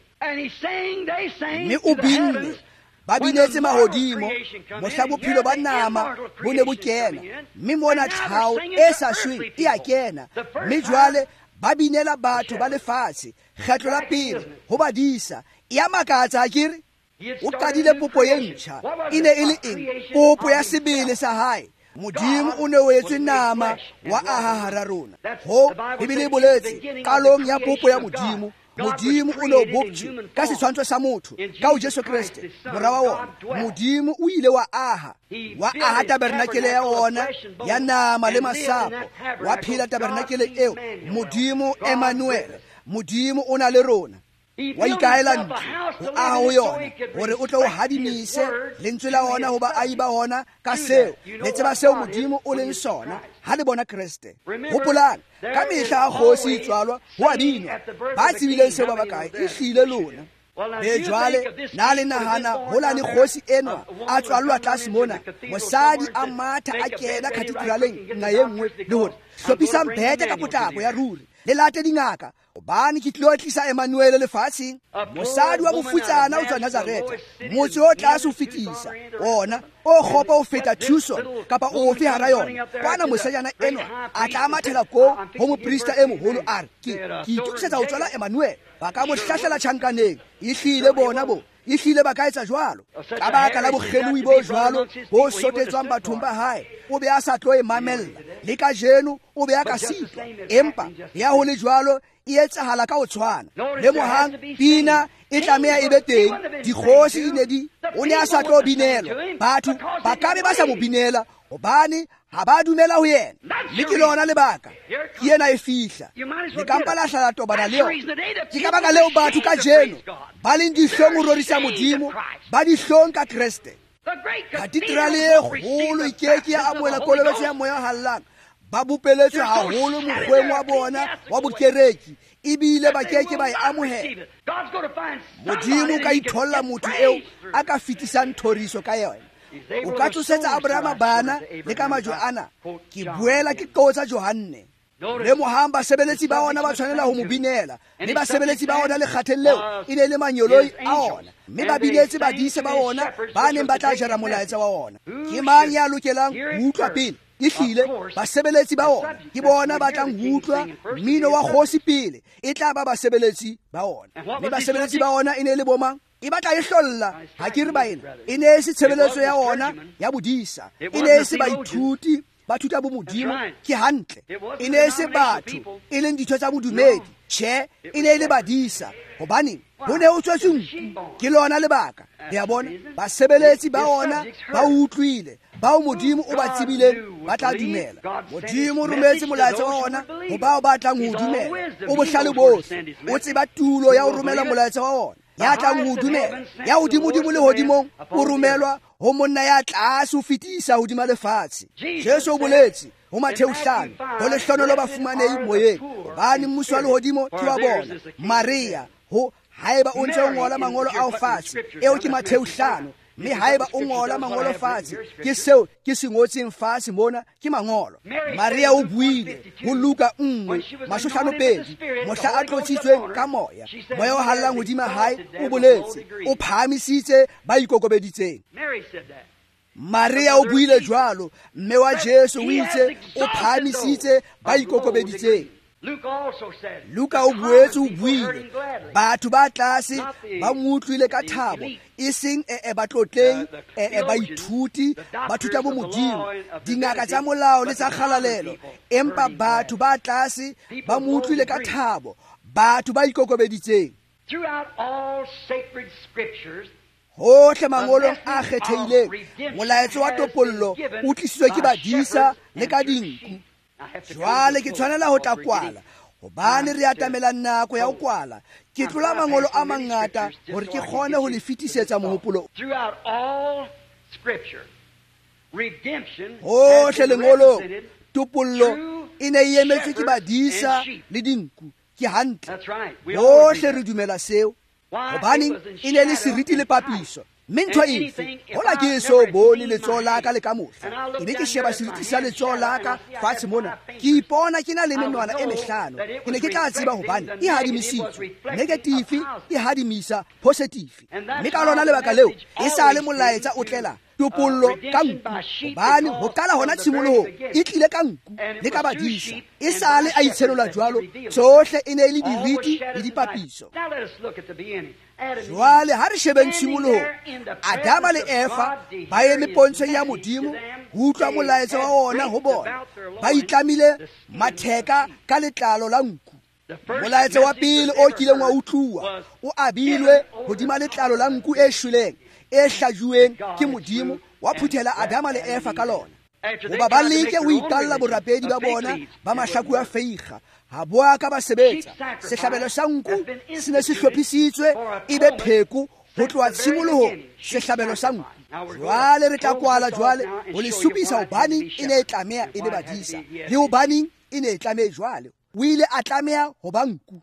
Mme o binne ba binetse mahodimo mohla bophelo ba nama bo ne bo kena, mme mona tlhaho e sa shweng e a kena, mme jwale ba binela batho ba lefatshe kgetlo la pele ho badisa. E a makatsa akere? O qadile popo ye ntjha, e ne e le eng? Popo ya sebele sa hae. Modimo o ne o etswe nama wa aha hara rona. Ho Bibele e boletse qalong ya popo ya modimo, modimo o ne o boptjwe ka setshwantsho sa motho, ka ho Jesu Kriste mora wa wona. Modimo o ile wa aha wa aha tabernakele ya wona ya nama le masapo, wa phela tabernakele eo. Modimo Emmanuel, modimo o na le rona. Wa ikaela ntlo ho aha ho yona hore o tlo o hadimise lentswe la ona ho baahi ba ona ka seo le tseba seo modimo o leng sona ha le bona Kriste. Hopolang ka mehla a kgosi e tswalwa ho a binwa, ba tsebileng seo ba bakae e hlile lona. Le jwale na le nahana ho la le kgosi enwa a tswalwa tlase mona, mosadi a matha a kena katedraleng nna ye nngwe le hore hlophisang bhete ka potlako ya ruri le late dingaka hobane ke tlo tlisa Emmanuel lefatsheng. Mosadi wa mofutsana o tswa Nazareta, motse o tlase ho fetisa ona o kgopa ho feta Tucson kapa ofe hara yona. Bana mosajana enwa a tla mathela ko ho moprista e moholo a re ke ke itukisetsa ho tswala Emmanuel. Ba ka mo hlahlela tjhankaneng, e hlile bona bo e hlile ba ka etsa jwalo ka baka la bokgelui bo jwalo bo sotetswang bathong ba hae. O be a sa tlo e mamella le ka jeno o be a ka sitwa, empa ya ho le jwalo e etsahala ka ho tshwana. Le mohang pina e tlameha e be teng, dikgosi di ne di o ne a sa tlo binelwa. Batho ba ka be ba sa mo binela hobane ha ba dumela ho yena, mme ke lona lebaka ke ena e fihla le kampa la hlala tobana leo. Ke ka baka leo batho ka jeno ba leng dihlong ho rorisa modimo, ba dihlong ka Kriste. Katedrale e kgolo e keke ya amohela kolobetso ya moya hallang. Ba bopeletswe haholo mokgweng wa bona wa bokereki, ebile ba keke ba e amohela. Modimo ka itholla motho eo a ka fetisang thoriso ka yona. O ka tsosetsa Abrahama bana le ka majo ana. Ke buela ke qotsa Johanne. Le mohang basebeletsi ba ona ba tshwanela ho mo binela, mme basebeletsi ba ona le kgatelleo e ne le manyoloi a ona, mme ba binetse badise ba ona ba neng ba tla jara molaetsa wa ona. Ke mang ya lokelang ho utlwa pele? E hlile basebeletsi ba ona ke bona ba tlang ho utlwa mmino wa kgosi pele e tla ba basebeletsi ba ona. Mme basebeletsi ba ona e ne le bomang? E batla e hlolla ha ke re ba ena e ne se tshebeletso ya ona ya bodisa, e ne se baithuti ba thuta bo modimo. Ke hantle e ne se batho e leng ditho tsa bodumedi, tjhe e ne le badisa hobane ho ne ho tswetswe nku. Ke lona lebaka le ya bona basebeletsi ba ona ba utlwile bao modimo o ba tsibileng ba tla dumela. Modimo o rometse molaetsa wa ona ho bao ba tlang ho dumela. O bohlale bohle, o tseba tulo ya ho romela molaetsa wa ona ya tlang ho dumela. Ya hodimodimo le hodimong o romelwa ho monna ya tlase ho fetisa hodima lefatshe. Jesu o boletse ho Mathewu hlano ho lehlono ba fumanehi moyeng hobane mmuso wa lehodimo ke wa bona. Maria ho haeba o ntse o ngola mangolo ao fatshe, eo ke Mathewu hlano, mme haeba o ngola mangolo fatshe ke seo ke se ngotseng fatshe mona ke mangolo. Maria o buile ho Luka nngwe mashohlano pedi mohla a tlotsitsweng ka moya, moya o hallang hodima hae o boletse o phahamisitse ba ikokobeditseng. Maria o buile jwalo, mme wa Jesu o itse o phahamisitse ba ikokobeditseng. Luka o boetse o buile batho ba tlase ba mutlwile ka thabo e seng e ba tlotleng e ba ithuti ba thuta mo modimo dingaka tsa molao le tsa kgalalelo empa batho ba tlase ba mutlwile ka thabo batho ba ikokobeditseng. Throughout all sacred scriptures, hohle mangolong a kgethehileng molaetso wa topollo o tlisitswe ke badisa le ka dinku. Jwale ke tshwanela ho tla kwala hobane re atamela nako ya ho kwala. Ke tlola mangolo a mangata hore ke kgone ho le fetisetsa mohopolo. Throughout all scripture, redemption hohle lengolo topollo e ne e emetswe ke badisa le dinku. Ke hantle hohle re dumela seo hobaneng e ne le seriti le papiso. Mme ntho efe hola ke so bone letsoho la ka le ka mohla ke be ke sheba seriti sa letsoho la ka fatshe mona ke ipona ke na le menwana e mehlano ke ne ke tla tseba hobane e hadimisitswe negative e hadimisa positive. Mme ka lona lebaka leo e sa le molaetsa o tlela topollo ka nku hobane ho qala hona tshimoloho e tlile ka nku le ka badisa e sa le a itshelola jwalo tsohle e ne le diriti le dipapiso. Jwale ha re shebeng tshimoloho Adama le Eva ba eme pontshong ya modimo ho utlwa molaetsa wa ona ho bona ba itlamile matheka ka letlalo la nku. Molaetsa wa pele o kileng wa utluwa o abilwe hodima letlalo la nku e shweleng e hlajuweng ke modimo wa phuthela Adama le Eva ka lona hoba ba leke ho italla borapedi ba bona ba mahlaku a feiga ha boa ka ba sebetsa. Sehlabelo sa nku se ne se hlophisitswe e be pheko ho tloha tshimoloho sehlabelo sa nku. Jwale re tla kwala jwale ho le supisa hobane e ne e tlameha e be badisa le hobane e ne e tlameha jwale o ile a tlameha ho ba nku.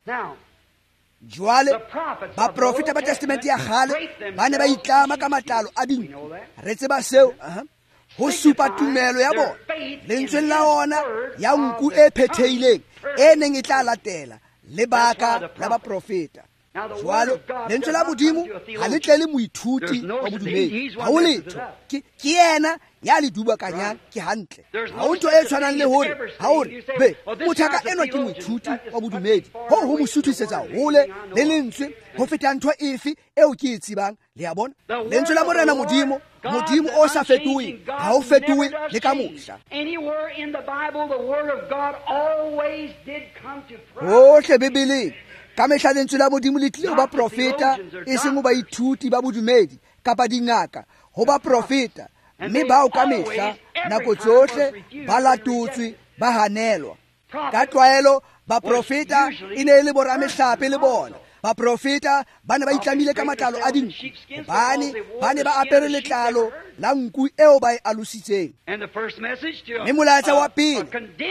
Jwale baprofeta ba testamente ya kgale ba ne ba itlama ka matlalo a dinku. Re tseba seo ho supa tumelo ya bona lentsweng la ona ya nku e phethehileng e neng e tla latela lebaka la baprofeta. Jwale lentswe la modimo ha le tle le moithuti wa bodumedi ha o letho ke yena ya le dubakanyang ke hantle. Ha o ntho e tshwanang le hore ha hore be mothaka enwa ke moithuti wa bodumedi ho ho mo suthisetsa hole le lentswe ho feta ntho efe eo ke e tsebang le ya bona. Lentswe la morena modimo modimo o sa fetohe ha o fetohe le ka mohla. Anywhere in the Bible the word of God always did come to hohle bibeleng ka mehla lentswe la modimo le tlile ho ba profeta e seng ho baithuti ba bodumedi kapa dingaka ho ba profeta. Mme bao ka mehla nako tsohle ba latotswe ba hanelwa. Ka tlwaelo baprofeta e ne le boramehlape le bona. Baprofeta ba ne ba itlamile ka matlalo a dinku hobane ba ne ba apere letlalo la nku eo ba e alusitseng. Mme molaetsa wa pele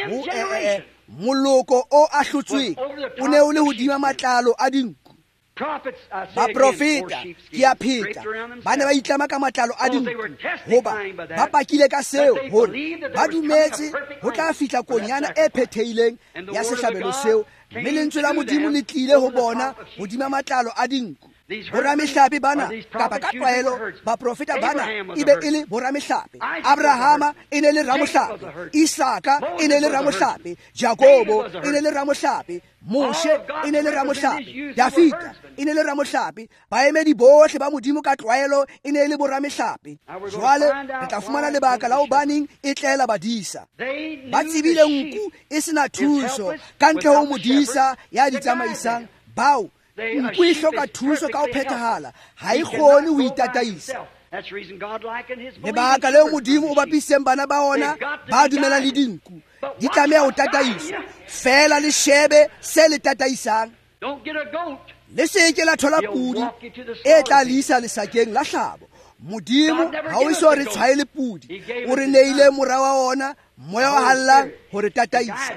moloko o ahlotsweng o ne o le hodima matlalo a dinku. Baprofeta ke a pheta ba ne ba itlama ka matlalo a dinku hoba ba pakile ka seo hore ba dumetse ho tla fihla konyana e phethehileng ya sehlabelo seo. Mme lentswe la modimo le tlile ho bona hodima matlalo a dinku. Boramehlape bana kapa ka tlwaelo baprofeta bana e be e le boramehlape. Abrahama e ne le ramohlape, Isaka e ne le ramohlape, Jakobo e ne le ramohlape, Moshe e ne le ramohlape, Dafita e ne le ramohlape. Baemedi bohle ba modimo ka tlwaelo e ne le boramehlape. Jwale re tla fumana lebaka la hobaneng e tlela badisa. Ba tsebile nku e sena thuso ka ntle ho modisa ya ditsamaisang bao nku e hloka thuso ka ho phethahala ha e kgone ho itataisa. Lebaka leo modimo o bapiseng bana ba ona ba dumela le dinku di tlameha ho tataiswa fela le shebe se le tataisang. Le seke la thola pudi e tla lisa lesakeng la hlabo. Modimo ha o iso re tshwaele pudi o re neile mora wa ona moya wa hallang hore tataisa.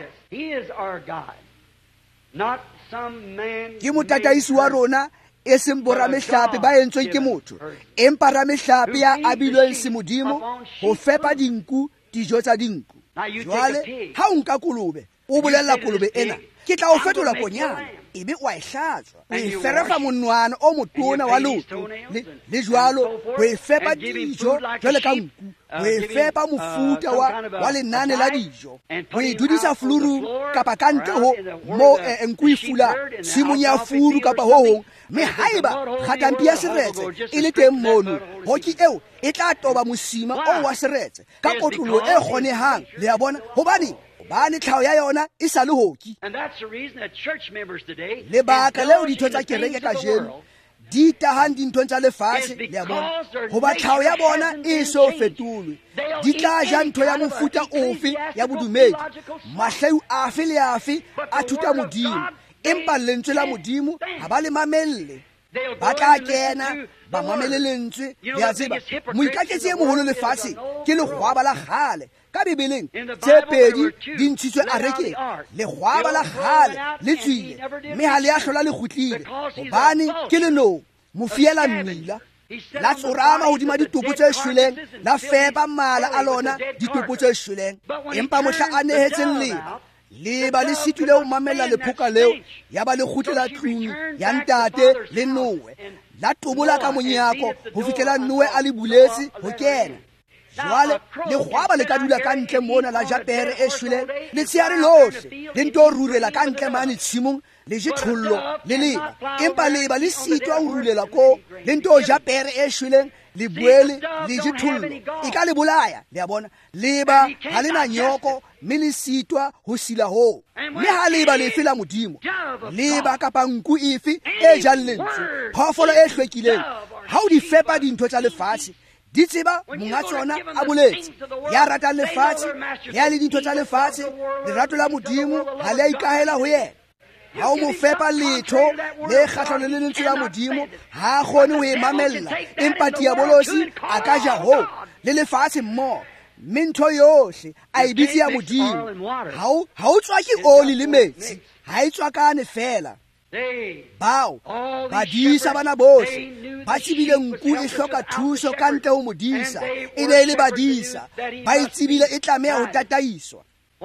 Ke motataisi wa rona e seng boramehlape ba entsweng ke motho empa ramehlape ya abilweng se modimo ho fepa dinku dijo tsa dinku. Jwale ha o nka kolobe o bolella kolobe ena ke tla o fetola konyana ebe wa ihlatswa o e ferefa monwana o motona wa loto le jwalo o e fepa dijo jwale ka nku o e fepa mofuta wa wa lenane la dijo o e dudisa fluru kapa kante ho mo nku e fula tshimong ya furu kapa ho hong mme haeba kgatampi ya seretse e le teng mono hoki eo e tla toba mosima o wa seretse ka kotlolo e kgonehang le ya bona hobane bane tlhao ya yona e sa le hoki lebaka leo ditho tsa kereke ka jeno di tahang dinthong tsa lefatshe le ya bona hoba tlhao ya bona e so fetolwe di tla ja ntho ya mofuta ofe ya bodumedi mahleu afe le afe a thuta modimo empa lentswe la modimo ha ba le mamelle ba tla kena ba mamele lentswe le a tseba moikaketsi e moholo lefatshe ke legwaba la gale ka bibeleng tse pedi di ntshitswe arekeng legwaba la gale le tswile mme ha le a hlola le kgutlile hobane ke lenong mofiela mmila la tsorama hodima ditopo tse shweleng la fepa mala a lona ditopo tse shweleng empa mohla a nehetseng leba leba le situle ho mamela lephoka leo ya ba le kgutlela tlung ya ntate le Noe la tobola ka monyako ho fihlela Noe a le buletse ho kena jwale legwaba le ka dula ka ntle mona la japere e shweleng le tshiare lohle le nto rurela ka ntle mane tshimong le jethollo le leba empa leba le sitwa ho rulela ko le nto japere e shweleng le buele le jethollo e ka le bolaya le ya bona leba ha le na nyoko mme le sitwa ho sila ho mme ha leba le fela modimo leba kapa nku efe e jang lentswe phofolo e hlwekileng ha o di fepa dintho tsa lefatshe di tseba monga tsona a boletse ya rata lefatshe ya le dintho tsa lefatshe lerato la modimo ha le a ikahela ho yena ha o mo fepa letho le kgahlano le lentswe la modimo ha a kgone ho e mamella empa diabolosi a ka ja ho le lefatshe mmoho mme ntho yohle a e bitsi ya modimo ha o tswake oli le metsi ha e tswakane fela bao ba disa bana bohle ba tsebile nku e hloka thuso ka ntle ho modisa e ne e le badisa ba itsebile e tlameha ho tataiswa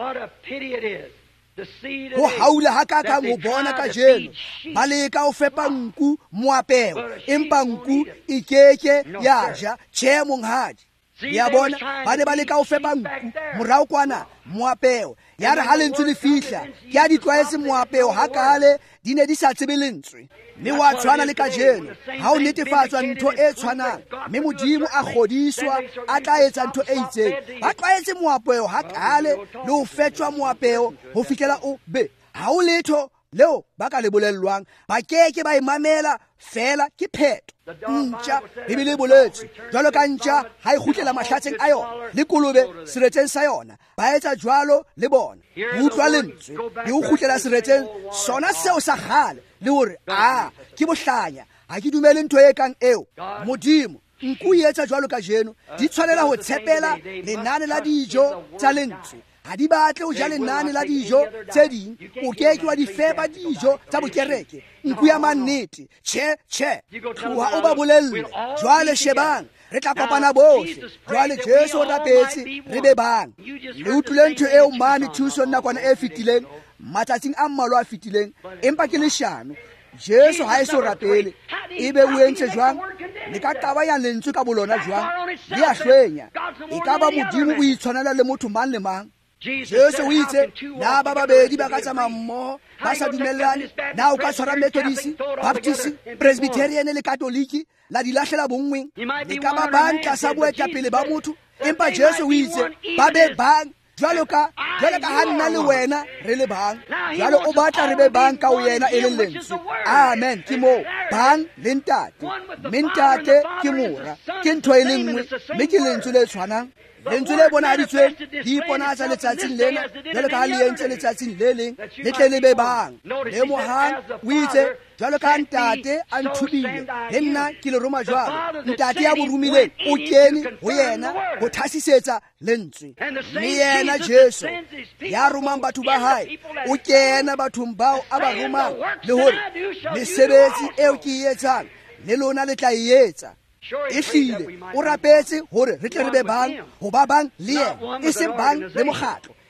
ho haula hakakang ho bona ka jeno ba leka ho fepa nku moapeo empa nku e keke ya ja tjhe monghadi ya bona ba ne ba leka ho fepa nku morao kwana moapeo ya re ha lentswe le fihla ke a di tlwaetse moapeo hakale di ne di sa tsebe lentswe mme wa tshwana le ka jeno ha o netefatswa ntho e tshwanang mme modimo a kgodiswa a tla etsa ntho e itseng ba tlwaetse moapeo hakale le ho fetshwa moapeo ho fihlela o be ha o letho leo ba ka le bolellwang ba keke ba imamela fela ke pheto ntja bibele boletse jwalo ka ntja ha e khutlela mahlatseng a yona le kolobe seretseng sa yona ba etsa jwalo le bona ho utlwa lentswe le ho khutlela seretseng sona seo sa gale le hore a ke bohlanya ha ke dumele ntho e kang eo modimo nku e etsa jwalo ka jeno di tshwanela ho tshepela lenane la dijo tsa lentswe ha di batle ho ja lenane la dijo tse ding o keke wa di fepa dijo tsa bokereke nku ya mannete tjhe tjhe tloha o ba bolelle jwale shebang re tla kopana bohle jwale Jesu o rapetse re be bang le utlwile ntho eo mane thuso nakwana e fetileng matsatsing a mmalwa a fetileng empa ke leshano Jesu ha e so rapele ebe o entse jwang le ka tabanya lentswe ka bolona jwang le a hlwenya e ka ba modimo o itshwanela le motho mang le mang Jesu o itse na ba babedi ba ka tsamaya mmoho ba sa dumellane na o ka tshwara Methodist Baptist Presbyterian le Katoliki la di lahlela bonngweng le ka ba bang tlasa boetapele ba motho empa Jesu o itse ba be bang jwalo ka jwalo ka ha nna le wena re le bang jwalo o batla re be bang ka o yena e le lentswe amen ke mo bang le ntate mme ntate ke mora ke ntho e le nngwe mme ke lentswe le tshwanang lentswe le bonaditsweng di iponatsa letsatsing lena jwalo ka ha le entse letsatsing le leng le tle le be bang le mohang o itse jwalo ka ntate a nthubile le nna ke le roma jwalo ntate ya borumileng o kene ho yena ho thasisetsa lentswe mme yena Jesu ya romang batho ba hae o kena bathong bao a ba romang le hore mesebetsi eo ke e etsang le lona le tla e etsa e hlile o rapetse hore re tle re be bang ho ba bang le yena e seng bang le mokgatlo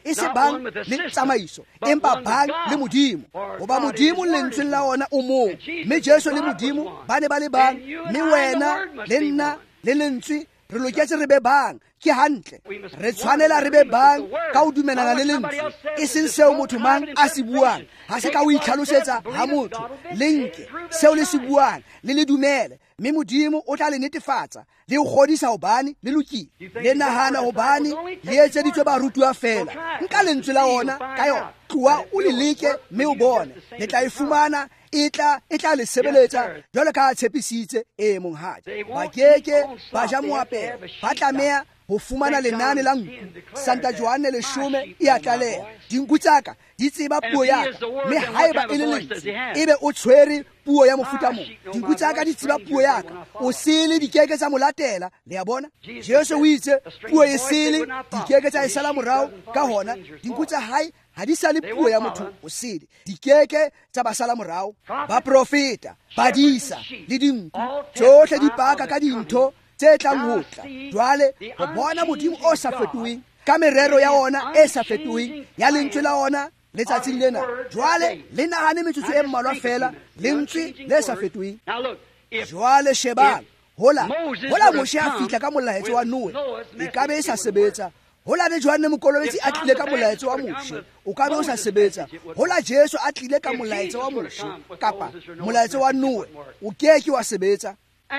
e se bang le tsamaiso empa bang le modimo goba modimo lentsweng la ona o mong mme Jesu le modimo ba ne ba le bang mme wena le nna le lentswe re loketse re be bang ke hantle re tshwanela re be bang ka o dumelana le lentswe e seng seo motho mang a se buang ha se ka o itlhalosetsa ha motho lenke seo le se buang le le dumele mme modimo o tla le netefatsa le o godisa hobane le lokile le nahana hobane le etseditswe barutwa fela nka lentswe la ona ka yona tloa o le leke mme o bone le tla e fumana e tla e tla le sebeletsa jwalo ka a tshepisitse e monghadi ba keke ba ja moapero ba tlameha ho fumana lenane la nku Santa Johanne leshome e a tlaleha dinku tsaka di tseba puo yaka mme haeba e le lentswe ebe o tshwere puo ya mofuta mong dinku tsaka di tseba puo yaka o sele dikeke tsa molatela le ya bona Jesu o itse puo e sele dikeke tsa e sala morao ka hona dinku tsa hae ha di sa le puo ya motho o sele dikeke tsa ba sala morao ba profeta badisa le dinku tsohle di paka ka dintho tse tlang ho tla jwale ho bona modimo o sa fetoheng ka merero ya ona e sa fetoheng ya lentswe la ona letsatsing lena jwale le nahane metsotso e mmalwa fela lentswe le sa fetoheng jwale shebang hola hola Moshe a fihla ka molaetso wa Noe e ka be e sa sebetsa hola le Johanne Mokolobetsi a tlile ka molaetso wa Moshe o ka be o sa sebetsa hola Jesu a tlile ka molaetso wa Moshe kapa molaetso wa Noe o keke wa sebetsa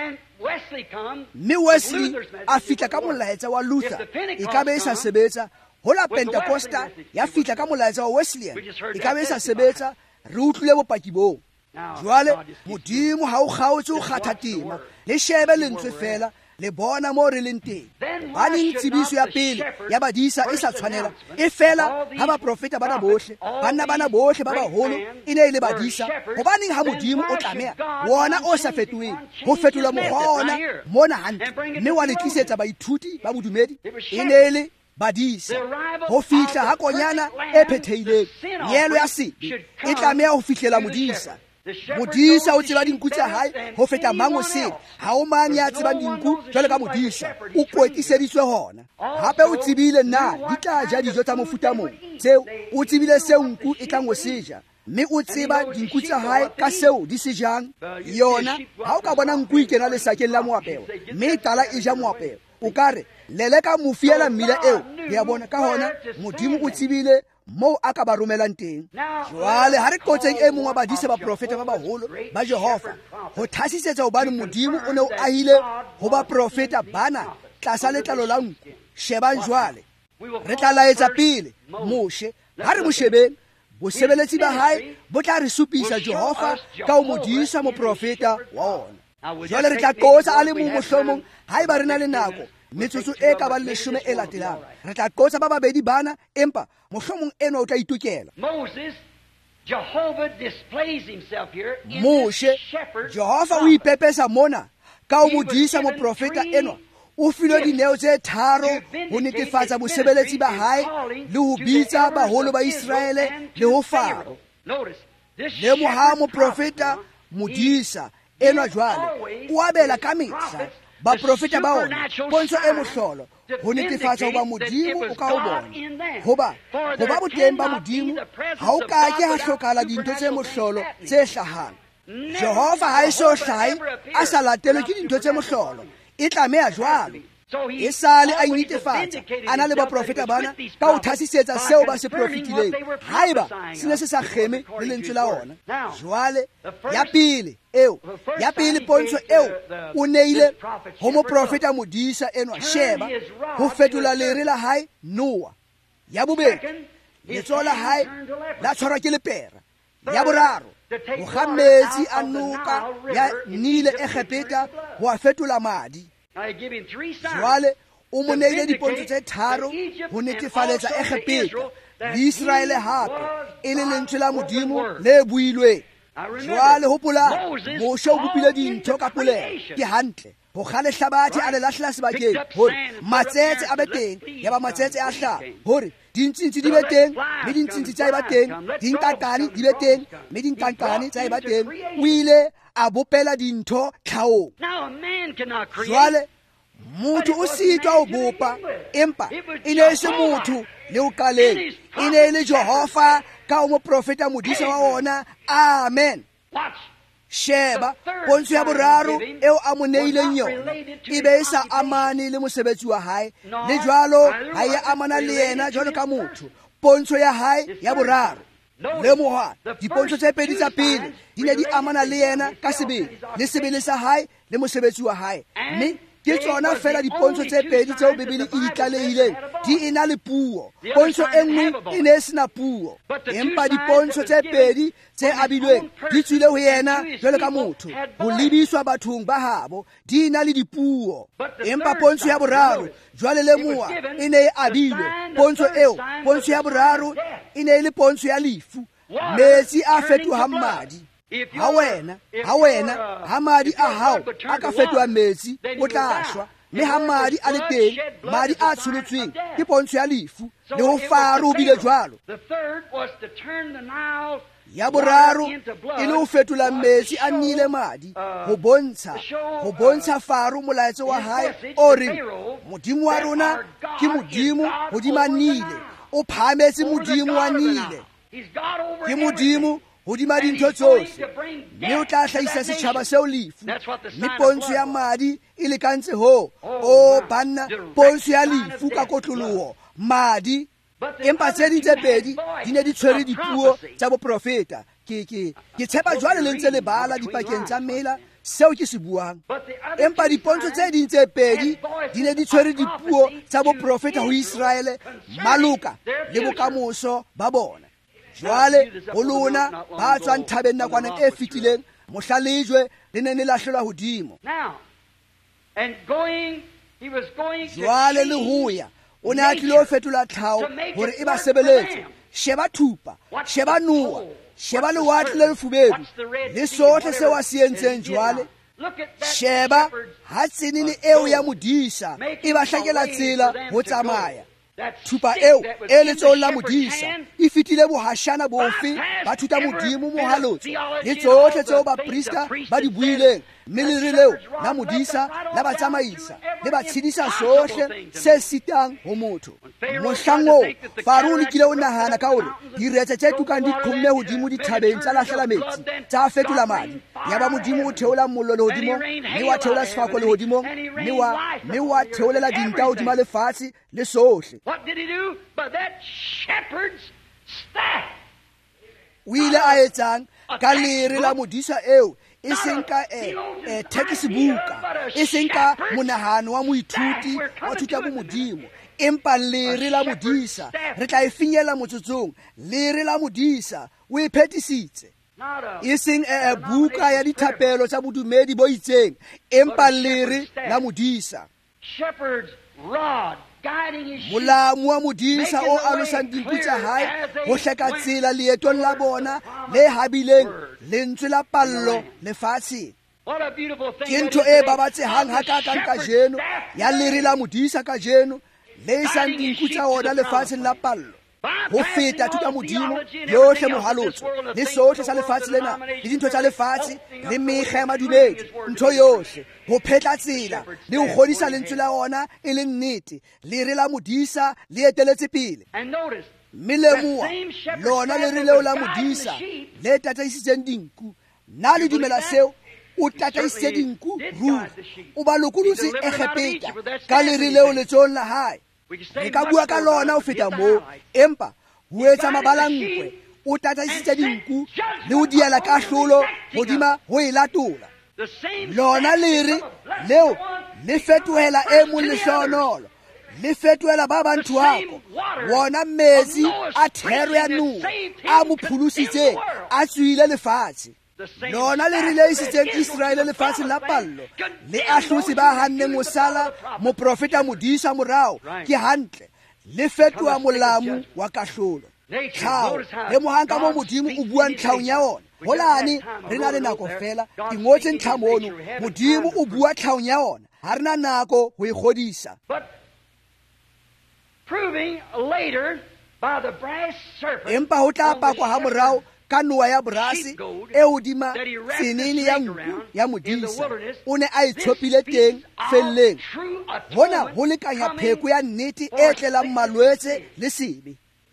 mme Wesley a fihla ka molaetsa wa Luther e ka be e sa sebetsa hola Pentecosta ya fihla ka molaetsa wa Wesleyan e ka be e sa sebetsa re utlwile bopaki boo jwale modimo ha o kgaotse o kgatha tema le shebe lentswe fela le bona mo re leng teng ba neng tsebiso ya pele ya badisa e sa tshwanela e fela ha baprofeta bana bohle banna bana bohle ba baholo e ne e le badisa hobaneng ha modimo o tlameha wona o sa fetoheng ho fetola mokgwa ona mona hantle mme wa le tlisetsa baithuti ba bodumedi e ne e le badisa ho fihla ha konyana e phethehileng nyelo ya sebe e tlameha ho fihlela modisa modisa o tseba dinku tsa hae ho feta mango sele ha o mang ya tsebang dinku jwalo ka modisa o kwetiseditswe hona hape o tsebile na di tla ja dijo tsa mofuta mong tseo o tsebile seo nku e tlang ho seja mme o tseba dinku tsa hae ka seo di se jang yona ha o ka bona nku ikena lesakeng la moapeo mme tala e ja moapeo o kare lele ka mofiela mmila eo ya bona ka hona modimo o tsebile mo a ka ba romelang teng jwale ha re qotseng e mong wa badisa ba profeta ba baholo ba Jehova ho thasisetsa hobane modimo o ne o ahile ho ba profeta bana tlasa letlalo la nku shebang jwale re tla laetsa pele Moshe ha re mo shebeng bosebeletsi ba hae bo tla re supisa Jehova ka o modisa mo profeta wa ona jwale re tla qotsa a le mong mohlomong haeba re na le nako metsotso e ka ba leshome e latelang re tla qotsa ba babedi bana empa mohlomong eno o tla itukela Moshe Jehova o ipepesa mona ka o modisa mo profeta eno o filwe dineo tse tharo ho netefatsa bosebeletsi ba hae le ho bitsa baholo ba Israele le ho faro le moha mo profeta modisa eno jwale o abela ka mehla ba profeta ba ona pontsho e mohlolo ho netefatsa hoba modimo o ka o bona hoba hoba boteng ba modimo ha o ka ke ha hlokala dintho tse mohlolo tse hlahang Jehova ha e so hlahe a sa latelwe ke dintho tse mohlolo e tlameha jwalo e sale a netefatsa a na le baprofeta bana ka o thasisetsa seo ba se profitileng haeba se ne se sa kgeme le lentswe la ona jwale ya pele eo ya pele pontsho eo o neile ho moprofeta modisa eno sheba ho fetola lere la hae Noa ya bobedi letsoho la hae la tshwarwa ke lepera ya boraro ho ga metsi a noka ya Nile e Egepeta ho a fetola madi jwale o mo neile dipontsho tse tharo ho netefaletsa Egepeta le Israele hape e le lentswe la modimo le builweng jwale hopola Moshe o bopile dintho ka polelo ke hantle ho ga lehlabathe a le lahlela sebakeng hore matsetse a be teng ya ba matsetse a hlaha hore dintsintsi di be teng mme dintsintsi tsa e ba teng dinkakane di be teng mme dinkakane tsa e ba teng o ile a bopela dintho tlhaong jwale motho o sitwa o bopa empa e ne se motho le o qaleng e ne le Jehova ka o moprofeta modisa wa ona. Amen. Sheba pontsho ya boraro eo a mo neileng yona e be e sa amane le mosebetsi wa hae, le jwalo ha e amana le yena jwalo ka motho. Pontsho ya hae ya boraro, lemoha dipontsho tse pedi tsa pele di ne di amana le yena ka sebele, le sebele sa hae le mosebetsi wa hae. Mme ke tsona fela dipontsho tse pedi tseo Bibele e di tlalehileng di ena le puo. Pontsho e nngwe e ne e sena puo, empa dipontsho tse pedi tse abilweng di tswile ho yena jwalo ka motho, ho lebiswa bathong ba habo, di ena le dipuo. Empa pontsho ya boraro, jwale lemoha, e ne e abilwe. Pontsho eo, pontsho ya boraro e ne e le pontsho ya lefu, metsi a fetohang madi. Ha wena ha wena ha madi a hao a ka fetoha metsi, o tla shwa. Mme ha madi a le teng, madi a tsholotsweng ke pontsho ya lefu, le ho fara o bile jwalo. Ya boraro e le ho fetola metsi a nnile madi, ho bontsha ho bontsha Faro molaetsa wa hae o reng Modimo wa rona ke Modimo hodima Nile, o phametse Modimo wa Nile, ke Modimo hodima dintho tsohle, mme o tla hlahisa setjhaba seo lefu. Mme pontsho ya madi e lekantse ho o banna, pontsho ya lefu ka kotloloho madi. Empa tse ding tse pedi di ne di tshwere dipuo tsa boprofeta. Ke ke ke tshepa jwale le ntse le bala dipakeng tsa mela seo ke se buang. Empa dipontsho tse ding tse pedi di ne di tshwere dipuo tsa boprofeta ho Israele maluka le bokamoso ba bona. Jwale ho lona ba tswang thabeng nakwaneng e fetileng, mohlalejwe le ne le lahlelwa hodimo. Jwale le hoya o ne a tlile ho fetola tlhao hore e ba sebeletse. Sheba thupa, sheba Noa, sheba lewatle le lefubedu le sohle seo a se entseng jwale. Sheba ha tsenene eo ya modisa e ba hlakela tsela ho tsamaya. Thupa eo e letsohong la modisa e fitile bohashana bofe ba thuta Modimo mohalotso le tsohle tseo baprista ba di buileng, mme lere leo la modisa la ba tsamaisa le ba tshedisa sohle se sitang ho motho. Mohlang oo Faro o lekile o nahana ka hore diretse tse tukang di qomme hodimo dithabeng tsa lahlela metsi tsa fetola madi. Ya ba Modimo o theola mollo lehodimong, mme wa theola sefako lehodimong, mme wa theolela dinta hodima lefatshe le sohle. What did he do? But that shepherd's staff. O ile a etsang ka lere la modisa eo, e seng ka e textbooka, e seng ka monahano wa moithuti wa thuta bo Modimo, empa lere la modisa. Re tla e finyella motsotsong. Lere la modisa o e phetisitse, e seng e buka ya dithapelo tsa bodumedi bo itseng, empa lere la modisa. Shepherd's rod. Molamu wa modisa o alosang dinku tsa hae ho hleka tsela leetong la bona le habileng lentswe la pallo lefatsheng. Ke ntho e babatsehang hakakang kajeno ya lere la modisa kajeno le isang dinku tsa ona lefatsheng la pallo. Ho feta thuta Modimo yohle mohalotso le sohle sa lefatshe lena le dintho tsa lefatshe le mekga ya madumedi, ntho yohle ho phetla tsela le ho kgodisa lentswe la ona e le nnete. Lere la modisa le eteletse pele. Mme lemoa lona lere leo la modisa le tataisitseng dinku, na le dumela seo o tataisitse dinku ruri, o ba lokolotse Egepeta ka lere leo letsohong la hae. Re ka bua ka lona ho feta moo, empa ho etsa mabalangwe o tataisitse dinku le ho diela kahlolo hodima ho e latola. Lona lere leo le fetohela e mong lehlohonolo, le fetohela ba bantu hako, wona metsi a thero ya Noa a mo phulusitseng a tswile lefatshe. Lona le relaisitseng Israele lefatshe la pallo, le ahlosi ba hanneng ho sala moprofeta modisa morao, ke hantle le fetoha molamu wa kahlolo. Tlhao le mohanka mo Modimo o buang tlhaong ya ona. Holane re na le nako fela, ke ngotse ntlha mono Modimo o bua tlhaong ya ona, ha re na nako ho e kgodisa. Proving later by the brass serpent. Empa ho tla pakwa ha morao ka nowa ya borase e hodima tsenene ya nku ya modisa o ne a itshopile teng felleng. Hona ho lekanya pheko ya nnete e tlelang malwetse le sebe.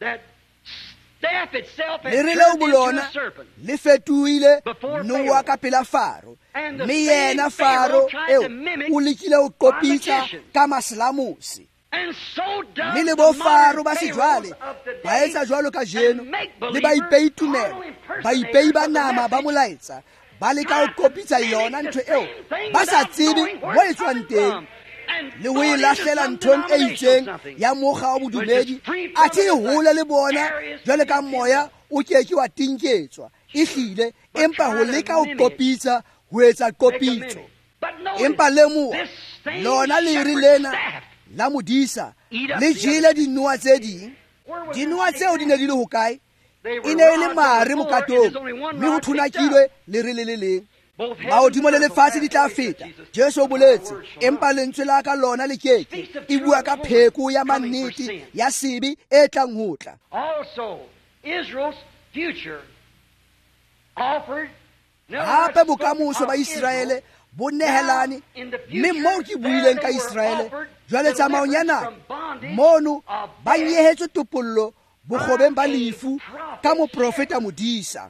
Le re leo bolona le fetohile nowa ka pela Faro, mme yena Faro eo o lekile ho qopitsa ka maselamosi. Mme le bo Faro ba sejwale ba etsa jwalo ka jeno, le ba ipei tumelo, ba ipei ba nama ba molaetsa, ba leka ho qopitsa yona ntho eo ba sa tsebe mo e tswang teng, le ho e lahlela nthong e itseng ya mokga wa bodumedi, athe e hole le bona jwale ka moya o keke wa tinketswa ehlile, empa ho leka ho qopitsa ho etsa qopitso. Empa lemoa lona lere lena la modisa le jele dinowa tse ding. Dinowa tseo di ne di le hokae? E ne e le mare mokatong, mme ho thunakilwe lere le le leng. Mahodimo le lefatshe di tla feta, Jesu o boletse, empa lentswe la ka lona le keke. E bua ka pheko ya mannete ya sebe e tlang ho tla. Hape bokamoso ba Israele bo nehelane, mme moo ke buileng ka Israele jwale tsamaong ya nako mono ba nyehetswe topollo bokgobeng ba lefu ka moprofeta modisa.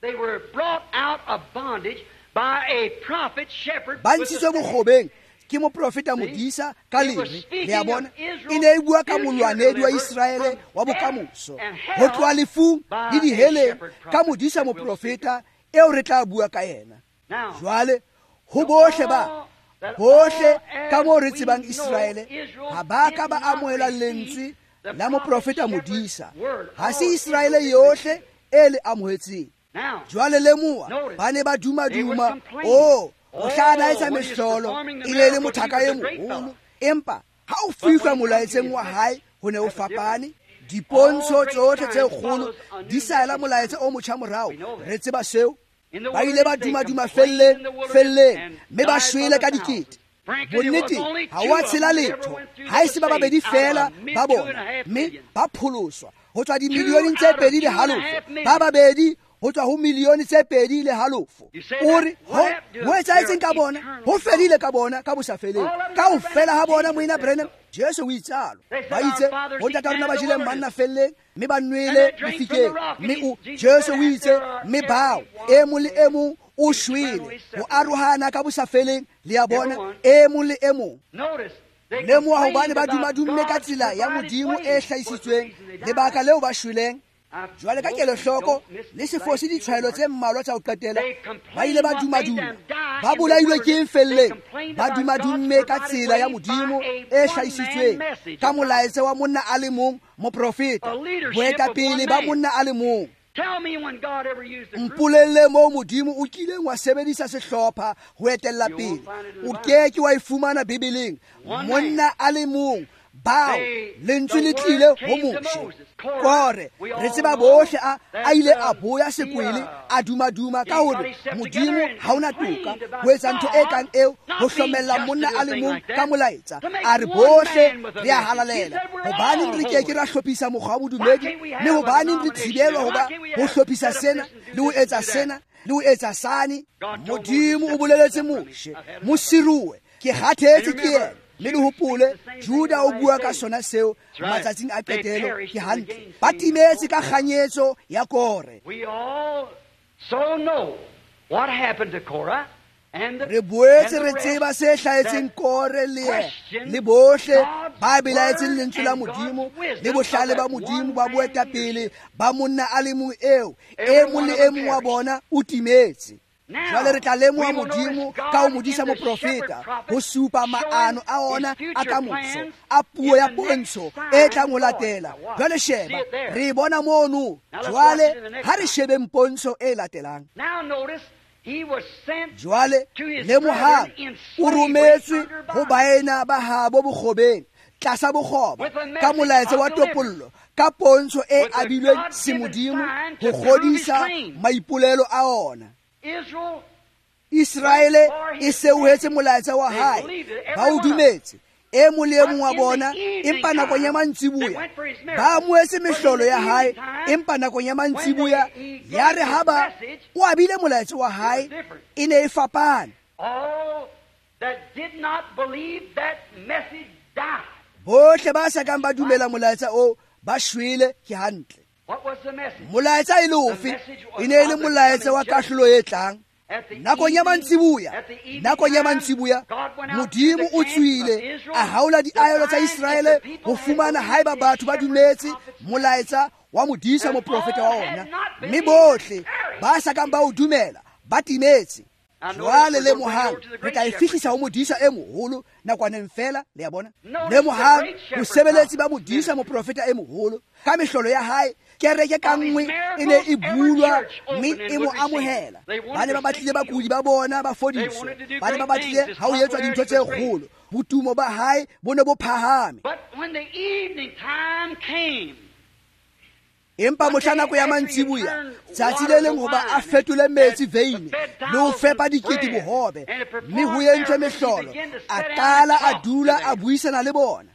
Ba ntshitswe bokgobeng ke moprofeta modisa ka leme, le a bona e ne e bua ka molwanedi wa Israele wa bokamoso ho tloha lefung le diheleng ka modisa moprofeta eo re tla bua ka yena. Jwale ho bohle ba bohle ka moo re tsebang Israele ha ba ka ba amohela lentswe la moprofeta modisa, ha se Israele yohle e le amohetseng. Jwale lemoa ba ne ba dumaduma, o o hlana etsa mehlolo e le le mothaka e moholo, empa ha o fihla molaetseng wa hae ho ne o fapane. Dipontsho tsohle tse kgolo di saela molaetsa o motjha morao, re tseba seo. Ba ile ba dumaduma felleng felleng, mme ba shwele ka dikete. Bonnete ha wa tshela letho, ha e se ba babedi fela ba bona, mme ba pholoswa ho tswa dimilione tse pedi le halofo, ba babedi ho tswa ho milione tse pedi le halofo. O re ho etsahetseng ka bona, ho fedile ka bona ka bosafeleng, ka ho fela ha bona moina Branham. Jesu o itsalo ba itse ho ntata rona ba jile manna felleng, mme ba nwele lefikeng, mme o Jesu o itse mme bao e mong le e mong o shwele ho arohana ka bosafeleng, le a bona e mong le e mong. Lemoa hobane ba dumadumme ka tsela ya modimo e hlahisitsweng, lebaka leo ba shweleng. Jwale ka kelo hloko le sefosi ditshwaelo tse mmalwa tsa ho qetela, ba ile ba dumaduma, ba bolailwe ke felleng, ba dumadumme ka tsela ya modimo e hlahisitsweng, ka molaetsa wa monna a le mong, moprofeta, boetapele ba monna a le mong. Mpolelle moo modimo o kileng wa sebedisa sehlopha ho etella pele. O keke wa ifumana Bibeleng monna a le mong bao lentswe le tlile ho Moshe. Kore re tseba bohle a a ile a boya sekwele a dumaduma ka hore modimo ha ona toka ho etsa ntho e kang eo, ho hlomella monna a le mong ka molaetsa. A re bohle re a halalela, hobane re keke ra hlophisa mokgwa wa bodumedi, mme hobane re thibelwa hoba ho hlophisa sena le ho etsa sena le ho etsa sane. Modimo o boleletse Moshe, mo siruwe ke kgathetse ke yena. Le le hopole Juda o bua ka sona seo matsatsing a qetelo ke hantle, ba timetse ka kganyetso ya Kore. Re boetse re tseba se hlahetseng Kore le le bohle ba belaetseng lentswe la modimo le bohlale ba modimo ba boetapele ba monna a le mong eo e mong le e mong wa bona o timetse. Jwale re tla lemoha modimo ka ho modisa moprofeta ho supa maano a ona a ka moso a puo ya pontsho e tlang ho latela. Jwale sheba re bona mono, jwale ha re shebe pontsho e latelang. Jwale lemohang o rometswe ho baena ba habo bokgobeng tlasa bokgoba ka molaetsa wa topollo, ka pontsho e abilweng semodimo ho kgodisa maipolelo a ona. Israele e seuhetse molaetsa wa hae, ba o dumetse, e mong le e mong wa bona empa nakong ya mantsiboya ba moetse mehlolo ya hae empa nakong ya mantsiboya ya re ha ba o abile molaetsa wa hae e ne e fapane. All that did not believe that message died. Bohle ba sa kang ba dumela molaetsa o ba shwele ke hantle. What was the message? Molaetsa e le ofe? E ne e le molaetsa wa kahlolo e tlang. Nakong ya mantsiboya nakong ya mantsiboya Modimo o tswile a haola diahelo tsa Israele ho fumana haeba batho ba dumetse molaetsa wa modisa moprofeta wa ona, mme bohle ba sa kang ba o dumela ba timetse. Jwale le mohang re ka e fihlisa ho modisa e moholo nakwaneng fela le ya bona. Le mohang ho sebeletsi ba modisa moprofeta e moholo ka mehlolo ya hae kereke ka nngwe e ne e bulwa mme e mo amohela. Ba ne ba batlile bakudi ba bona ba fodiswe, ba ne ba batlile ha o etswa dintho tse kgolo, botumo ba hae bo ne bo phahame. Empa mohla nako ya mantsiboya tsatsi le leng hoba a fetole metsi veine le ho fepa dikete bohobe, mme ho entswe mehlolo a qala a dula a buisana le bona.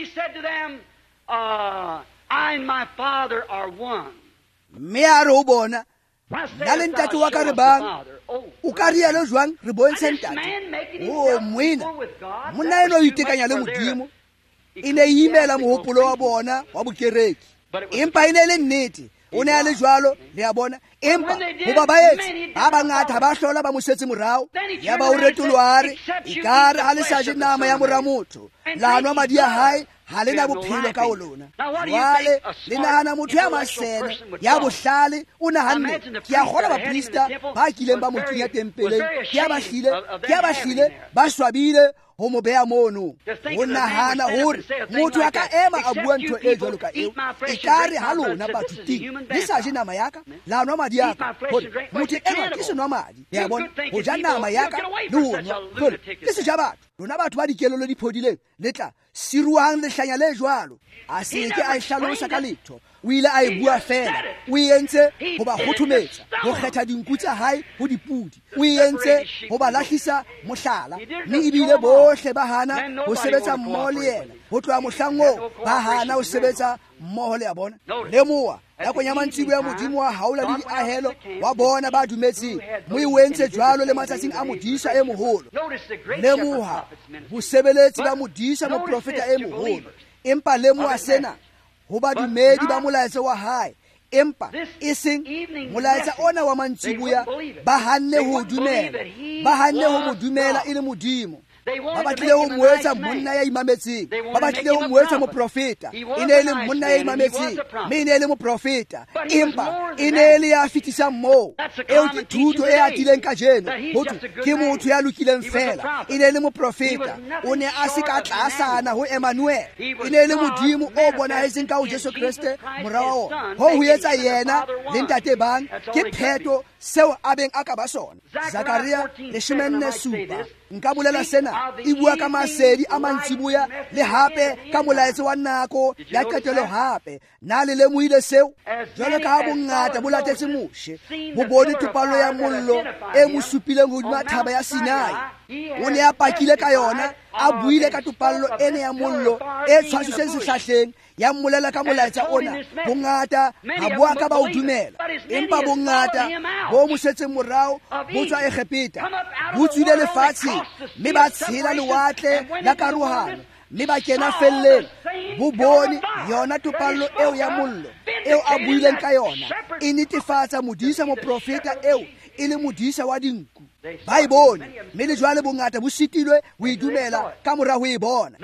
Mme a re ho bona, nna le ntate wa ka re bang, o ka rialo jwang re bontshe ntate? O moena monna eno o itekanya le Modimo. E ne e imela mohopolo wa bona wa bokereki, empa e ne le nnete. O ne a le jwalo le a bona, empa hoba baetsi ba bangata ba hlola ba mo setse morao, ya ba o retolware ekare ha le sa je nama ya mora motho, la nwa madi a hae ha le na bophelo ka o lona. Jwale le nahana motho ya masene ya bohlale o nahanne ke a kgola baprista ba kileng ba mo kenya tempeleng, ke a bahlile ke a bahlile ba swabile ho mo beha mono. O nahana hore motho a ka ema a bua ntho e jwalo ka eo ekare ha lona batho ting le sa je nama yaka la nwa madi yaka. Motho enwa ke senwa madi, ya bona, ho ja nama yaka le ho nwa le se ja batho. Lona batho ba dikelelo di phodileng le tla siruang le hlanya le jwalo a se ke a hlalosa ka letho. O ile a e bua fela, o entse ho ba khothumetsa, ho kgetha dinku tsa hae ho dipudi, o entse ho ba lahlisa mohlala, mme ebile bohle ba hana ho sebetsa mmoho le yena. Ho tloha mohlang oo ba hana ho sebetsa mmoho le ya bona. Le moa nakong ya mantsiboya Modimo wa haola le diahelo wa bona ba dumetseng, mo e wentse jwalo le matsatsing a modisa e moholo. Le moha ho sebeletsi ba modisa moprofeta e moholo, empa le moa sena ho ba dumedi ba molaetsa wa hae, empa e seng molaetsa ona wa mantsiboya ba hanne ho dumela, ba hanne ho mo dumela e le Modimo. Ba batlile ho moetsa monna ya imametseng, ba batlile ho moetsa moprofeta. E ne le monna ya imametseng, mme e ne le moprofeta, empa e ne le ya fitisang moo. Eo ke thuto e atileng ka jeno, hotu ke motho ya lokileng fela. E ne le moprofeta, o ne a se ka tlasana ho Emmanuel. E ne le Modimo o bonahetseng ka ho Jesu Kriste morao ho ho etsa yena le ntate bang ke pheto seo a beng a ka ba sona. Zakaria leshome nne supa nka bolela sena e bua ka masedi a mantsiboya le hape ka molaetsa wa nako ya qetelo hape. Na le lemohile seo jwalo ka ha bongata bo latetse moshe bo bone topalo ya mollo e mo supileng hodima thaba ya Sinai. O ne a pakile ka yona, a buile ka topallo ene ya mollo e tshwasitseng sehlahleng, ya mmolela ka molaetsa ona. Bongata ha boa ka ba o dumela, empa bongata bo mo setseng morao bo tswa Egepeta, bo tswile lefatshe mme ba tshela lewatle la karohano, mme ba kena felleng. Bo bone yona topallo eo ya mollo eo a buileng ka yona e netefatsa modisa moprofeta eo e le modisa wa dinku. Ba e bone, mme le jwale bongata bo sitilwe ho e dumela ka mora ho e bona.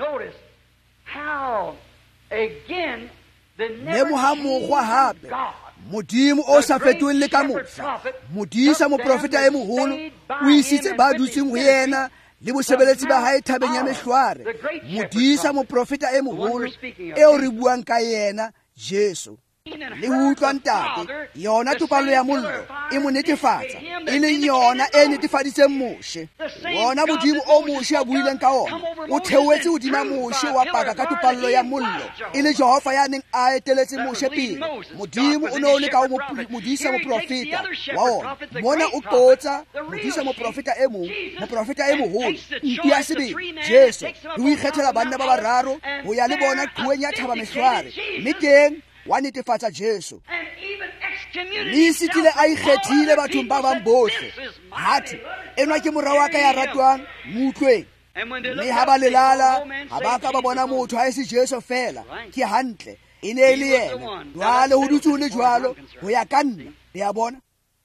Le moha mokgwa hape Modimo o sa fetoheng le ka mohla, modisa moprofeta e moholo o isitse ba dutseng ho yena le bosebeletsi ba hae thabeng ya mehlware. Modisa moprofeta e moholo eo re buang ka yena, Jesu. le utlwa ntate yona tupalo ya mollo e mo netefatsa e leng yona e netefaditseng moshe wona modimo o moshe a buileng ka ona o theoetse hodima moshe wa paka ka tupallo ya mollo e le Jehova ya neng a eteletse moshe pele modimo o ne o le ka o modisa moprofeta wa ona mona o qotsa modisa moprofeta e mong moprofeta e moholo mpi ya sebele Jesu le o ikgethela banna ba bararo ho ya le bona qhueng ya thaba mehlware mme teng wa netefatsa Jesu le isitile a ikgethile bathong ba bang bohle hathi enwa ke morao wa ka ya ratwang muutlweng mme ha ba lelala ha ba ka ba bona motho ha e se Jesu fela ke hantle e ne e le yena jwale ho dutse ho le jwalo ho ya ka nna le a bona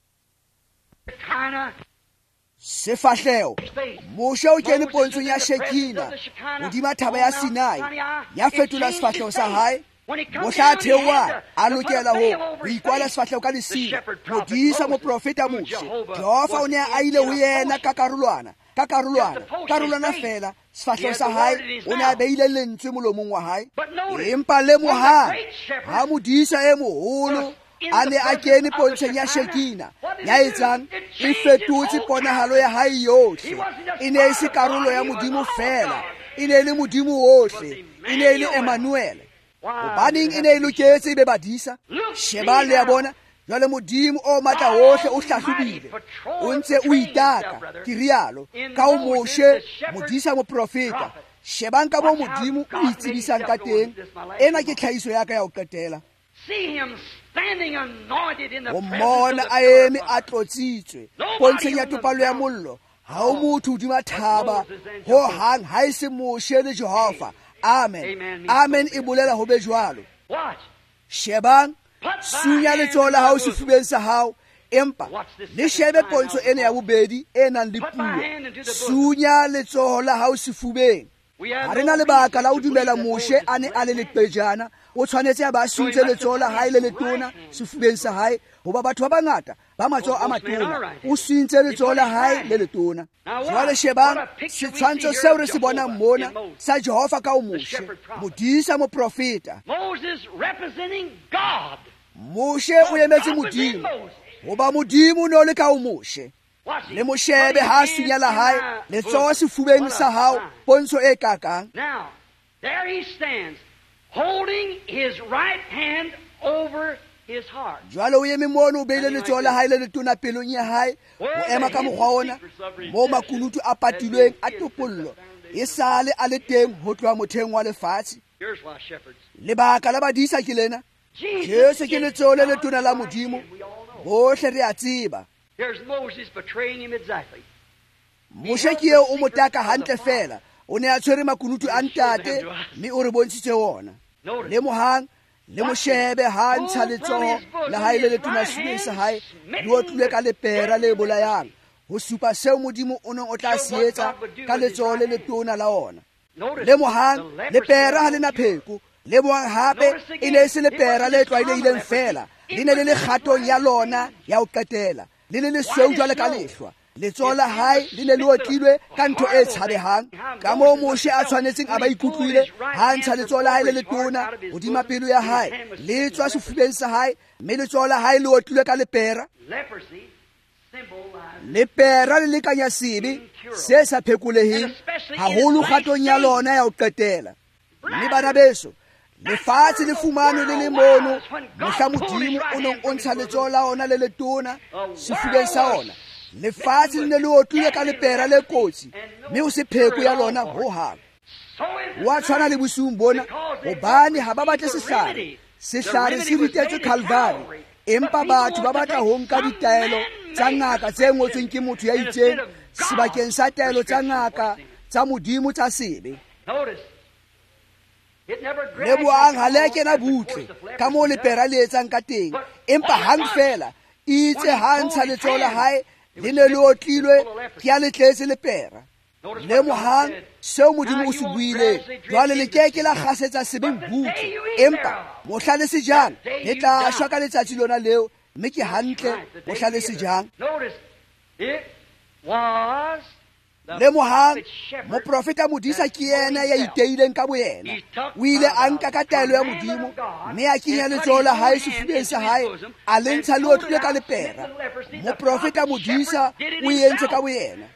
sefahleo moshe o kene pontshong ya Shekina hodima thaba ya Sinai ya fetola sefahleo sa hae mohla a theowa a lokela ho ikwala sefahleo ka lesira modisa moprofeta moshe Jehova o ne a ile ho yena ka karolwana ka karolwana karolwana fela sefahleo sa hae o ne a beile lentswe molomong wa hae empa le mohang ha modisa e moholo a ne a kene pontshong ya Shekina ya etsang e fetotse ponahalo ya hae yohle e ne e se karolo ya modimo fela e ne le modimo ohle e ne le Emmanuel hobaneng e ne e loketse e be badisa shebang le ya bona jwale modimo o matla ohle o hlahlobile o ntse o itaka ke rialo ka o moshe modisa moprofeta shebang ka mo modimo o itsebisang ka teng ena ke tlhahiso ya ka ya ho qetela o mmona a eme a tlotsitswe pontsheng ya topalo ya mollo ha o motho hodima thaba ho hang ha e se moshe le Jehova amen amen e bolela ho be jwalo shebang sunya letsoho la hao sefubeng sa hao empa le shebe pontsho ena ya bobedi e nang le puo sunya letsoho la hao sefubeng ha re na lebaka la ho dumela moshe a ne a le leqejana o tshwanetse a ba suntse letsoho la hae le letona sefubeng sa hae hoba batho ba bangata ba matsoho a matona o suntse letsoho la hae le letona jwale shebang setshwantsho seo re se bonang mona sa Jehova ka o moshe modisa moprofeta moshe o emetse modimo hoba modimo o ne o le ka o moshe le moshebe ha a sunya la hae letsoho sefubeng sa hao pontsho e kakang holding his right hand over his heart. Jwale o eme mono o beile letsoho la hae le letona pelong ya hae o ema ka mokgwa ona mo makunutu a patilweng a topollo e sale a le teng ho tloha motheng wa lefatshe lebaka la badisa ke lena Jesu ke letsoho le letona la modimo bohle re a tseba moshe ke eo o motaka hantle fela o ne a tshwere makunutu a ntate mme o re bontshitse ona le mohang le moshebe ha ntsha letsoho la hae le letona sefubeng sa hae le otlile ka lepera le bolayang ho supa seo modimo o neng o tla se etsa ka letsoho le letona la ona le mohang lepera ha lena pheko le mohang hape e ne e se lepera le tlwaelehileng fela le ne le le kgatong ya lona ya ho qetela le le lesweu jwale ka lehlwa letsoho la hae le ne le otlilwe ka ntho e tshabehang ka moo moshe a tshwanetseng a ba ikutlwile ha ntsha letsoho la hae le letona hodima pelo ya hae le tswa sefubeng sa hae mme letsoho la hae le otlilwe ka lepera lepera le lekanya sebe se sa phekoleheng haholo kgatong ya lona ya ho qetela mme bana beso lefatshe le fumanwe le le mono mohla modimo o neng o ntsha letsoho la ona le letona sefubeng sa ona lefatshe le ne le otlile ka lepera le kotsi mme o se pheko ya lona ho hang wa tshwana le bosiung bona hobane ha ba batle sehlare sehlare se ritetswe Calvary empa batho ba batla ho nka ditaelo tsa ngaka tse ngotsweng ke motho ya itseng sebakeng sa taelo tsa ngaka tsa modimo tsa sebe le boang ha le kena butle ka moo lepera le etsang ka teng empa hang fela itse ha ntsha letsoho la hae le ne le otlilwe ke a letletse lepera le mohang seo modimo o se buileng jwale le keke la kgasetsa sebeng butle empa mohla le sejang le tla shwa ka letsatsi lona leo mme ke hantle mohla le sejang le mohang moprofeta modisa ke yena ya iteileng ka boyena o ile a nka ka taelo ya modimo mme a kenya letsoho la hae sefubeng sa hae a lentsha leotlile ka lepera. Moprofeta modisa o entse ka boyena,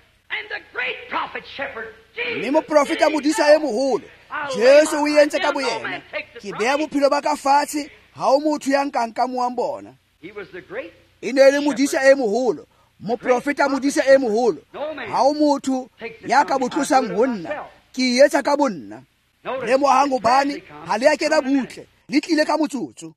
mme moprofeta modisa e moholo Jesu o entse ka boyena. Ke beya bophelo ba ka fatshe, ha o motho ya nkang ka moang bona. E ne le modisa e moholo, moprofeta modisa e moholo, ha o motho ya ka botlosang ho nna, ke etsa ka bonna. Le mohang hobane ha le a kena butle, le tlile ka motsotso.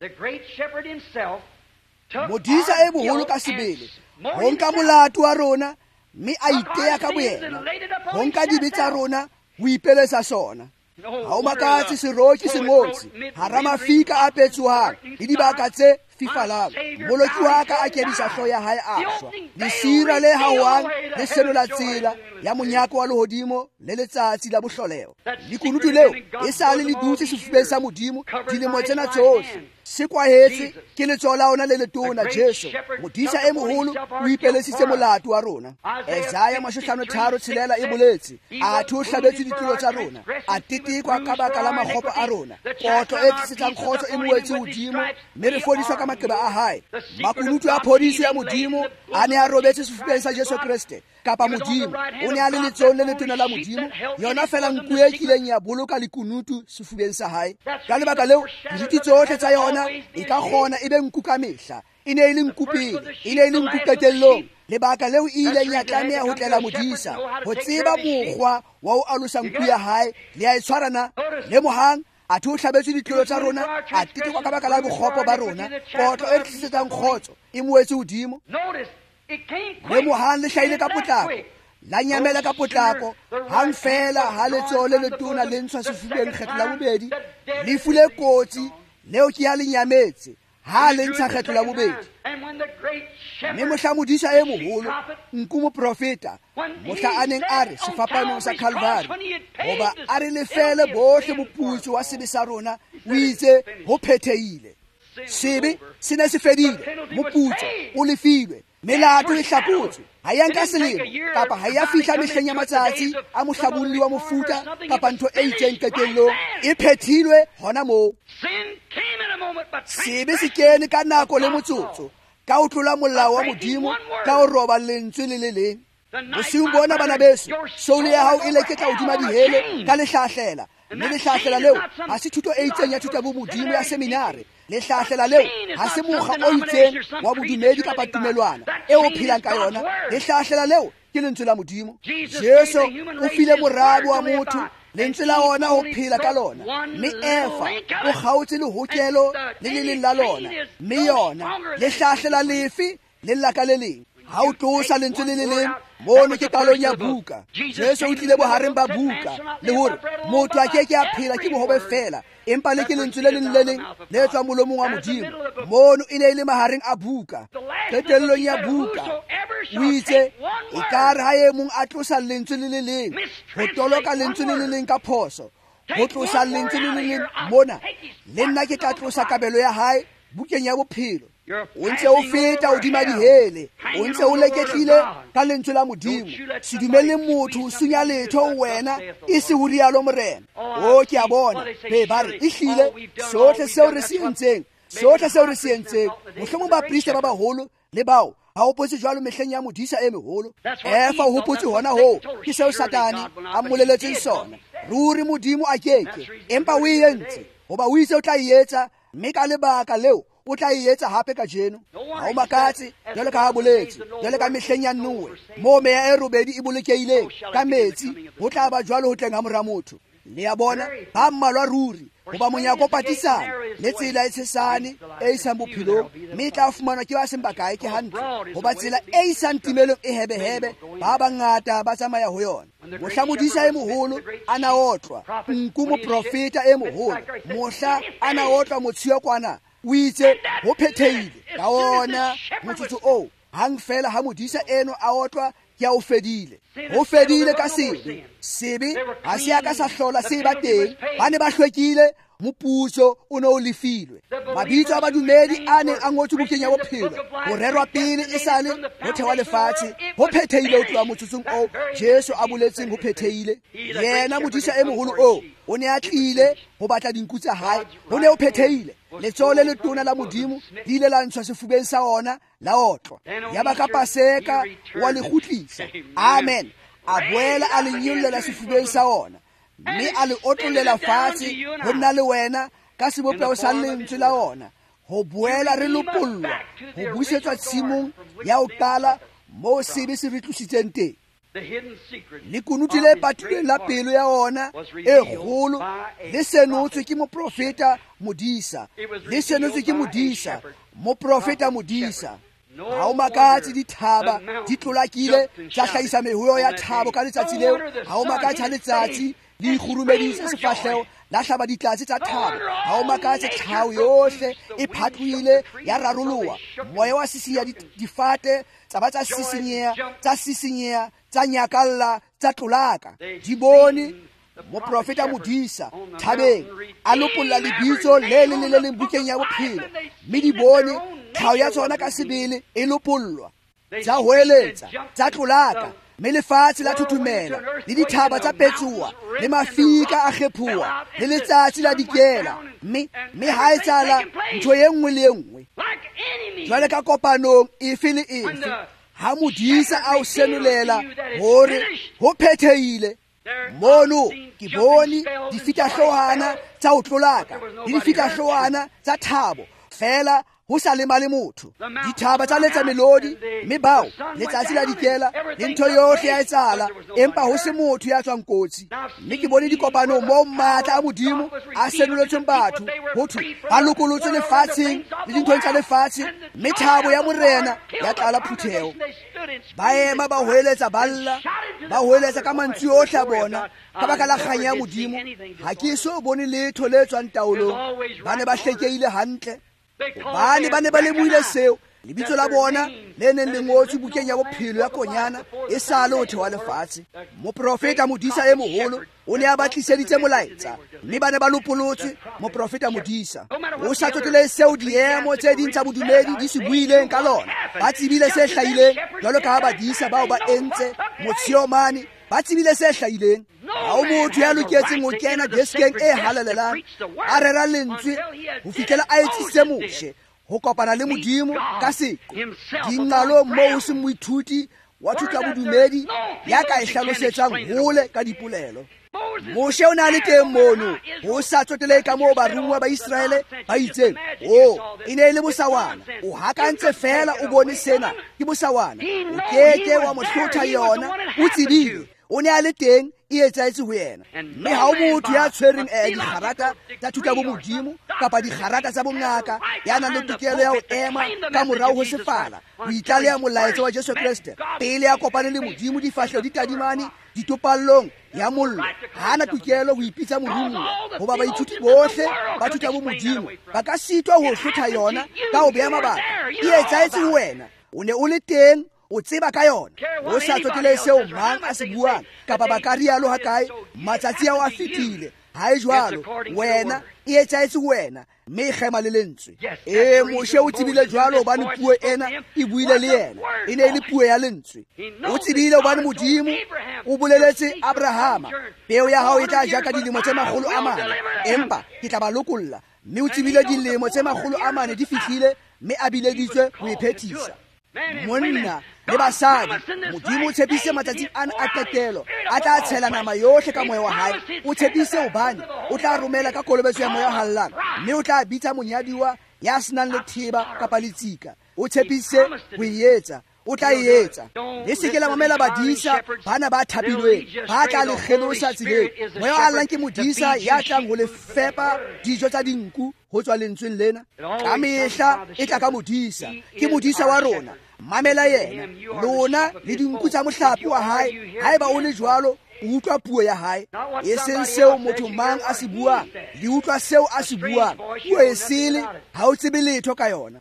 Modisa e moholo ka sebele ho nka molato wa rona mme a iteya ka boyena, ho nka dibe tsa rona ho ipelesa sona. Ha o makatse seroki se ngotsi hara mafika a petsohang le dibaka tse fifalang. Moloki wa ka a kedisa hloho ya hae a shwa, lesira le hauwang le senola tsela ya monyako wa lehodimo le letsatsi la bohloleho. Lekunutu leo e sale le dutse sefubeng sa modimo dilemo tsena tsohle. Se kwahetse ke letsoho la ona le letona Jesu, modisa e moholo o ipelesitse molato wa rona. Isaiah mahlano tharo tshelela e boletse, a thu hlabetse ditulo tsa rona, a tetekwa ka baka la makgopo a rona. Kotlo e tlisetsang kgotso e moetse hodimo, mme re fodiswa ka maqeba a hae. Makunutu a phodiso ya modimo a ne a robetse sefubeng sa Jesu Kriste, kapa modimo o ne a le letsohong le letona la modimo. Yona fela nku e kileng ya boloka lekunutu sefubeng sa hae. Ka lebaka leo diti tsohle tsa yona e ka kgona e be nku ka mehla. E ne e le nku pele, e ne e le nku qetellong. Lebaka leo e ileng ya tlameha ho tlela modisa ho tseba mokgwa wa ho alosa nku ya hae le a e tshwarana. Le mohang a thu hlabetse ditlolo tsa rona, a tetekwa ka baka la bokgopo ba rona. Kotlo e tlisetsang kgotso e moetse hodimo. Le mohang le hlahile ka potlako, la nyamela ka potlako, hang fela ha letsoho le letona le ntshwa sefubeng kgetlo la bobedi. Lefu le kotsi leo ke ya le nyametse ha le ntsha kgetlo la bobedi. Mme mohla modisa e moholo, nku moprofeta, mohla a neng a re sefapanong sa Calvary, hoba a re lefele bohle moputso wa sebe sa rona, o itse ho phethehile. Sebe se ne se fedile, moputso o lefilwe, melato e hlakotswe. Ha ya nka selemo kapa ha ya fihla mehleng ya matsatsi a mohlabolli wa mofuta kapa ntho e itseng qetellong, e phethilwe hona moo. Sebe se kene ka nako le motsotso, ka ho tlola molao wa modimo, ka ho roba lentswe le le leng. Bosiung bona bana beso, soule ya hao e leketla hodima dihele ka lehlahlela. Mme lehlahlela leo ha se thuto e itseng ya thuto ya bomodimo ya seminari. Lehlahlela leo ha se mokga o itseng wa bodumedi kapa tumelwana e o phelang ka yona. Lehlahlela leo ke lentswe la modimo. Jesu o file morabe wa motho lentswe la ona ho phela ka lona, mme Efa o kgaotse lehokelo le le leng la lona, mme yona lehlahlela lefe le laka le leng. Ha o tlosa lentswe le le leng, mono ke qalong ya buka. Jesu o tlile bohareng ba buka le hore motho a ke ke a phela ke bohobe fela, empa le ke lentswe le leng le leng le tswa molomong wa modimo. Mono e ne e le mahareng a buka, qetellong ya buka o itse e ka re ha e mong a tlosa lentswe le le leng, ho toloka lentswe le le leng ka phoso, ho tlosa lentswe le le leng mona, le nna ke tla tlosa kabelo ya hae bukeng ya bophelo. O ntse o feta hodima dihele, o ntse o leketlile ka lentswe la modimo. Se dumelle motho o sunya letho wena e se ho rialo morena. O ke a bona be ba re ehlile sohle seo re se entseng, sohle seo re se entseng, mohlomong ba priste ba baholo le bao ha o potse jwalo mehleng ya modisa e meholo. Efa o hopotse hona ho ke seo Satane a mmoleletseng sona. Ruri modimo a keke, empa o e entse hoba o itse o tla e etsa, mme ka lebaka leo o tla e etsa hape ka jeno. Ha o makatse jwale ka ha boletse, jwale ka mehleng ya Noe, moo meya e robedi e bolokehileng ka metsi, ho tla ba jwalo ho tleng ha mora motho. Le ya bona ba mmalwa ruri hoba monyako patisana le tsela e tshesane e isang bophelong, mme e tla fumanwa ke ba seng bakae ke hantle, hoba tsela e isang timelong e hebehebe ba bangata ba tsamaya ho yona. Mohla modisa e moholo a na otlwa, nku moprofeta e moholo, mohla a na otlwa motshiwa kwana, o itse ho phethehile ka ona motsotso o. Hang fela ha modisa eno a otlwa ke o fedile, ho fedile ka sebe. Sebe ha se a ka sa hlola se ba teng, ba ne ba hlwekile moputso o ne o lefilwe. Mabitso a badumedi a neng a ngotswe bukeng ya bophelo go rerwa pele e sale go thewa lefatshe go phetheile o tloa motsotsong o Jesu a boletseng go phetheile. Yena modisa e mogolo o o ne a tlile go batla dinku tsa hae, go ne o phetheile. Letsoho le letona la Modimo di ile la ntshwa sefubeng sa ona la otlwa, ya ba ka Paseka wa le kgutlisa. Amen. A boela a le nyollela sefubeng sa ona, mme a le otlolela fatshe go nna le wena ka sebopego sa lentswe la ona, go boela re lopollwa go busetswa tshimong ya o qala mo sebe se re tlositseng teng. Lekunutu le patilweng la pelo ya ona e kgolo le senotswe ke moprofeta modisa, le senotswe ke modisa moprofeta modisa. Ha o makatse dithaba di tlolakile tsa hlahisa mehoyo ya thabo ka letsatsi leo. Ha o makatse letsatsi di khurumeditse sefahlego la hlaba ditlatsi tsa thabo. Ha o makatse tlhao yohle e phatloile ya raroloa. Moya wa sisia difate tsa ba tsa sisinyeya tsa sisinyeya tsa nyakalla tsa tlolaka. Di bone moprofeta modisa thabeng a lopolla lebitso le le le le bukeng ya bophelo, mme di bone tlhao ya tsona ka sebele e lopollwa. Tsa hoeletsa tsa tlolaka, mme lefatshe la thuthumela le dithaba tsa petsoa le mafika a kgephoa le letsatsi la dikela, mme mme ha e tsala ntho ye nngwe le nngwe jwale ka kopanong efe le efe, ha modisa a o senolela hore ho phetheile. Mono ke bone difitahlohana tsa ho tlolaka le difitahlohana tsa thabo fela ho sa le male motho. Dithaba tsa letsa melodi, mme bao letsatsi la dikela le ntho yohle ya etsala, empa ho se motho ya tswang kotsi. Mme ke bone dikopano mo matla a Modimo a senoletsweng batho ho thwe ba lokolotswe lefatsheng le dinthong tsa lefatshe, mme thabo ya morena ya tlala phutheho. Ba ema ba hoeletsa balla, ba hoeletsa ka mantswe ohle a bona ka baka la kganya ya Modimo. Ha ke so bone letho le tswang taolong. Ba ne ba hlekeile hantle, bane ba ne ba lemohile seo. Lebitso la bona le neng le ngotswe bukeng ya bophelo ya konyana e sale ho thewa lefatshe. Moprofeta modisa e moholo o ne a ba tliseditse molaetsa, mme ba ne ba lopolotswe moprofeta modisa. O sa tsotlele seo diemo tse ding tsa bodumedi di se buileng ka lona. Ba tsebile se hlahileng jwalo ka ha badisa bao ba entse motshiomane ba tsebile se hlahileng. Ha o motho ya loketseng ho kena deskeng e halalelang a rera lentswe ho fihlela a etsise moshe ho kopana le Modimo ka seko. Dingalo moo se moithuti wa thuto ya bodumedi ya ka e hlalosetsang hole ka dipolelo. Moshe o na le teng mono ho sa tsotele ka moo barumuwa ba Israele ba itseng, o e ne le bosawana. O hakantse fela o bone sena ke bosawana, o keke wa mohlotha yona. O tsebile o ne a le teng e etsaetse ho yena. Mme ha o motho ya tshwereng e dikgarata tsa thuto ya Modimo kapa dikgarata tsa bongaka ya nang le tokelo ya ho ema ka morao ho sefala ho itlaleha molaetsa wa Jesu Kriste pele ya kopane le Modimo difahleho di tadimane ditopallong ya mollo. Ha ana tokelo ho ipitsa morumuwa, hoba baithuti bohle ba thuto ya Modimo ba ka sitwa ho hlotha yona ka ho beha mabaka. E etsaetse ho wena, o ne o le teng, o tseba ka yona. O sa tsotele seo mang a se buang kapa ba ka rialo ha kae, matsatsi ao a fetile. Ha e jwalo, wena e etsaetse wena, mme e kgema le lentswe. E Moshe o tsebile jwalo hobane puo ena e buile le yena, e ne e le puo ya lentswe. O tsebile hobane Modimo o boleletse Abrahama, peo ya hao e tla ja ka dilemo tse makgolo a mane, empa ke tla ba lokolla. Mme o tsebile dilemo tse makgolo a mane di fihlile, mme a bileditswe ho e phethisa. Monna le basadi, Modimo o tshepise matsatsi ana a qetelo a tla tshela nama yohle ka moya wa hae. O tshepise hobane o tla romela ka kolobetso ya moya hallang, mme o tla bitsa monyadiwa ya senang le thiba kapa letsika. O tshepise ho etsa, o tla etsa. Le seke la mamela badisa bana ba thapilweng ba tla le kgelosa tseleng. Moya hallang ke modisa ya tlang ho le fepa dijo tsa dinku ho tswa lentsweng lena. Ka mehla e tla ka modisa, ke modisa wa rona. Mamela yena, lona le dinku tsa mohlapi wa hae. Haeba o le jwalo, o utlwa puo ya hae. E seng seo motho mang a se buang, le utlwa seo a se buang. Puo e sele ha o tsebe letho ka yona.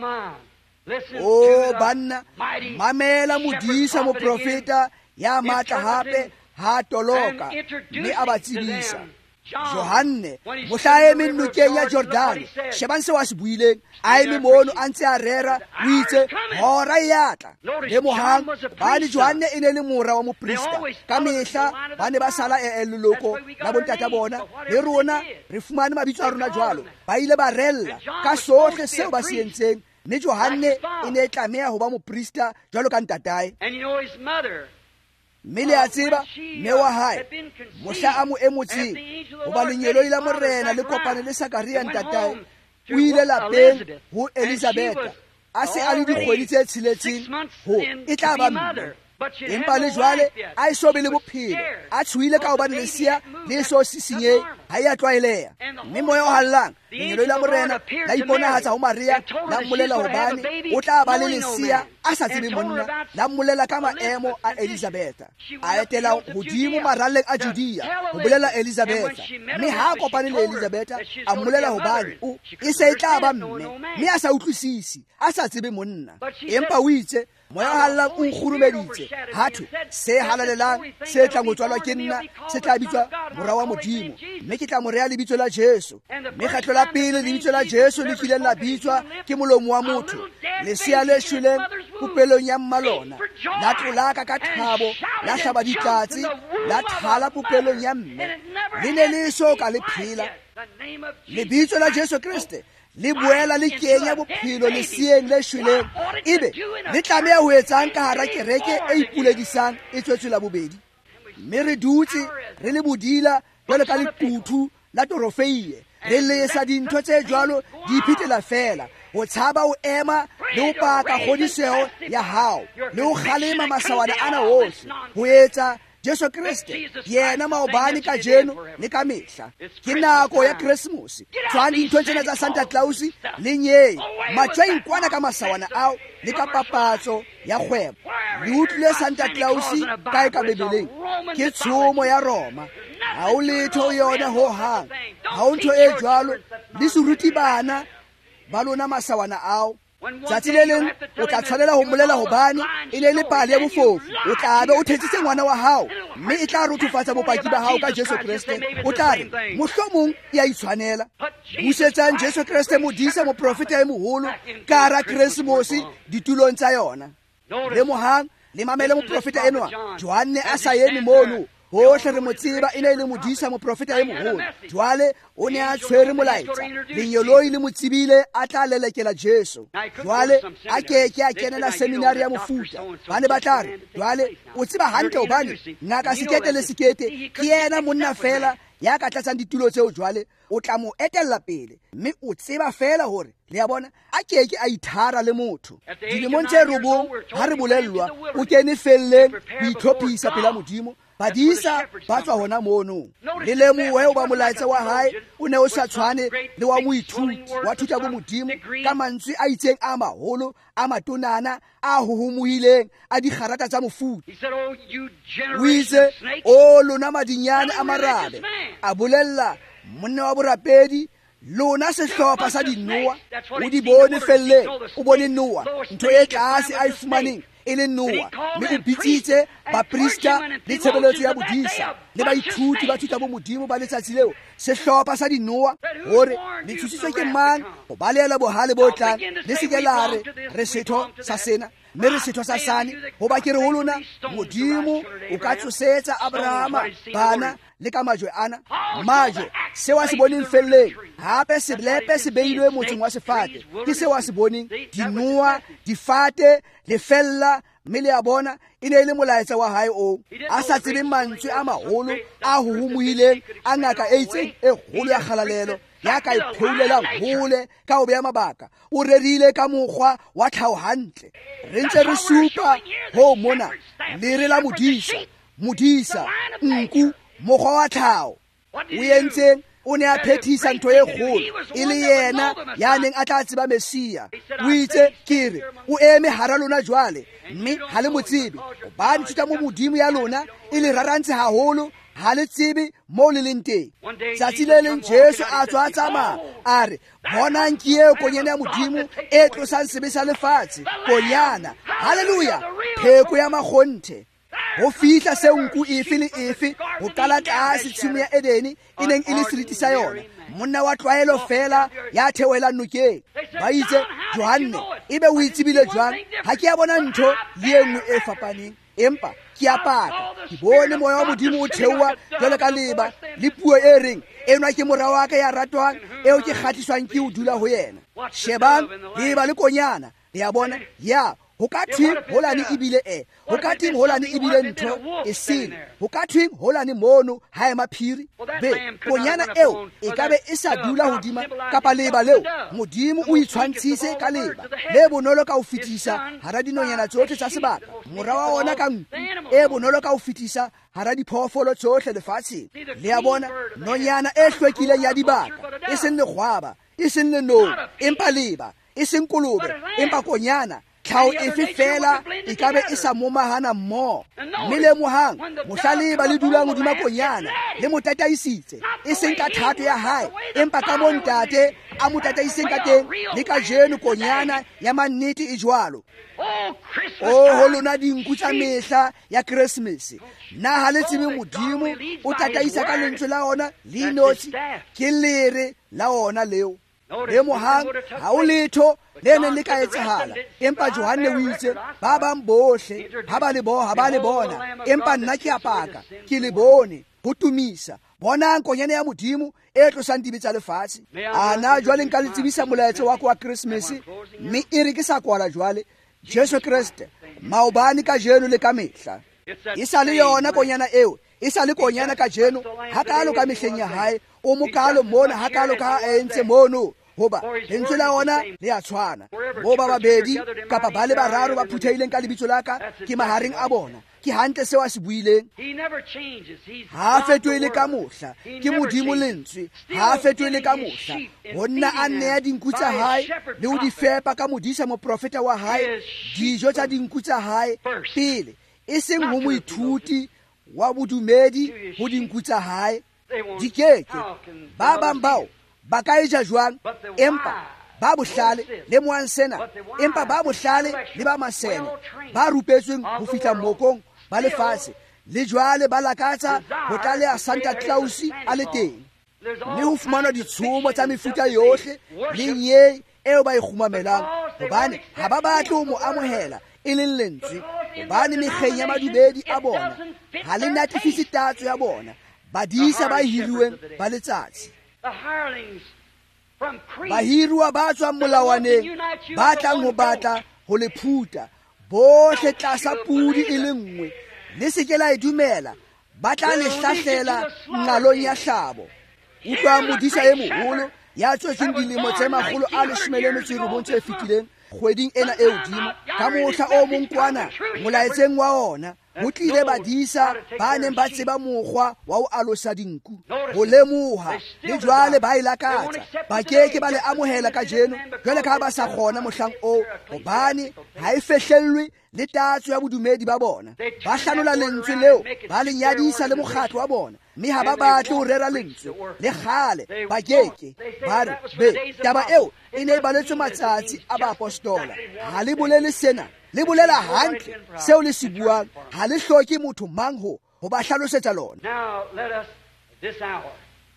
O banna, mamela modisa moprofeta ya matla hape ha toloka, mme a ba tsebisa. Johane mohla a eme nokeng ya Jordane, shebang se wa se buileng, a eme mono a ntse a rera, o itse hora e ya tla. Le mohang bane Johane e ne le mora wa moprista, ka mehla ba ne ba sala e leloko la bontata bona, le rona re fumane mabitso a rona jwalo. Ba ile ba rella ka sohle seo ba se entseng, mme Johane e ne tlameha ho ba moprista jwalo ka ntatae. Mme le a tseba mme wa hae mohla a mo emotseng hoba lenyelo la morena le kopane le Sakaria ntatae, o ile lapeng ho Elizabeta a se a le dikgwedi tse tsheletseng ho e tla ba mme. Empa le jwale a iso be le bophelo, a tshuile ka hobane lesia le so sisinyehe ha ya tlwaeleha. Mme moya o hallang lenyelo la morena la iponahatsa ho Maria, la mmolela hobane o tla ba le lesia a sa tsebe monna, la mmolela ka maemo a Elizabeta. A etela hodimo maralleng a Judea ho bolela Elizabeta, mme ha a kopane le Elizabeta a mmolela hobane o e se e tla ba mme, mme a sa utlwisisi, a sa tsebe monna. Empa o itse moya o hallang o nkgurumeditse, hatho se halalelang se tla mo tswalwa ke nna se tla bitswa mora wa Modimo, mme ke tla mo rea lebitso la Jesu. Mme kgetlo la pele lebitso la Jesu le kileng la bitswa ke molomo wa motho, lesia le shweleng popelong ya mmalona, la tlolaka ka thabo, la hlaba ditlatsi, la thala popelong ya mme, le ne le so ka le phela. Lebitso la Jesu Kriste le boela le kenya bophelo lesieng le shweleng, ebe le tlameha ho etsang ka hara kereke e ipuledisang e tswetswe la bobedi. Mme re dutse re le bodila jwalo ka lequthu la Torofeie, re lesa dintho tse jwalo di iphetela fela, ho tshaba ho ema le ho paka kgodiseho ya hao, le ho kgalema masawana ana ohle, ho etsa Jesu Kriste yena maobane ka jeno le ka mehla. Ke nako ya Christmas, tswang dintho tsena tsa Santa Claus le nyei matjwa inkwana ka masawana ao le ka papatso ya kgwebo. Le utlwile Santa Claus kae ka Bebeleng? Ke tshomo ya Roma, ha o letho yona ho hang, ha o ntho e jwalo, le suruti bana ba lona masawana ao. Tsatsi le leng o tla tshwanela ho mmolela hobane e ne le pale ya bofofu, o tla be o thetsitse ngwana wa hao, mme e tla rothofatsa bopaki ba hao ka Jesu Kriste. O tla re mohlomong ya itshwanela. Busetsang Jesu Kriste modisa moprofeta e moholo ka hara Keresemose ditulong tsa yona. Le mohang le mamele moprofeta enwa Johane a sa eme mono, hohle re mo tseba e ne le modisa moprofeta e moholo. Jwale o ne a tshwere molaetsa, lenyoloi le mo tsebile a tla lelekela Jesu. Jwale a keke a kenela seminari ya mofuta, ba ne ba tla re jwale o tseba hantle hobane ngaka Sekete le Sekete ke yena monna fela ya ka tlatsang ditulo tseo. Jwale o tla mo etella pele, mme o tseba fela hore le a bona a keke a ithara le motho. Dilemong tse robong ha re bolellwa o kene felleng ho itlhophisa pela Modimo, badisa ba tswa hona mono. Le lemohe o ba molaetsa wa hae o ne o sa tshwane le wa moithuti wa thuta bo Modimo ka mantswe a itseng a maholo a matonana a hohomohileng a dikgarata tsa mofuta. O itse o lona madinyane a marabe, a bolella monna wa borapedi, lona sehlopha sa dinoa. O di bone felleng, o bone Noa, ntho e tlase a e fumaneng e le Noa, mme o bitsitse baprista le tshebeletso ya bodisa le baithuti ba thuta bo Modimo ba letsatsi leo sehlopha sa dinoa, hore le thusitswe ke mang ho baleela bohale bo tlang, le seke la re re setho sa sena mme re setho sa sane, hoba ke re ho lona Modimo o ka tsosetsa Abrahama bana le ka majwe ana. Majwe se wa se boneng felleng, hape seblepe se beilwe motseng wa sefate ke se wa se boneng. Dinoa, difate, lefella, mme le a bona e ne le molaetsa wa hae o a sa tsebeng mantswe a maholo a hohomohileng a ngaka e itseng e kgolo ya kgalalelo ya ka ipheulelang hole ka ho beya mabaka. O rerile ka mokgwa wa tlhaho hantle. Re ntse re supa ho mona le re la modisa, modisa nku, mokgwa wa tlhaho. O entseng o ne a phethisa ntho e kgolo, e le yena ya neng a tla tseba Mesia. O itse kere o eme hara lona jwale, mme ha le mo tsebe hobane thuta mo Modimo ya lona e le rarantse haholo, ha le tsebe mo le leng teng. Tsatsi le leng Jesu a tswa a tsamaya a re, bonang ke eo konyana ya Modimo e tlosang sebe sa lefatshe, konyana, haleluya, pheko ya makgonthe. go fihla seo nku efe le efe go qala tlase tshimo ya Edene e neng e le seriti sa yona, monna wa tlwaelo fela ya theohela nokeng. Ba itse, Johanne, ebe o itsebile jwang? Ha ke a bona ntho le e nngwe e fapaneng, empa ke a paka ke bone moya wa Modimo o theoha jwalo ka leba le puo e reng, enwa ke mora wa ka ya ratwang, eo ke kgathiswang ke ho dula ho yena. Shebang leba le konyana, le a bona, ya ho ka thweng holane ebile e ho ka thweng holane ebile ntho e sele, ho ka thweng holane mono ha e maphiri. Be konyana eo e ka be e sa dula hodima kapa leba leo Modimo o itshwantshitse ka leba le bonolo ka ho fetisa hara dinonyana tsohle tsa sebaka, mora wa ona ka nku e bonolo ka ho fetisa hara diphoofolo tsohle lefatsheng. Le a bona nonyana e hlwekileng ya dibaka, e seng lekgwaba, e seng lenong, empa leba, e seng kolobe, empa konyana tlhao efe fela e ka be e sa momahana mmoho. Mme le mohang mohlaleba le dulang hodima konyana le mo tataisitse, e seng ka thato ya hae, empa ka mo ntate a mo tataiseng ka teng. Le ka jeno konyana ya mannete e jwalo. O ho lona dinku tsa mehla ya Keresemese, na ha le tsebe Modimo o tataisa ka lentswe la ona le inotshi ke lere la ona leo. Le mohang ha o letho le neng le ka etsahala, empa Johanne o itse ba bang bohle ha ba le bo ha ba le bona, empa nna ke a paka ke le bone ho tumisa. Bonang konyana ya Modimo e tlosang dibe tsa lefatshe. Ana jwale nka le tsebisa molaetsa wa kwa Keresemese, mme e re ke sa kwala jwale, Jesu Kriste maobane ka jeno le ka mehla. E sa le yona konyana eo, e sa le konyana ka jeno hakalo ka mehleng ya hae, o mokalo mona hakalo ka a entse mono. Hoba lentswe la ona le a tshwana, mo ba babedi kapa ba le bararo ba phutheileng ka lebitso la ka, ke mahareng a bona, ke hantle seo a se buileng. Ha a fetohile ka mohla, ke Modimo lentswe, ha a fetohile ka mohla. Ho nna a nneya dinku tsa hae le ho di fepa ka modisa moprofeta wa hae dijo tsa dinku tsa hae pele, e seng ho moithuti wa bodumedi ho dinku tsa hae. Dikeke ba bang bao ba ka eja jwang, empa ba bohlale le moang sena, empa ba bohlale le ba masene ba rupetsweng ho fihla mokong ba lefatshe, le jwale ba lakatsa ho tlaleha Santa Claus a le teng, le ho fumana ditshomo tsa mefuta yohle le nye eo ba e kgumamelang, hobane ha ba batle ho mo amohela e leng lentswe, hobane mekgeng ya madubedi a bona ha le natefise tatso ya bona, badisa ba hiriweng ba letsatsi. Bahirwa ba tswang molawaneng ba tlang ho batla ho le phuta, bohle tlasa pudi e le nngwe, le se ke la e dumela, ba tla le hlahlela nqalong ya hlabo. Utlwa modisa e moholo ya tswetseng dilemo tse makgolo a leshome le metso e robong tse fetileng kgweding ena e hodimo, ka mohla o mong kwana molaetseng wa ona ho tlile badisa ba neng ba tseba mokgwa wa ho alosa dinku, ho lemoha, le jwale ba e lakatsa, ba keke ba le amohela ka jeno jwale ka ba sa kgona mohlang o, hobane ha e fehlellwe le tatso ya bodumedi ba bona. Ba hlanola lentswe leo, ba le nyadisa le mokgatlo wa bona, mme ha ba batle ho rera lentswe le kgale, ba keke ba re be taba eo e ne e baletswe matsatsi a baapostola. Ha le bolele sena, le bolela hantle seo le se buang, ha le hloke motho mang ho ho ba hlalosetsa lona. Now let us this hour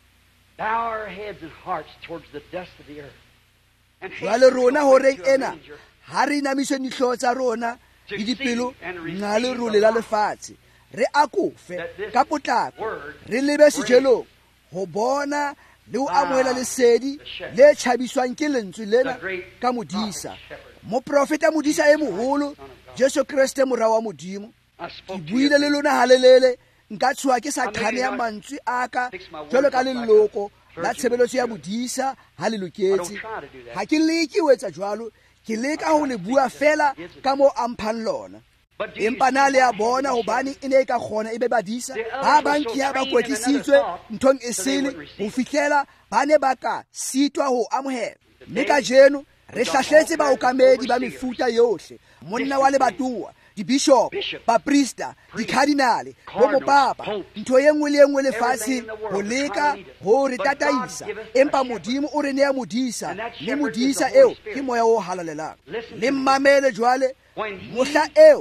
bow our heads and hearts towards the dust of the earth. And jwale rona horeng ena ha re inamise dihlooho tsa rona le dipelo nqa le role la lefatshe, re akofe ka potlako, re lebe sejelong ho bona le ho amohela lesedi le tjhabiswang ke lentswe lena ka modisa, moprofeta modisa e moholo, Jesu Kriste mora wa Modimo. Ke buile le lona halelele, nka tshoha ke sa qhaneha mantswe a ka jwalo ka leloko la tshebeletso ya modisa ha le loketse. Ha ke leke ho etsa jwalo, ke leka ho le bua fela ka moo a mphang lona. Empa na le a bona hobane e ne e ka kgona e be badisa ba banki ya ba kwetlisitswe nthong e sele ho fihlela ba ne ba ka sitwa ho amohela. Mme ka jeno re hlahletse baokamedi ba mefuta yohle, monna wa lebatowa, dibishop, baprista, dikardinale, bo mopapa, ntho e nngwe le e nngwe lefatsheng ho leka ho re tataisa, empa Modimo o re nea modisa, le modisa eo ke moya o halalelang. Le mmamele jwale mohla eo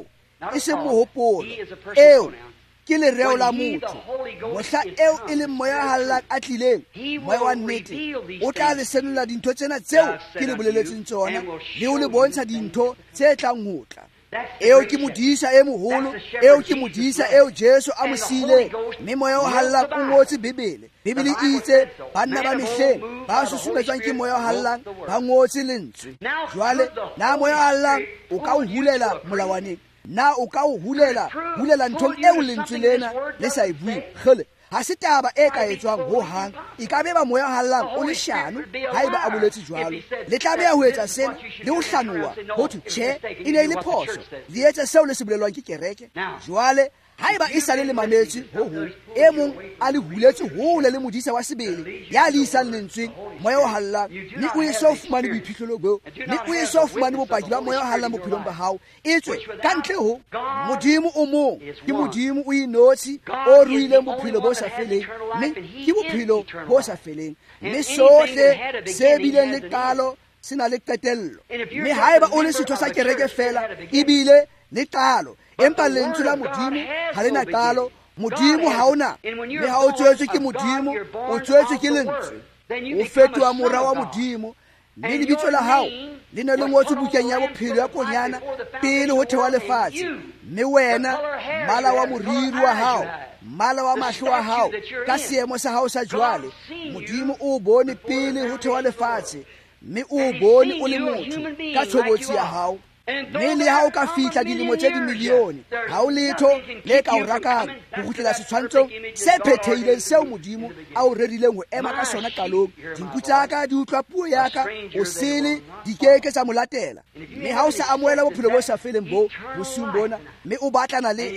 e se mohopolo eo ke lereo la motho mohla eo e leng moya a hallang a tlileng moya wa nnete o tla le senolla dintho tsena tseo ke le boleletseng tsona le o le bontsha dintho tse tlang ho tla eo ke modisa e moholo eo ke modisa eo Jesu a mo siileng mme moya o hallang o ngotse Bibele Bibele e itse banna ba mehleng ba susumetswang ke moya o hallang ba ngotse lentswe jwale na moya o hallang o ka o hulela molawaneng na o ka o hulela hulela nthong eo lentswe lena le sa e bueng gele ha se taba e ka etswang ho hang e ka be ba moya hallang o le shano ha eba a boletse jwalo le tla be ho etsa sena le ho hlanoa ho thu che e ne le phoso le etsa seo le se bolelwang ke kereke jwale ha eba e sale le mametse ho ho e mong a le huletse hole le modisa wa sebele ya le isang lentsweng moya o hallang ni o e so fumane boiphihlelo bo ni o e so fumane bopaki ba moya o hallang bophelong ba hao etswe ka ntle ho modimo o mong ke modimo o inotsi o ruileng bophelo bo sa feleng mme ke bophelo bo sa feleng mme sohle se bileng le qalo sena le qetello mme ha eba o le setho sa kereke fela ebile le qalo empa lentswe la modimo ha lena qalo modimo ha ona mme ha o tswetswe ke modimo o tswetswe ke lentswe o fetoha mora wa modimo mme lebitso la hao le ne le ngotswe bukeng ya bophelo ya konyana pele ho thewa lefatshe mme wena mmala wa moriri wa hao mmala wa mahlo wa hao ka seemo sa hao sa jwale modimo o bone pele ho thewa lefatshe mme o bone o le motho ka tshobotsi ya hao mme le ha o ka fihla dilemo tse dimilione ha o letho le ka o rakang ho kgutlela setshwantshong se phethehileng seo modimo a o rerileng ho ema ka sona qalong dinku tsa ka di utlwa puo ya ka o sele di keke tsa mo latela mme ha o sa amohela bophelo bo sa feleng bo bosung bona mme o batlana le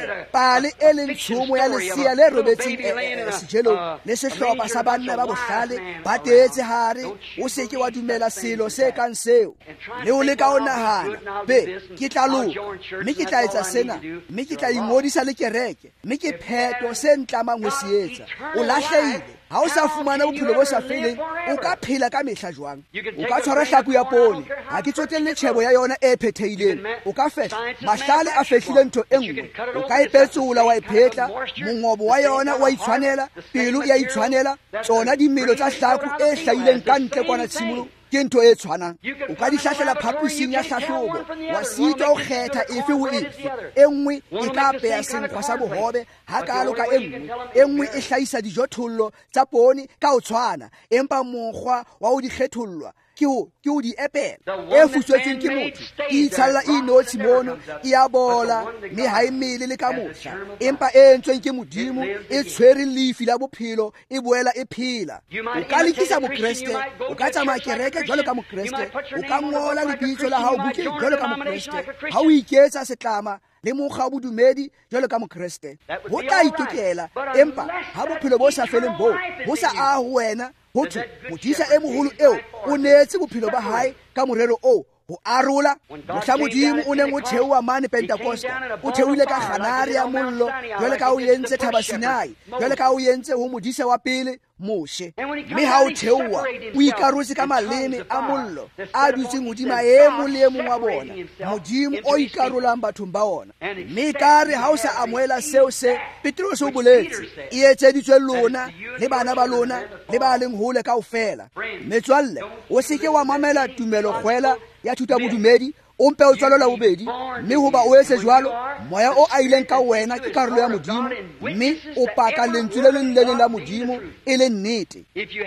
pale e leng tshomo ya lesia le robetseng sejelo le sehlopha sa banna ba bohlale ba tetse hare o seke wa dumela selo se kang seo le o le ka o nahana be ke tla loka mme ke tla etsa sena mme ke tla ingodisa le kereke mme ke pheto se ntlamang ho se etsa o lahlehile ha o sa fumana bophelo bo sa feleng o ka phela ka mehla jwang o ka tshwara hlaku ya pone ha ke tsotelle tshebo ya yona e phethehileng o ka fehla mahlale a fehlile ntho e nngwe o ka ipetsola wa iphetla mongobo wa yona wa itshwanela pelo ya itshwanela tsona dimelo tsa hlaku e hlahileng ka ntle kwana tshimolo ke ntho e tshwanang o ka di hlahlela phaposing ya hlahlobo wa sitwa ho kgetha efe ho efe e nngwe e ka apeya senkgwa sa bohobe hakalo ka e nngwe e nngwe e hlahisa dijothollo tsa poone ka ho tshwana empa mokgwa wa ho di kgethollwa ke ho ke ho di epela e futswetseng ke motho e itshalla e inotshi mono e a bola mme ha e mele le ka mohla empa e entsweng ke modimo e tshwere lefi la bophelo e boela e phela o ka lekisa bokreste o ka tsamaya kereke jwalo ka mokreste o ka ngola lebitso la hao bukeng jwalo ka mokreste ha o iketsa setlama le mokga wa bodumedi jwalo ka mokreste ho tla itokela empa ha bophelo bo sa feleng bo bo sa a ho wena ho thwe modisa e moholo eo o neetse bophelo ba hae ka morero o ho arola mohla modimo o neng o theoha mane Pentecosta o theohile ka kganare ya mollo jwale ka o yentse thaba Sinai jwale ka o yentse ho modisa wa pele Moshe mme ha o theoha o ikarotse ka maleme a mollo a dutseng hodima e mong le e mong wa bona modimo o ikarolang bathong ba ona mme kare ha o sa amohela seo se Petrus o boletse e etseditswe lona le bana ba lona le ba leng hole kaofela metswalle o seke wa mamela tumelo kgwela ya thuta bodumedi o mpe o tswalola bobedi mme hoba o etse jwalo moya o a ileng ka wena ke karolo ya modimo mme o paka lentswe le leng le leng la modimo e le nnete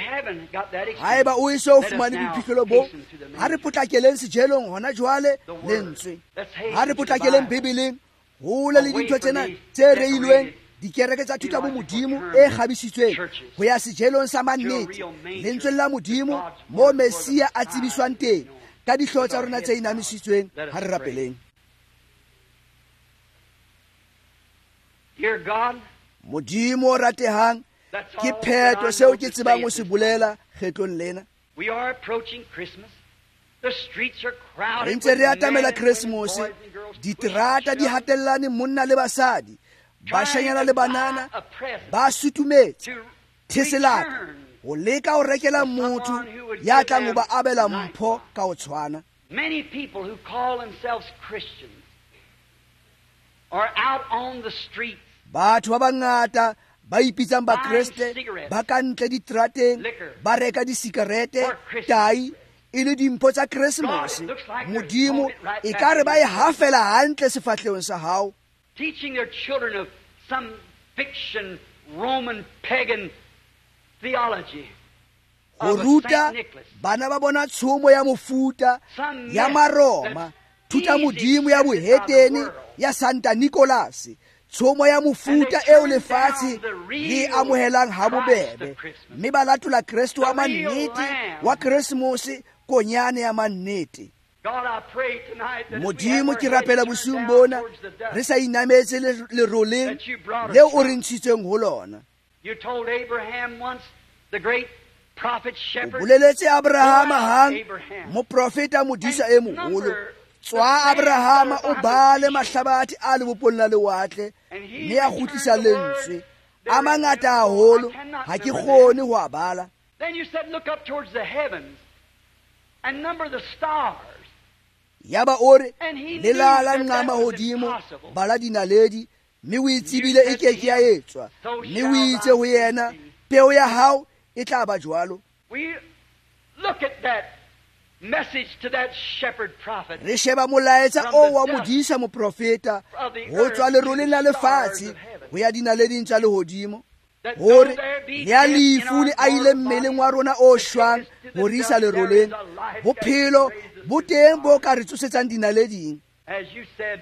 ha eba o eso fumane boiphihlelo bo ha re potlakeleng sejelong hona jwale lentswe ha re potlakeleng Bibeleng hole le dintho tsena tse reilweng dikereke tsa thuta bo modimo e kgabisitsweng ho ya sejelong sa mannete lentswe la modimo mo Mesia a tsebiswang teng ka dihlooho tsa rona tse inamisitsweng ha re rapeleng modimo o ratehang ke pheto seo ke tsebang ho se bolela kgetlong lena re ntse re atamela Keresemose diterata di hatellane monna le basadi bashanyana le banana ba sutumetse theselaka o leka o rekela motho ya tlang ho ba abela mpho ka o tshwana many people who call themselves Christians or out on the streets. batho ba bangata ba ipitsang ba Kriste ba ka ntle diterateng ba reka disikarete tai e le dimpho tsa Keresemose. Modimo e ka re ba e hafela hantle sefahlehong sa hao, Teaching their children of some fiction Roman pagan theology. go ruta bana ba bona tshomo ya mofuta ya Maroma, thuta modimo ya bohetene ya Santa Nicholas, tshomo ya mofuta eo lefatshe le amohelang ha bobebe, mme ba latola Kriste wa mannete wa Keresemose, konyane ya mannete. God, I pray tonight that Modimo ke rapela bosiung bona re sa inametse leroleng leo o re ntshitseng ho lona. You told Abraham once, the great prophet O shepherd, boleletse Abrahama hang moprofeta modisa e moholo, tswa Abrahama o bale mahlabati a le bopolong la lewatle mme a kgutlisa lentswe a mangata haholo ha ke kgone ho a bala. Then you said, look up towards the heavens and number the stars. Yaba ore le lala nqama hodimo bala dinaledi, mme o itsebile e keke ya etswa, mme o itse ho yena peo ya hao e tla ba jwalo. We look at that message to that shepherd prophet. Re sheba molaetsa o wa modisa moprofeta ho tswa leroleng la lefatshe ho ya dinaleding tsa lehodimo, hore le a lefu le a ile mmeleng wa rona o shwang ho risa leroleng, bophelo bo teng bo ka re tsosetsang dinaleding. As you said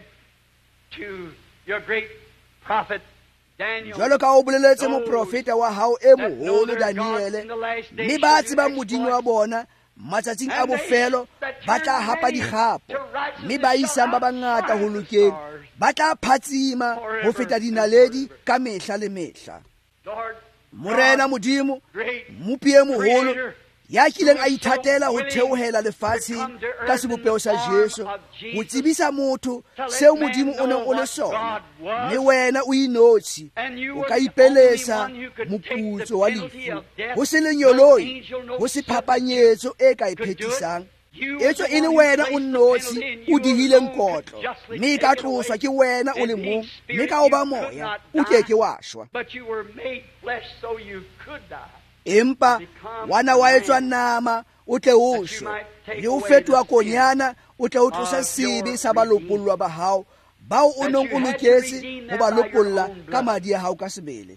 to your great prophet Daniel, jwalo ka o boleletse moprofeta wa hao e moholo Daniele, mme ba tseba modimo wa bona matsatsing a bofelo ba tla hapa dikgapo, mme ba isang ba bangata ho lokeng ba tla phatsima ho feta dinaledi ka mehla le mehla. Lord, Morena Modimo mopie moholo ya kileng a ithatela ho theohela lefatshe ka sebopeo sa Jesu, ho tsebisa motho seo Modimo o neng o le sona, mme wena o inotshi o ka ipelesa moputso wa lefu, ho se lenyoloi, ho se phapanyetso e ka iphetisang. Etso e le wena o nnotshi o dihileng kotlo, mme ka tloswa ke wena o le mong, mme ka o ba moya o keke wa shwa. but you were made flesh so you could die. Empa wana wa etswa nama o tle o shwe, le o fetoha konyana o tle o tlosa sebe sa balopollwa ba hao bao o neng o loketse ho ba lopolla ka madi a hao ka sebele.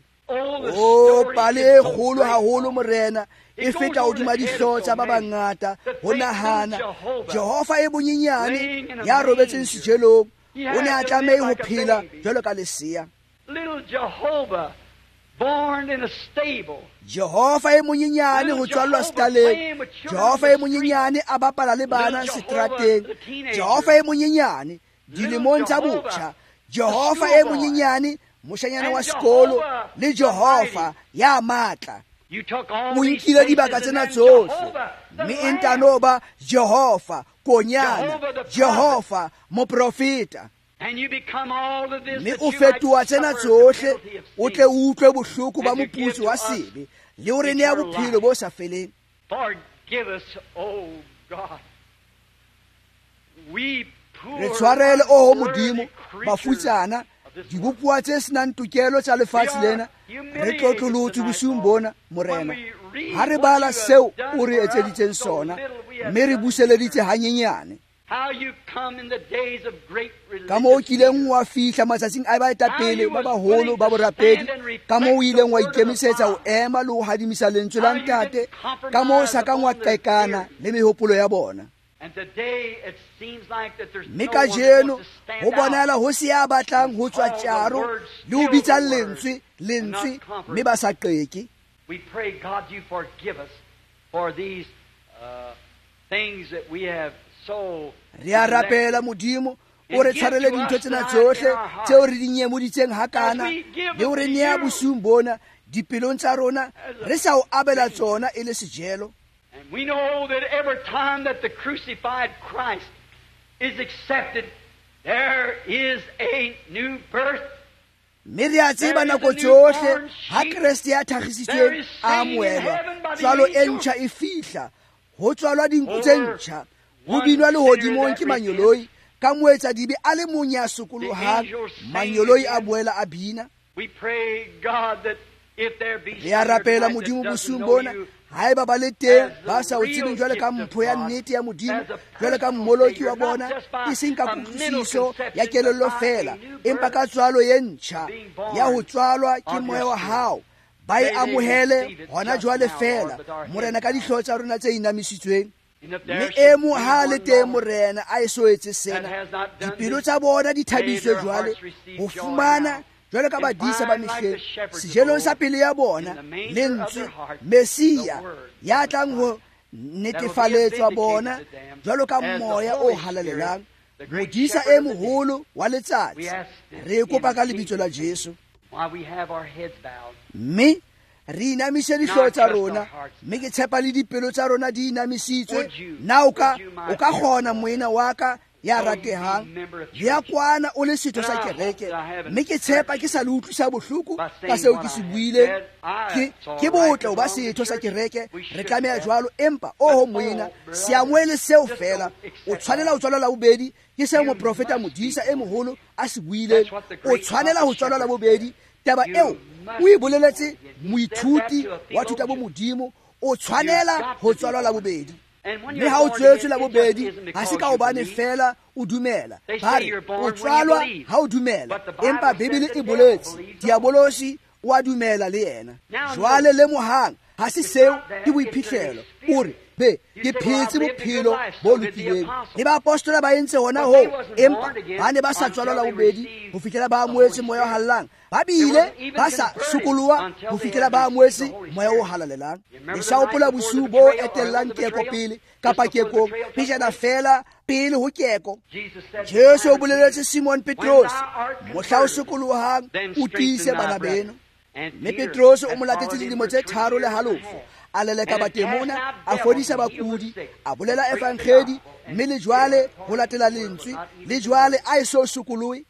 O pale e kgolo haholo Morena, e feta hodima dihlooho tsa ba bangata ho nahana Jehova e bonyenyane ya robetseng sejelong o ne a tlamehe ho phela jwalo ka lesea. Little Jehovah, born in a stable. Jehova e monyenyane ho tswallwa setaleng, Jehova e monyenyane a bapala le bana setrateng, Jehova e monyenyane dilemong tsa botjha, Jehova e monyenyane moshanyana wa sekolo, le Jehova ya matla. O nkile dibaka tsena tsohle, mme e ntano ba Jehova konyana, Jehova moprofeta, mme o fetoha tsena tsohle o tle o utlwe bohloko ba moputso wa sebe le o re nea bophelo bo sa feleng. Forgive us, oh God. We Re tshwarele o ho Modimo bafutsana dibopuwa tse senang tokelo tsa lefatshe lena, re tlotlolotse bosiung bona Morena, ha re bala seo o re etseditseng sona, mme re buseleditse hanyenyane ka moo o kileng wa fihla matsatsing a baetapele ba baholo ba borapedi, ka moo o ileng wa ikemisetsa ho ema le ho hadimisa lentswe la ntate, ka moo o sa kang wa qekana le mehopolo ya bona. Mme kajeno ho bonahala ho se ya batlang ho tswa tjaro le ho bitsa lentswe lentswe mme ba sa qeke. We pray, God, you forgive us for these uh, things that we have so. Re a rapela Modimo o re tshwarele dintho tsena tsohle tseo re di nyemoditseng hakana, le o re nea bosiung bona dipelong tsa rona re sa o abela tsona e le sejelo. And we know that every time that the crucified Christ is accepted, there is a new birth. Mme re a tseba nako tsohle ha Kriste ya thagisitsweng a amohelwa, tswalo e ntjha e fihla, ho tswalwa dinku tse ntjha, ho binwa lehodimong ke manyoloi, ka moetsadibe a le mong ya sokolohang manyoloi a boela a bina. Re a rapela Modimo bosung bona haeba ba le teng ba sa o tsebeng jwale ka mpho ya nnete ya Modimo, jwale ka mmoloki wa bona, e seng ka kutlwisiso ya kelello fela, empa ka tswalo ye ntjha ya ho tswalwa ke moya wa hao, ba e amohele hona jwale fela morena ka dihlooho tsa rona tse inamisitsweng. Mme e mo ha le teng morena a e so etse sena, dipelo tsa bona di thabiswe jwale ho fumana jwale ka badisa ba mehleng sejelong sa pele ya bona lentswe Mesia ya tlang ho netefaletswa bona jwalo ka moya o halalelang, modisa e moholo wa letsatsi. Re kopa ka lebitso la Jesu. Mme re inamise dihlooho tsa rona, mme ke tshepa le dipelo tsa rona di inamisitswe. Na o ka o ka kgona moena wa ka ya ratehang ya kwana o le setho sa kereke, mme ke tshepa ke sa le utlwisa bohloko ka seo ke se buileng. Ke botle ho ba setho sa kereke, re tlameha jwalo, empa oho moena se amohele seo fela. O tshwanela ho tswalwa la bobedi ke seo moprofeta modisa e moholo a se buileng. O tshwanela ho tswalwa la bobedi. Taba eo o e boleletse moithuti wa thuta bo Modimo, o tshwanela ho tswalwa la bobedi. Mme ha o tswetswe la bobedi, ha se ka hobane fela o dumela, bare o tswalwa ha o dumela. Empa Bibele e boletse diabolosi o a dumela le yena. Jwale le mohang ha se seo ke boiphihlelo, o re be ke phetse bophelo bo lokileng. Le baapostola ba entse hona ho, empa ba ne ba sa tswalwa la bobedi ho fihlela ba amohetse moya o halalang. Ba bile ba sa sokoloha ho fihlela ba amohetse moya o halalelang. E sa hopola bosiu bo etellang keko pele kapa kekong, pejana fela pele ho keko. Jesu o boleletse Simon Petros, mohla o sokolohang o tiise bana beno. Mme Petros o mo latetse dilemo tse tharo le halofo, a leleka batemona, a fodisa bakudi, a bolela evankhedi, mme le jwale ho latela lentswe, le jwale a e so sokolohe.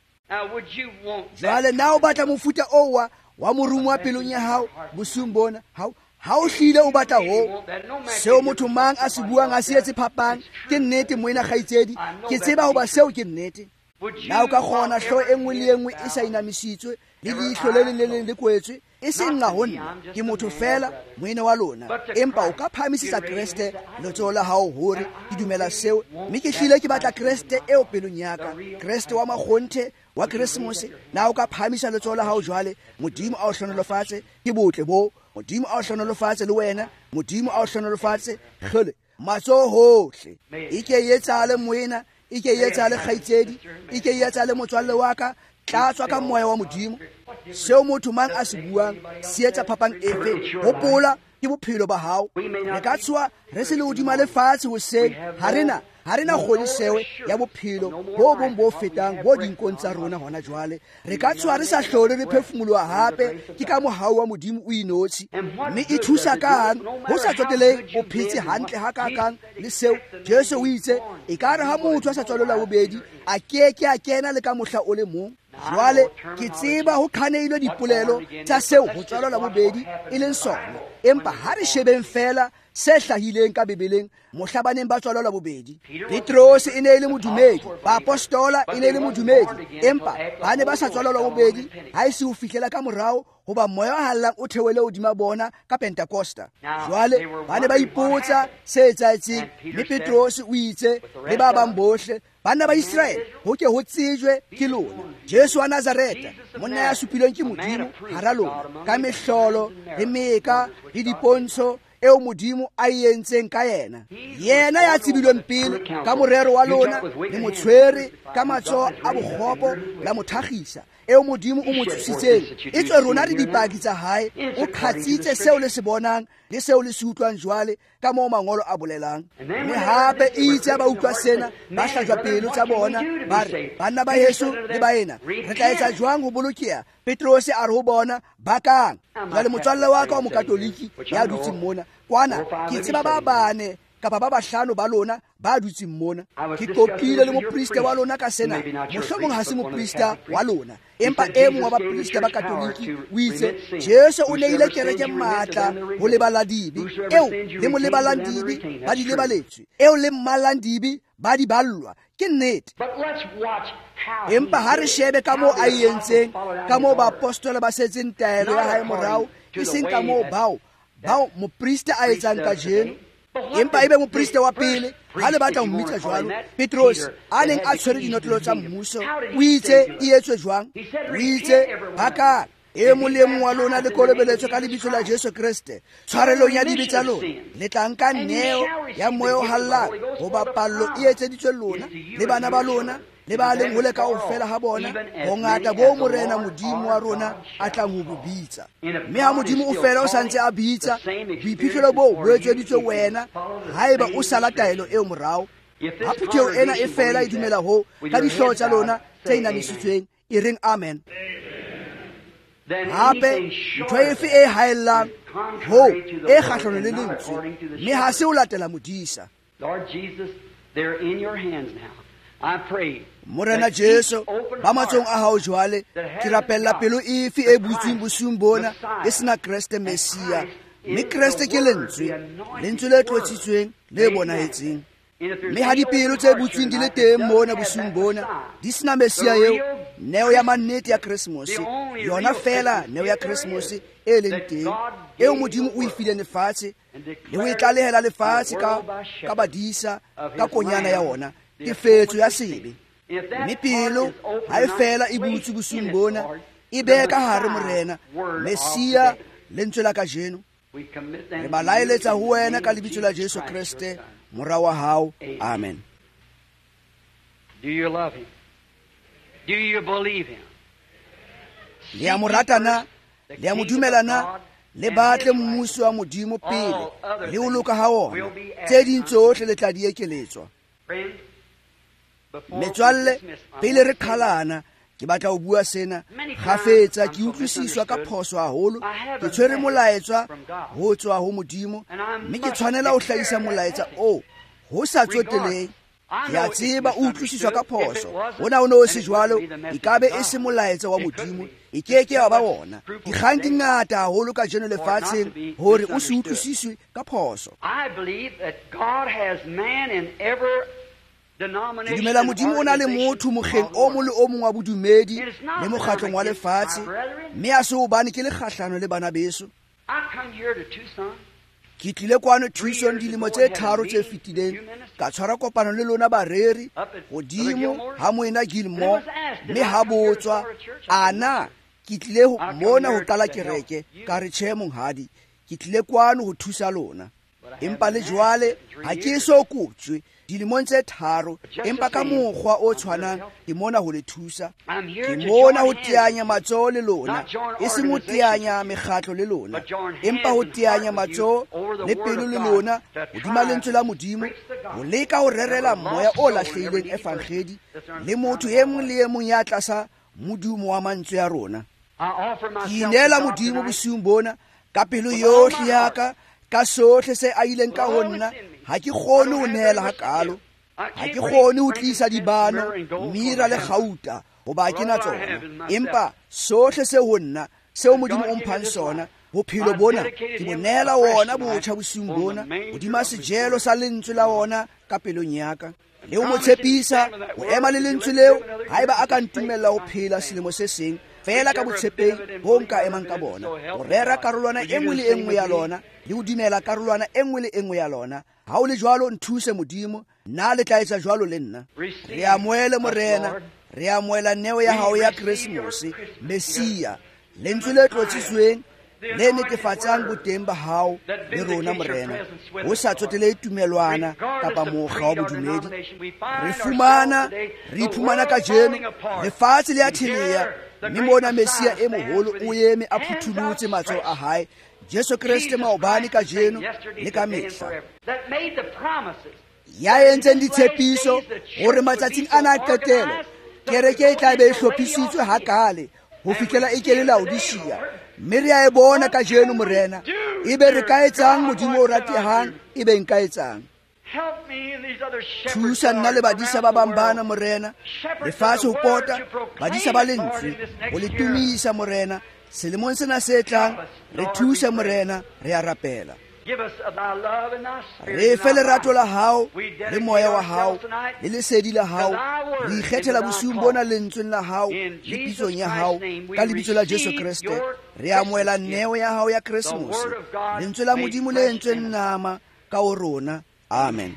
Jwale na o batla mofuta owa wa morumo wa pelong ya hao bosung bona, ha o hlile o batla ho seo motho mang a se buang a se etse phapang, ke nnete moena kgaitsedi, ke tseba hoba seo ke nnete. Na o ka kgona hlooho e nngwe le e nngwe e sa inamisitswe le leihlo le leng le leng le kwetswe, e seng nga ho nna, ke motho fela moena wa lona, empa o ka phahamisisa Kreste letsoho la hao hore ke dumela seo, mme ke hlile ke batla Kreste eo pelong ya ka, Kreste wa makgonthe wa Keresemose. Na o ka phahamisa letsoho la hao jwale, Modimo a o hlonolofatse ke botle bo, Modimo a o hlonolofatse le wena, Modimo a o hlonolofatse hlole matsoho hohle. E ke etsahale moena, e ke etsahale kgaitsedi, e ke etsahale motswalle wa ka, tlatswa ka moya wa Modimo. Seo motho mang a se buang se etsa phapang efe, hopola ke bophelo ba hao. Re ka tswa re se le hodima lefatshe hoseng, ha rena ha rena kgodisewe ya bophelo bo bong bo fetang bo dinkong tsa rona hona jwale. Re ka tswa re sa hlole re phefumoloha hape ke ka mohau wa Modimo o inotshi. Mme e thusa kang ho sa tsoteleng o phetse hantle ha kakang le seo Jesu o itse, e ka re ha motho a sa tswalola bobedi a keke a kena le ka mohla o le mong. Jwale ke tseba ho khaneilwe dipolelo tsa seo ho tswalola bobedi e leng sona, empa ha re shebeng fela se hlahileng ka Bibeleng mohlabaneng ba tswalola bobedi. Petros e ne le modumedi, baapostola e ne le modumedi, empa ba ne ba sa tswalola bobedi ha e se ho fihlela ka morao hoba moya wa hallang o theohele hodima bona ka Pentekosta. Jwale ba ne ba ipotsa se etsahetseng, mme Petros o itse le ba bang bohle, bana ba Israele, ho ke ho tsejwe ke lona Jesu wa Nazareta, monna ya supilweng ke Modimo hara lona ka mehlolo le meka le dipontsho eo Modimo a entseng ka yena. Yena ya tsibilweng pele ka morero wa lona, le motshwere ka matsoho a bokgopo la mothagisa eo Modimo o mo thusitseng. E tswe rona re dipaki tsa hae, o kgatsitse seo le se bonang le seo le se utlwang jwale ka moo mangolo a bolelang. Mme hape e itse ba utlwa sena ba hlajwa pelo tsa bona, ba re, banna ba Yesu le baena, re tla etsa jwang ho bolokeha? Petros a re ho bona, bakang. Jwale motswalle wa ka wa mokatoliki ya dutseng mona kwana, ke tseba ba bane kapa ba bahlano ba lona ba dutseng mona. Ke qoqile le moprista wa lona ka sena, mohlomong ha se moprista wa lona, empa e mong wa baprista ba Katoliki o itse Jesu o neile kereke matla ho lebala dibi, eo le mo lebalang dibi ba di lebaletswe, eo le mmalang dibi ba di ballwa. Ke nnete. Empa ha re shebe ka moo a entseng, ka moo baapostole ba setseng taelo ya hae morao, e seng ka moo bao bao moprista a etsang ka jeno. Empa ebe moprista wa pele ha le batla ho mmitsa jwalo, Petros a neng a tshwere dinotlolo tsa mmuso, o itse e etswe jwang? O itse baka e mo le mong wa lona le kolobeletswe ka lebitso la Jesu Kriste tshwarelong ya dibe tsa lona, le tla nka neo ya moya o hallang hoba pallo e etseditswe lona le bana ba lona le ba leng hole kaofela ha bona, bongata bo morena modimo wa rona a tlang ho bo bitsa. Mme ha modimo o fela o santse a bitsa, boiphihlelo bo bo etseditswe wena haeba o sala taelo eo morao. Ha phetheo ena e fela e dumela ho ka dihlooho tsa lona tse inamisitsweng, e reng amen. Hape ntho efe e haellang ho e kgahlano le lentswe, mme ha se o latela modisa. Lord Jesus, they're in your hands now. I pray. Morena Jesu, ba matsong a hao jwale, ke rapella pelo efe e butsweng bosung bona e sena Kriste Mesia, mme Kriste ke lentswe, lentswe le tlotsitsweng le bonahetseng. Mme ha dipelo tse butsweng di le teng mona bosung bona di sena Mesia eo, neo ya mannete ya Christmas, yona fela neo ya Christmas e leng teng, eo modimo o e fileng lefatshe le ho e tlalehela lefatshe ka ka badisa ka konyana ya ona, tefetso ya sebe. Mme pelo ha e fela e butswe bosung bona, e be ka hare morena Mesia lentswe la kajeno. Re ba laeletsa ho wena ka lebitso la Jesu Kriste mora wa hao, amen. Do you love him? Do you believe him? Le a mo rata na, le a mo dumela na, le batle mmuso wa modimo pele le ho loka ha ona, tse ding tsohle le tla di ekeletswa. Metswalle, pele re qhalana, ke batla ho bua sena kgafetsa, ke utlwisiswa ka phoso haholo, ke tshwere molaetswa ho tswa ho modimo, mme ke tshwanela ho hlahisa molaetsa o ho sa tsoteleng. Ke a tseba o utlwisiswa ka phoso, hona o no se jwalo, ekabe e se molaetsa wa modimo, e keke wa ba wona. Dikgang di ngata haholo ka jeno lefatsheng hore o se utlwisiswe ka phoso. I believe that God has man in every Ke dumela modimo o na le motho mokgeng o mong le o mong wa bodumedi le mokgatlong wa lefatshe, mme a se hobane ke le kgahlano le bana beso. Ke tlile kwano Tucson dilemo tse tharo tse fetileng, ka tshwara kopano le lona bareri godimo ha moena Gilmore, mme ha botswa ana ke tlile ho mona ho qala kereke, ka re tjhe monghadi, ke tlile kwano ho thusa lona. Empa le jwale ha ke so kutswe dilemong tse tharo, empa ka mokgwa o tshwanang ke mona ho le thusa. Ke mona ho teanya matsoho le lona, e seng ho teanya mekgatlo le lona, empa ho teanya matsoho le pelo le lona hodima lentswe la modimo, ho leka ho rerela moya o lahlehileng evangeli le motho e mong le e mong ya tlasa modumo wa mantswe ya rona. Ke inela modimo bosiung bona ka pelo yohle ya ka, ka sohle se a ileng ka ho nna. Ha ke kgone ho nehela hakalo, ha ke kgone ho tlisa dibano, mira le kgauta hoba ke na tsona, empa sohle se ho nna seo modimo o mphang sona, bophelo bona ke bo nehela wona botjha bosiung bona hodima sejelo sa lentswe la wona ka pelong ya ka, le ho mo tshepisa ho ema le lentswe leo haeba a ka ntumella ho phela selemo se seng fela ka botshepehi bo nka emang ka bona, ho rera karolwana e nngwe le e nngwe ya lona le ho dumela karolwana e nngwe le e nngwe ya lona. Ha o le jwalo nthuse modimo, nna le tla etsa jwalo le nna. Re amohele morena, re amohela neo ya hao ya Christmas, Mesia, lentswe le tlotsitsweng le netefatsang boteng ba hao le rona morena, ho sa tsotele tumelwana kapa mokga wa bodumedi. Re fumana re iphumana ka jeno lefatshe le a theleya, mme mona Mesia e moholo o eme a phuthulutse matsoho a hae, Jesu Kriste maobane ka jeno le ka mehla, ya entseng ditshepiso hore matsatsing ana a qetelo kereke e tla be e hlophisitswe hakale ho fihlela e kene Laodicea. Mme re a e bona ka jeno morena, ebe re ka etsang modimo o ratehang, ebe nka etsang. thusa nna le badisa ba bambana morena lefatshe ho pota badisa ba lentswe ho le tumisa morena selemong sena se tlang re thuse morena re a rapela re fe lerato la hao le moya wa hao le lesedi la hao re ikgethela bosiung bona lentsweng la hao le pitsong ya hao ka lebitso la Jesu Kriste re amoela neo ya hao ya Keresemose lentswe la Modimo le entsweng nama ka o rona amen.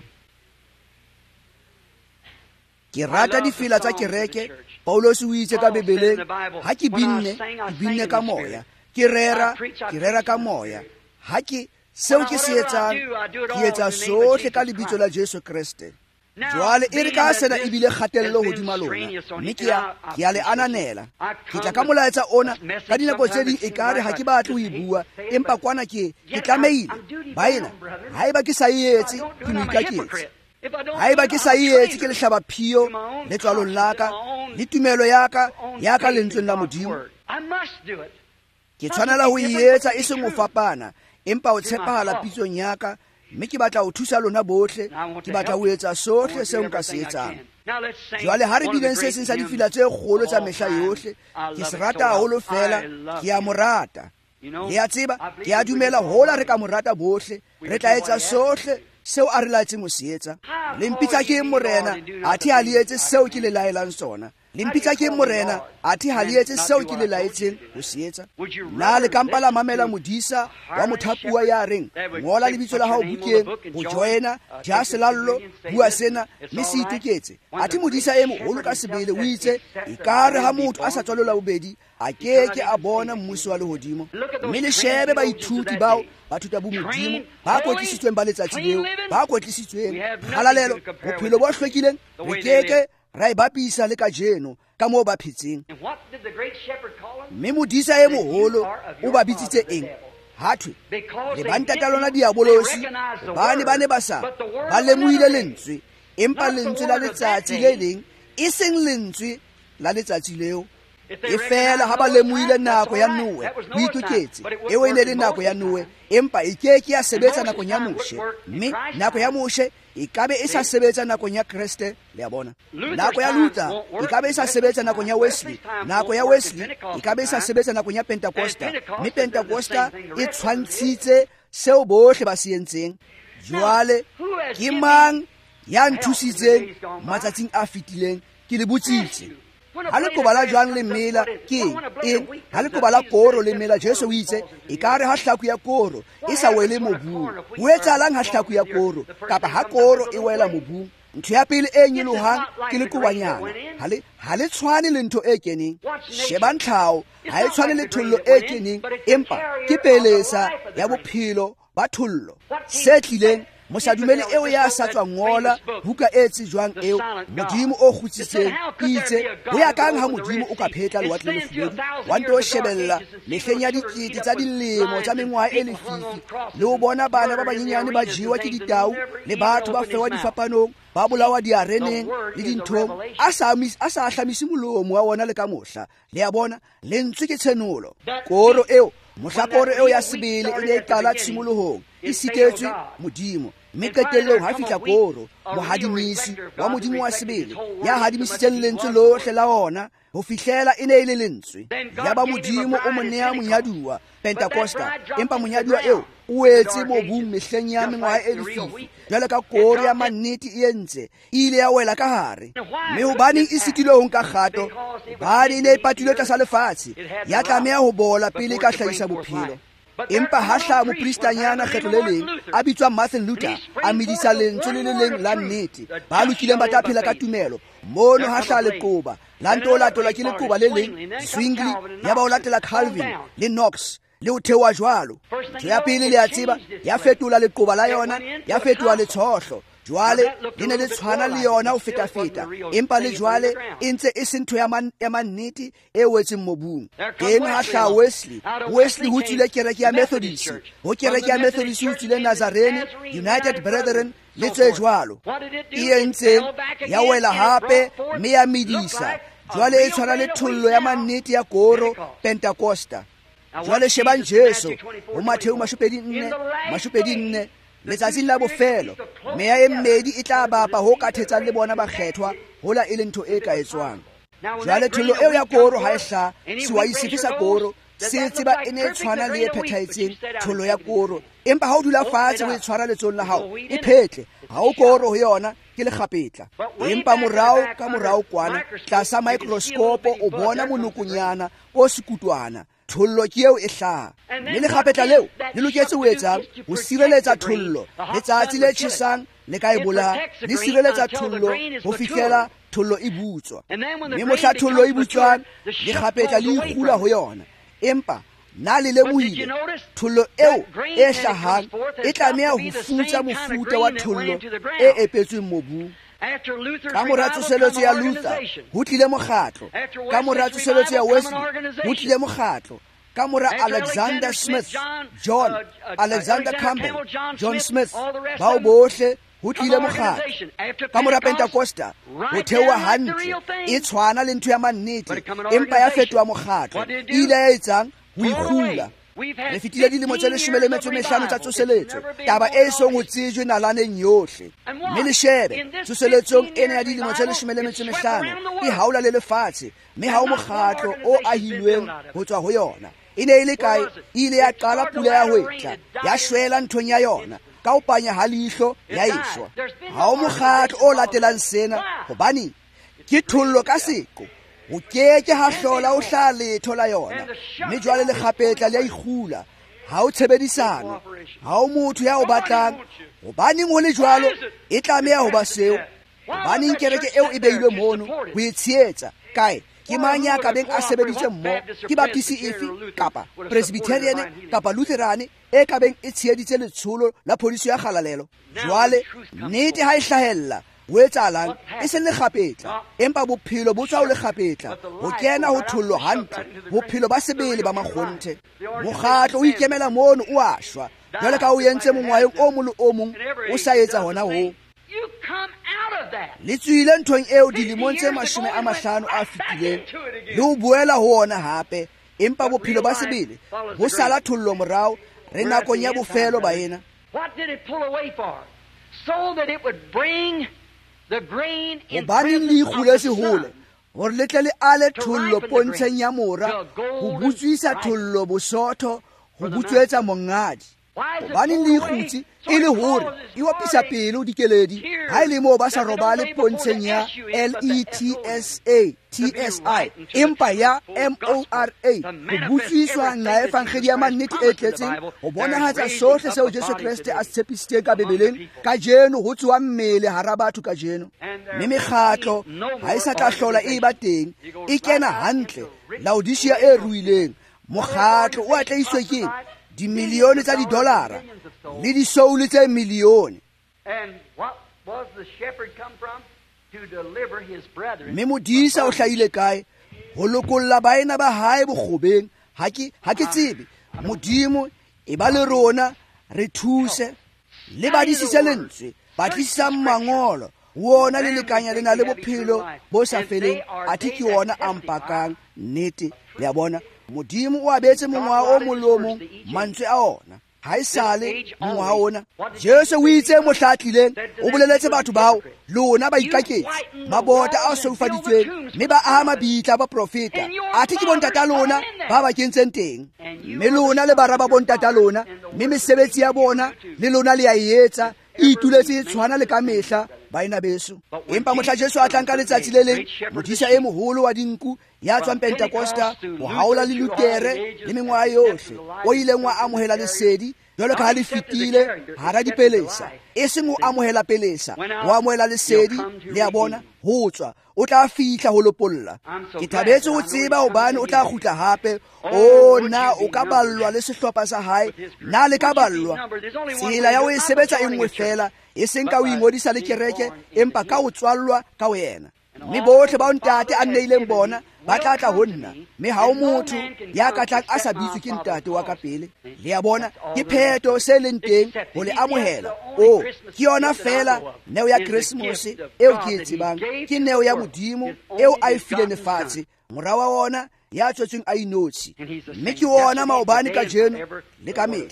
Ke rata difela tsa kereke. Paulos o itse ka Bebeleng, ha ke binne ke binne ka moya, ke rera ke rera ka moya, ha ke seo ke se etsang ke etsa sohle ka lebitso la Jesu Kriste. Jwale e re ka sena ebile kgatello hodima lona, mme ke a le ananela. Ke tla ka molaetsa ona ka dinako tse ding e kare ha ke batle ho e bua, empa kwana ke ke tlameile baena haeba ke sa etse ke moikaketse, haeba ke sa etse ke lehlaba phio letswalong laka le tumelo yaka yaka lentsweng la Modimo. Ke tshwanela ho etsa e seng ho fapana, empa o tshepahala pitsong yaka, mme ke batla ho thusa lona bohle, ke batla ho etsa sohle seo nka se etsang. Jwale ha re bileng se seng sa difila tse kgolo tsa mehla yohle, ke se rata haholo fela, ke a mo rata. Le a tseba, ke a dumela hola re ka mo rata bohle, re tla etsa sohle seo a re laetseng ho se etsa. Le mpitsa ke morena, athe ha le etse seo ke le laelang sona. Le mpitsa ke morena, athe ha le etse seo ke le laetseng ho se etsa. Na le kampa la mamela modisa wa mothapuwa ya reng, ngola lebitso la hao bukeng, ho joina ja selallo bua sena mme se ituketse. Athe modisa e moholo ka sebele o itse ekare ha motho a sa tswalola bobedi a keke a bona mmuso wa lehodimo. Mme le shebe baithuti bao ba thuta bo Modimo ba kwetlisitsweng ba letsatsi leo, ba kwetlisitsweng halalelo bophelo bo hlwekileng re keke ra e bapisa le kajeno ka moo ba phetseng. Mme modisa e moholo o ba bitsitse eng? Hathwe le bantata lona diabolosi bane ba ne ba sa ba lemohile lentswe, empa lentswe la letsatsi le leng e seng lentswe la letsatsi leo. E fela ha ba lemohile nako ya Noe ho ituketse, eo e ne le nako ya Noe, empa e keke ya sebetsa nakong ya Moshe, mme nako ya Moshe e kabe e sa sebetsa nakong ya Kriste. Le a bona, nako ya Luther e kabe e sa sebetsa nakong ya Wesley, nako ya Wesley e kabe e sa sebetsa nakong ya Pentecosta, mme Pentecosta e tshwantshitse seo bohle ba se entseng. Jwale ke mang ya nthusitseng matsatsing a fetileng? Ke le botsitse. Ha le koba la jwang le mela ke eng? Ha le koba la koro le mela, Jesu o itse e ka re ha hlaku ya koro e sa wele mobung, ho etsahalang ha hlaku ya koro kapa ha koro e wela mobung? Ntho ya pele e nyelohang ke le kobanyana. Hale ha le tshwane le ntho e keneng. Shebang tlhao ha e tshwane le thollo e keneng, empa ke pelesa ya bophelo ba thollo se tlileng. Mosadumele eo ya sa tswa ngola buka e tsejwang eo Modimo o kgutsitseng itse ho ya kang ha Modimo o ka phetla lewatle le lefubedu wa nto shebella mehleng ya dikete tsa dilemo tsa mengwaha e lefifi, le ho bona bana ba banyenyane ba jiwa ke ditau le batho ba fewa difapanong, ba bolawa diareneng le dinthong, a sa a sa hlamisi molomo wa ona le ka mohla. Le a bona lentswe ke tshenolo. Koro eo mohlakore eo ya sebele e ne e qala tshimolohong e siketswe Modimo, mme qetellong ha fihla koro mohadimisi wa Modimo wa sebele ya hadimisitseng lentswe lohle la ona ho fihlela e ne e le lentswe. Ya ba Modimo o mo nea monyaduwa Pentecosta, empa monyaduwa eo o etse mobung mehleng ya mengwaha e lefifi, jwale ka koro ya mannete e entse ile ya wela ka hare. Mme hobaneng e sitilwe ho nka kgato? Hobane e ne e patilwe tlasa lefatshe, ya tlameha ho bola pele ka hlahisa bophelo. Empa ha hlaha mopristanyana kgetlo le leng a bitswang Martin Luther a medisa lentswe le le leng la nnete, ba lokileng ba tla phela ka tumelo. Mono ha hlaha leqoba la nto latola ke leqoba le leng Zwingli, ya ba o latela Calvin le Knox le ho thewa jwalo. Ntho ya pele le a tseba, ya fetola leqoba la yona, ya fetola letshohlo. Jwale le ne le tshwana le yona ho feta-feta, empa le jwale e ntse e se ntho ya mannete e wetseng mobung. Teng ha hlaha Wesley, Wesley ho tswile kereke ya Methodist, ho kereke ya Methodist ho tswile Nazarene, United Brethren le tse jwalo. E entseng ya wela hape mme ya medisa, jwale e tshwana le thollo ya mannete ya koro Pentecosta. Jwale shebang Jesu ho Matthew mashopedi nne mashopedi nne letsatsing la bofelo meya e mmedi e tla bapa ho ka thetsang le bona ba kgethwa hola e le ntho e ka etswang. Jwale thollo eo ya koro ha e hla sehwai sefe sa koro se tseba e ne e tshwana le e phethahetseng thollo ya koro, empa ha o dula fatshe o e tshwara letsong la hao e phetle ha o koro ho yona ke lekgapetla. Empa morao ka morao kwana tlasa microscope o bona monokonyana o sekutwana, thollo ke eo e hlaha. Mme lekgapetla leo le loketse ho etsang ho sireletsa thollo letsatsi le tjhesang le ka e bolaya, le sireletsa thollo ho fihlela thollo e butswa. Mme mohla thollo e butswang lekgapetla le ikgula ho yona, empa na le lemohile thollo eo e hlahang e tlameha ho futsa mofuta wa thollo e epetsweng mobung. Ka mora tsoseletso ya Luther ho tlile mokgatlo, ka mora tsoseletso ya Wesley ho tlile mokgatlo, ka mora Alexander Smith, John Alexander Campbell, John Smith, bao bohle ho tlile mokgatlo. Ka mora Pentecosta ho thewa hantle e tshwana le ntho ya mannete, empa ya fetoha mokgatlo ile ya etsang ho ikgula. Re fetile dilemo tse leshome le metso e mehlano tsa tsoseletso, taba e song ho tsejwe nalaneng yohle. Mme le shebe tsoseletsong ena ya dilemo tse leshome le metso e mehlano e haola le lefatshe, mme ha o mokgatlo o ahilweng ho tswa ho yona. E ne e le kae? Ile ya qala pula ya ho etla, ya shwela nthong ya yona ka ho panya ha leihlo ya eshwa. Ha o mokgatlo o latelang sena, hobane ke thollo ka seko o keke ha hlola o hlaha letho la yona. Mme jwale lekgapetla le a ikgula, ha o tshebedisano, ha o motho ya o batlang. Hobaneng ho le jwalo? E tlameha ho ba seo. Hobaneng kereke eo e beilwe mono ho e tshehetsa? Kae? Ke mang ya ka beng a sebeditse mmoho? Ke baptisi efe kapa Presbyterian kapa Lutheran e ka beng e tsheheditse letsholo la phodiso ya kgalalelo? Jwale nnete ha e hlahella ho etsahalang e se lekgapetla, empa bophelo bo tswa ho lekgapetla ho kena ho thollo hantle, bophelo ba sebele ba makgonthe. Mokgatlo o ikemela mono o a shwa, jwale ka o entse mongwayeng o mong le o mong o sa etsa hona ho. Le tswile nthong eo dilemong tse mashome a mahlano a fetileng le ho boela ho ona hape, empa bophelo ba sebele bo sala thollo morao. Re nakong ya bofelo baena. Hobaneng le ikgule sehole hore le tle le ale thollo pontsheng ya mora, ho butswisa thollo bosotho, ho butswetsa mongadi? Hobaneng le ikgutse e le hore e wapisa pele o dikeledi ha e le moo ba sa robale pontsheng ya L E T S A T S I, empa ya M O R A, ho butswiswa nga efangeli ya mannete e tletseng, ho bonahatsa sohle seo Jesu Kriste a se tshepisitseng ka Bebeleng ka jeno ho tswa mmele hara batho ka jeno. Mme mekgatlo ha e sa tla hlola e ba teng, e kena hantle Laodicea e ruileng. Mokgatlo o atleiswe ke dimilione tsa didolara le disouli tse milione. Mme modisa o hlahile kae? Ho lokolla baena ba hae bokgobeng. Ha ke ha ke tsebe. Modimo e ba le rona re thuse le badisise lentswe, batlisang mangolo wona le lekanya lena le bophelo bo sa feleng, athe ke wona ampakang nnete. Le a bona Modimo o abetse mongwa o molomong mantswe a ona ha e sale mongwa ona. Jesu o itse mohlatlileng o boleletse batho bao lona ba ikaketse mabota a soufaditsweng, mme ba aha mabitla ba profeta, athe ke bontata lona ba ba kentseng teng. Mme lona le bara ba bontata lona, mme mesebetsi ya bona le lona le a etsa e ituletse e tshwana le ka mehla baena beso. Empa mohla Jesu a tlang ka letsatsi le leng, modisa e moholo wa dinku ya tswang Pentecosta ho haola le Lutere le mengwaha yohle, o ileng wa amohela lesedi jwalo ka ha le fetile hara dipelesa, e seng ho amohela pelesa, ho amohela lesedi. Le a bona ho tswa o tla fihla ho lopolla. Ke thabetse ho tseba hobane o tla kgutla hape. O na o ka ballwa le sehlopha sa hae, na le ka ballwa. Tsela ya ho e sebetsa e nngwe fela, e seng ka ho ingodisa le kereke, empa ka ho tswallwa ka wena. Mme bohle ba ntate a nneileng bona ba tla tla ho nna, mme ha o motho ya ka tlang a sa bitswe ke ntate wa ka pele. Le a bona ke pheto se leng teng ho le amohela. O ke yona fela neo ya Christmas eo ke e tsebang, ke neo ya Modimo eo a e fileng lefatshe, mora wa ona ya tswetsweng a inotshi. Mme ke wona maobane ka jeno le ka mehla,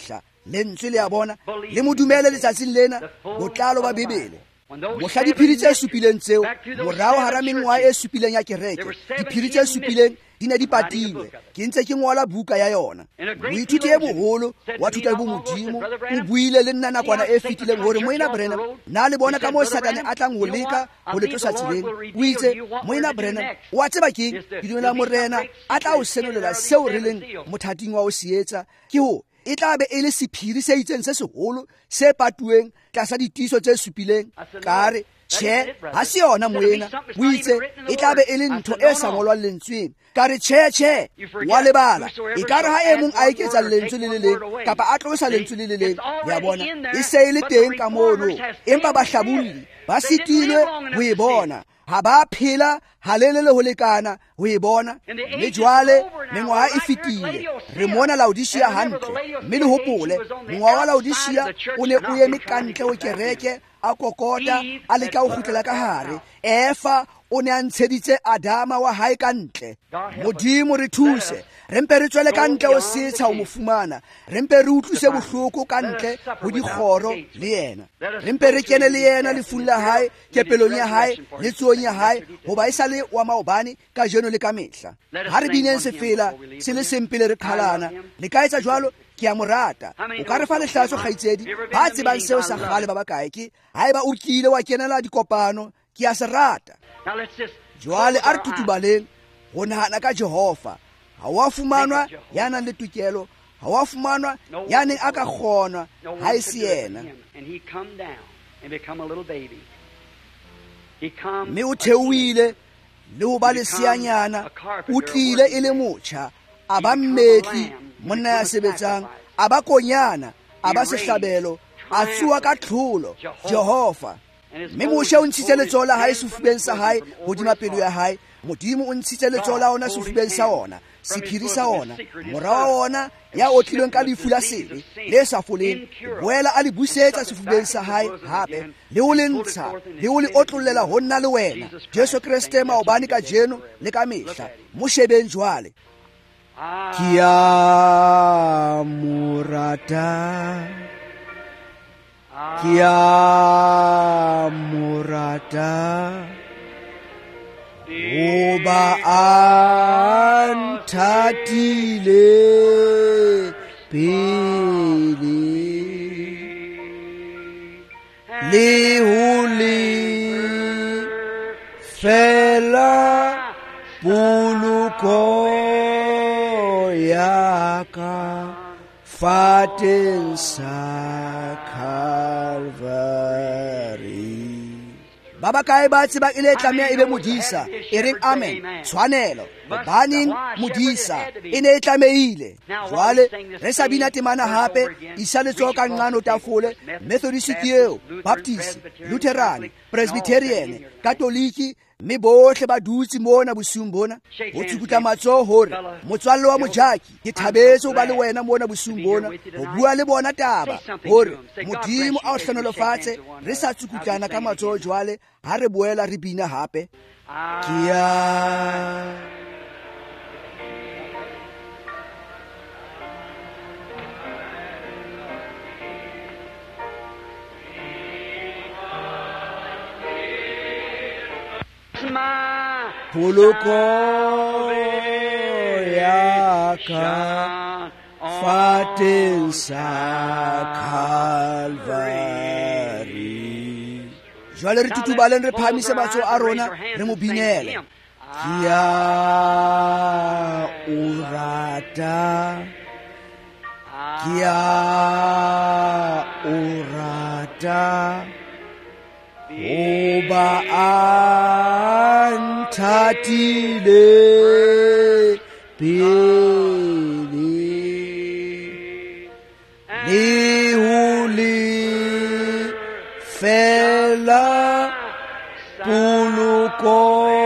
lentswe le a bona le modumele letsatsing lena botlalo ba Bebele. Mohla diphiri tse supileng tseo morao hara mengwaha e supileng ya kereke, diphiri tse supileng di ne di patilwe ke ntse ke ngola buka ya yona. Moithuti e moholo wa thuto ya bomodimo o buile le nna nakwana e fetileng hore Moina Branham na le bona ka moo Satane a tlang ho leka ho le tlosa tseleng. O itse Moina Branham wa tseba keng, ke dumela Morena a tla o senolela seo re leng mothating wa o sietsa ke ho e tla be e le sephiri se itseng se seholo se patueng tlasa ditiiso tse supileng. Kare tjhe, ha se yona Moena. O itse e tla be e le ntho e sa ngolwang lentsweng. Kare tjhe tjhe, wa lebala e kare ha e mong a eketsa lentswe le le leng kapa a tlosa lentswe le le leng, ya bona e se e le teng ka mono, empa bahlabolli ba sitilwe ho e bona, ha ba phela halelele ho lekana ho e bona. Mme jwale mengwaha e fetile, re mona Laodicea hantle. Mme le hopole mongwaha wa Laodicea o ne o eme kantle ho kereke a kokota a leka ho kgutlela ka hare. Efa o ne a ntsheditse Adama wa hae kantle. Modimo re thuse, re mpe re tswele kantle ho setsha ho mo fumana, re mpe re utlwise bohloko kantle ho dikgoro le yena, re mpe re kene le yena lefung la hae, kepelong ya hae le tsuong ya hae, hoba e sa le wa maobane ka jeno le ka mehla. Ha re bineng se fela se le sempele re qhalana, le ka etsa jwalo, ke a mo rata. O ka re fa lehlaso kgaitsedi ba tsebang seo sa kgale ba bakae ke haeba o kile wa kenela dikopano, ke a se rata. Jwale a re tutubaleng ho nahana ka Jehova. Ha wa fumanwa ya nang le tokelo, ha wa fumanwa ya neng a ka kgona, ha e se yena. Mme o theohile le ho ba leseanyana, o tlile e le motjha, a ba mmetli, monna ya sebetsang, a ba konyana, a ba sehlabelo, a tsuwa ka tlholo, Jehova. Mme Mosha o ntshitse letsoho la hae sefubeng sa hae hodima pelo ya hae. Modimo o ntshitse letsoho la ona sefubeng sa ona, sephiri sa ona, mora wa ona ya otlilweng ka lefu la sebe le sa foleng, boela a le busetsa sefubeng sa hae hape, le ho le ntsha le ho le otlollela ho nna le wena Jesu Kriste maobane ka jeno le ka mehla. Mo shebeng jwale. Ke a mo rata, ke a mo rata, oba a nthatile pele le ho le fela poloko ya ka fateng sa Calvary. Ba bakae ba tseba e le tlameha e be modisa? E reng amen, tshwanelo. Baneng modisa e ne e tlamehile. Jwale re sa bina temana hape, isa letsoho ka nqano tafole, Methodist ke eo, Baptist, Lutheran, Presbyterian, Katoliki, mme bohle ba dutse mona bosiung bona. Ho tsukutla matsoho hore motswalle wa mojaki, ke thabetse ho ba le wena mona bosiung bona, ho bua le bona taba hore Modimo a o hlonolofatse. Re sa tsukutlana ka matsoho jwale, ha re boela re bina hape. Ke a poloko ya ka fateng sa Calvary. Jwale re tutubaleng, re phamise matsoho a rona, re mo binele. Ke a o rata, ke a o rata, oba a nthatile pele le ho le fela poloko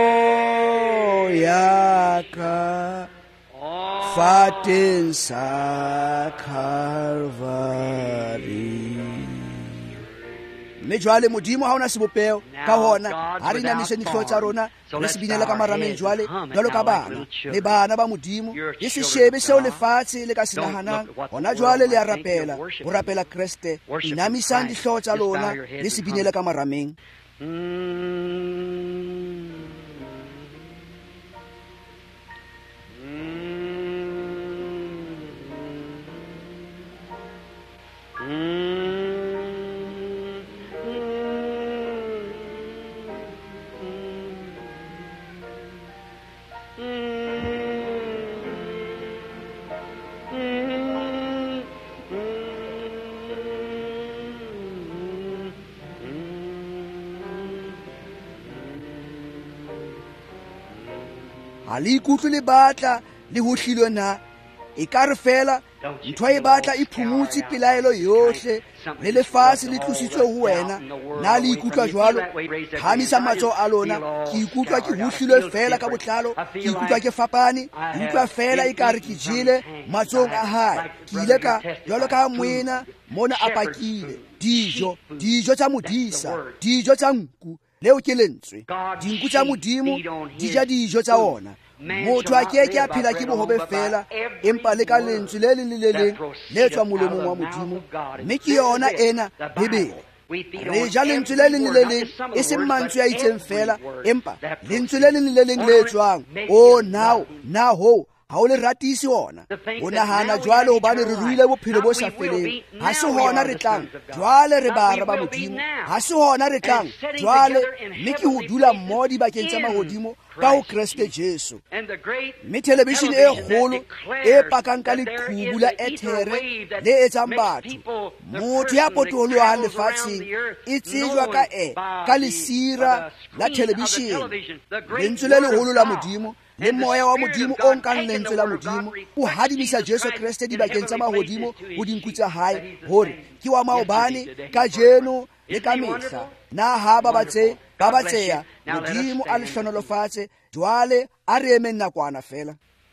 ya ka fateng sa Calvary. mme jwale modimo ha ona sebopeo ka hona ha re nyamise dihlooho tsa rona re se binela ka marameng jwale jwalo ka bana le bana ba modimo le se shebe seo lefatshe le ka se nahanang hona jwale le a rapela ho rapela Kriste nyamisang dihlooho tsa lona le se binele ka marameng. Ha le ikutlwe le batla le hohlilwe na e ka re fela ntho e batla e phumutse pelaelo yohle le lefatshe le tlositswe ho wena na le ikutlwa jwalo phamisa matsoho a lona ke ikutlwa ke hohlilwe fela ka botlalo ke ikutlwa ke fapane ke utlwa fela e ka re ke jele matsohong a hae ke ile ka jwalo ka mwena mona a pakile dijo dijo tsa modisa dijo tsa nku leo ke lentswe dinku tsa modimo di ja dijo tsa ona motho a ke ke a phela ke bohobe fela empa le ka lentswe le le le le le tswa molomong wa modimo mme ke yona ena bebele re ja lentswe le le le le e se mantswe a itseng fela empa lentswe le le le le le tswang oh now now ha o le ratisi ona o nahana jwale hobane re ruile bophelo bo sa feleng ha se hona re tlang jwale re bara ba modimo ha se hona re tlang jwale mme ke ho dula mmoho dibakeng tsa mahodimo ka ho Kriste Jesu. Mme television e kgolo e pakang ka leqhubu la ethere le etsang batho motho ya potolohang lefatsheng e tsejwa ka e ka lesira la television lentswe le leholo la modimo le moya wa modimo o nkang lentswe la modimo o hadimisa Jesu Kriste dibakeng tsa mahodimo ho dinku tsa hae hore ke wa maobane ka jeno le ka mehla na ha ba batse ba batseya modimo a lehlonolofatse jwale a re eme nakwana fela.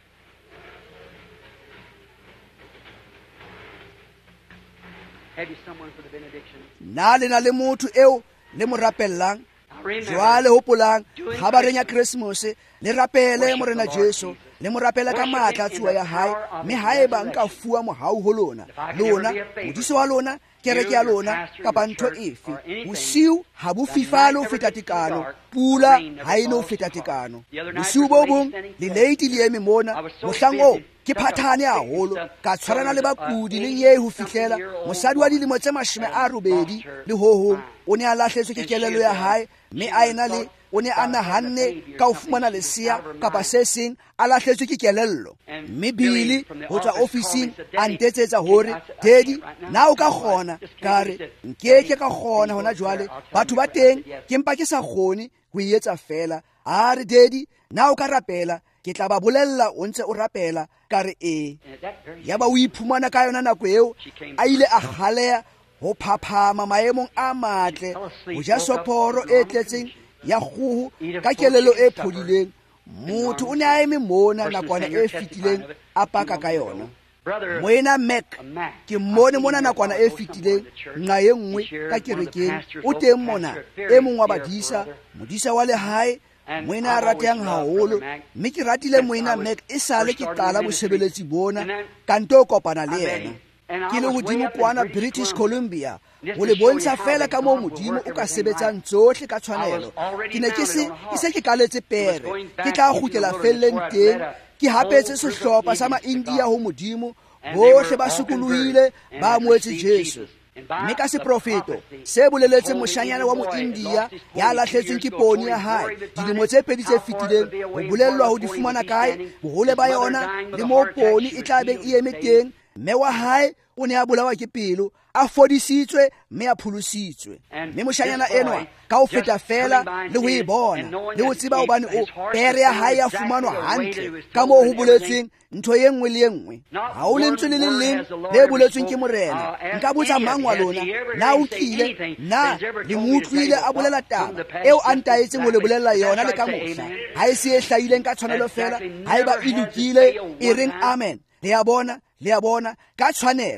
Na le na le motho eo le mo rapellang jwale hopolang ha ba renya Christmas le rapele morena Jesu le mo rapela ka matla tsuwa ya hae mme haeba nka fuwa mohau ho lona lona modisi wa lona kereke ya lona kapa ntho efe bosiu ha bo fifalo feta tekano pula ha eno feta tekano bosiu bo bong le late le eme mona mohlang o ke phathane haholo ka tshwarana le bakudi le nye ho fihlela mosadi wa dilemo tse mashome a robedi le hoho o ne a lahletswe ke kelelo ya hae mme a ena le o ne a nahanne ka ho fumana lesia kapa se seng a lahletswe ke kelello mme Billy ho tswa ofising a ntetsetsa hore Daddy na o ka kgona kare nkeke ka kgona hona jwale batho ba teng ke mpa ke sa kgone ho etsa fela a re Daddy na o ka rapela ke tla ba bolella o ntse o rapela kare e ya ba o iphumana ka yona nako eo a ile a khalea ho phaphama maemong a matle ho ja soporo e tletseng ya kgoho ka kelelo e phodileng motho o ne a eme mona nakwana e fetileng a paka ka yona moena Mac ke mmone mona nakwana e fetileng nqa e nngwe ka kerekeng o teng mona e mong wa badisa modisa wa lehae moena a ratehang haholo mme ke ratile moena Mac e sale ke qala mosebeletsi bona ka nto kopana le yena ke le hodimo kwana British Columbia o le bontsha fela ka moo modimo o ka sebetsang tsohle ka tshwanelo ke ne ke se ke se ke kaletse pere ke tla kgutlela felleng teng ke hapetse sehlopha sa ma-India ho modimo bohle ba sukuluhile ba moetse Jesu mme ka seprofeto se boleletse moshanyana wa mo-India ya lahletsweng ke poni ya hae dilemo tse pedi tse fetileng ho bolellwa ho di fumana kae bohole ba yona le moo poni e tla beng e eme teng mme wa hae o ne a bolawa ke pelo a fodisitswe mme a pholositswe mme moshanyana enwa ka ho feta fela le ho e bona le ho tseba hobane o pere ya hae ya fumanwa hantle ka moo ho boletsweng ntho e nngwe le e nngwe ha o lentswe le le leng le boletsweng ke morena nka botsa mang wa lona na o kile na le mutlwile a bolela taba eo a ntaetseng ho le bolella yona le ka mohla ha e se e hlahileng ka tshwanelo fela ha eba e lokile e reng amen le ya bona le ya bona ka tshwanelo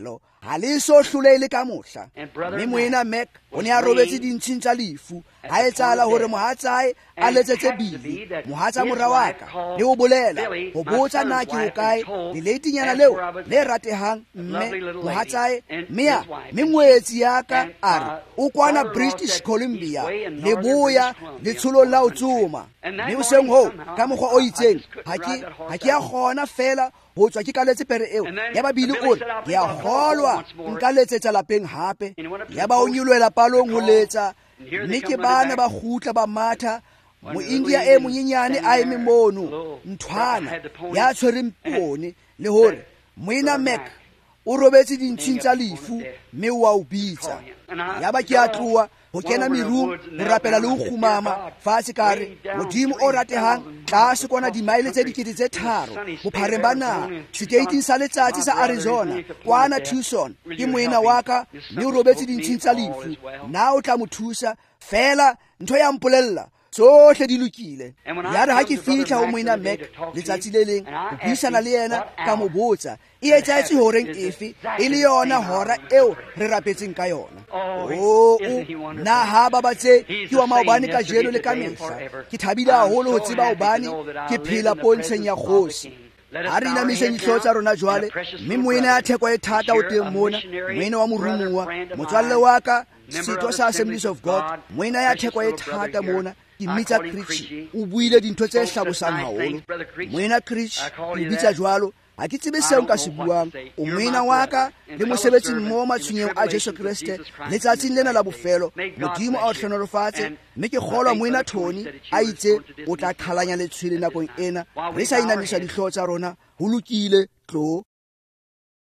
ga le so hlolele ka mohla mme moena Mac o ne a robetse dintshing tsa lefu a etsala hore mohatsae a letsetse Bili mohatsa mora wa ka le o bolela go botsa na ke ho kae le leitinyana leo le ratehang mme mohatsae mea mme ngwetsi ya ka a re o kwana British Columbia le boya le tsholo la o tsoma mme o seng ho ka mokgwa o itseng ha ke ha ke a gona fela ho tswa ke ka letse pere eo ya ba Bili o re ya golwa nka letsetsa lapeng hape ya ba o nyulwela palong ho letsa mme ke bana ba gutla ba matha mo India e monyenyane a eme mono nthwana ya tshwereng pone le hore moena Mac o robetse dintshing tsa lefu mme wa o bitsa ya ba ke a tloa ho kena merung ho rapela le ho khumama fatshe kare modimo o ratehang tlase kwana dimaile tse dikete tse tharo bophareng ba naga seteiting sa letsatsi sa Arizona kwana Tucson ke moena wa ka mme o robetse dintshing tsa lefu na o tla mo thusa fela ntho ya mpolella tsohle di lokile ya re ha ke fihla ho moena Mac letsatsi le leng ho buisana le yena ka mo botsa e etsetse horeng efe e le yona hora eo re rapetseng ka yona o na ha ba batse ke wa maobane ka jeno le ka mehla ke thabile haholo ho tseba obane ke phela pontsheng ya kgosi a re inamise ditlho tsa rona jwale mme moena ya theko e thata o teng mona moena wa morumuwa motswalle wa ka setho sa Assemblies of God moena ya theko e thata mona ke mmitsa Critch o buile dintho tse hlabosang haholo moena Critch ke bitsa jwalo ha ke tsebe seo nka se buang o moena wa ka le mosebetsi mo matshwenyeng a Jesu Kriste letsatsing lena la bofelo modimo a o hlonolofatse mme ke kgolwa moena Tony a itse o tla qhalanya letshwele nakong ena re sa inamisa dihlooho tsa rona ho lokile tlo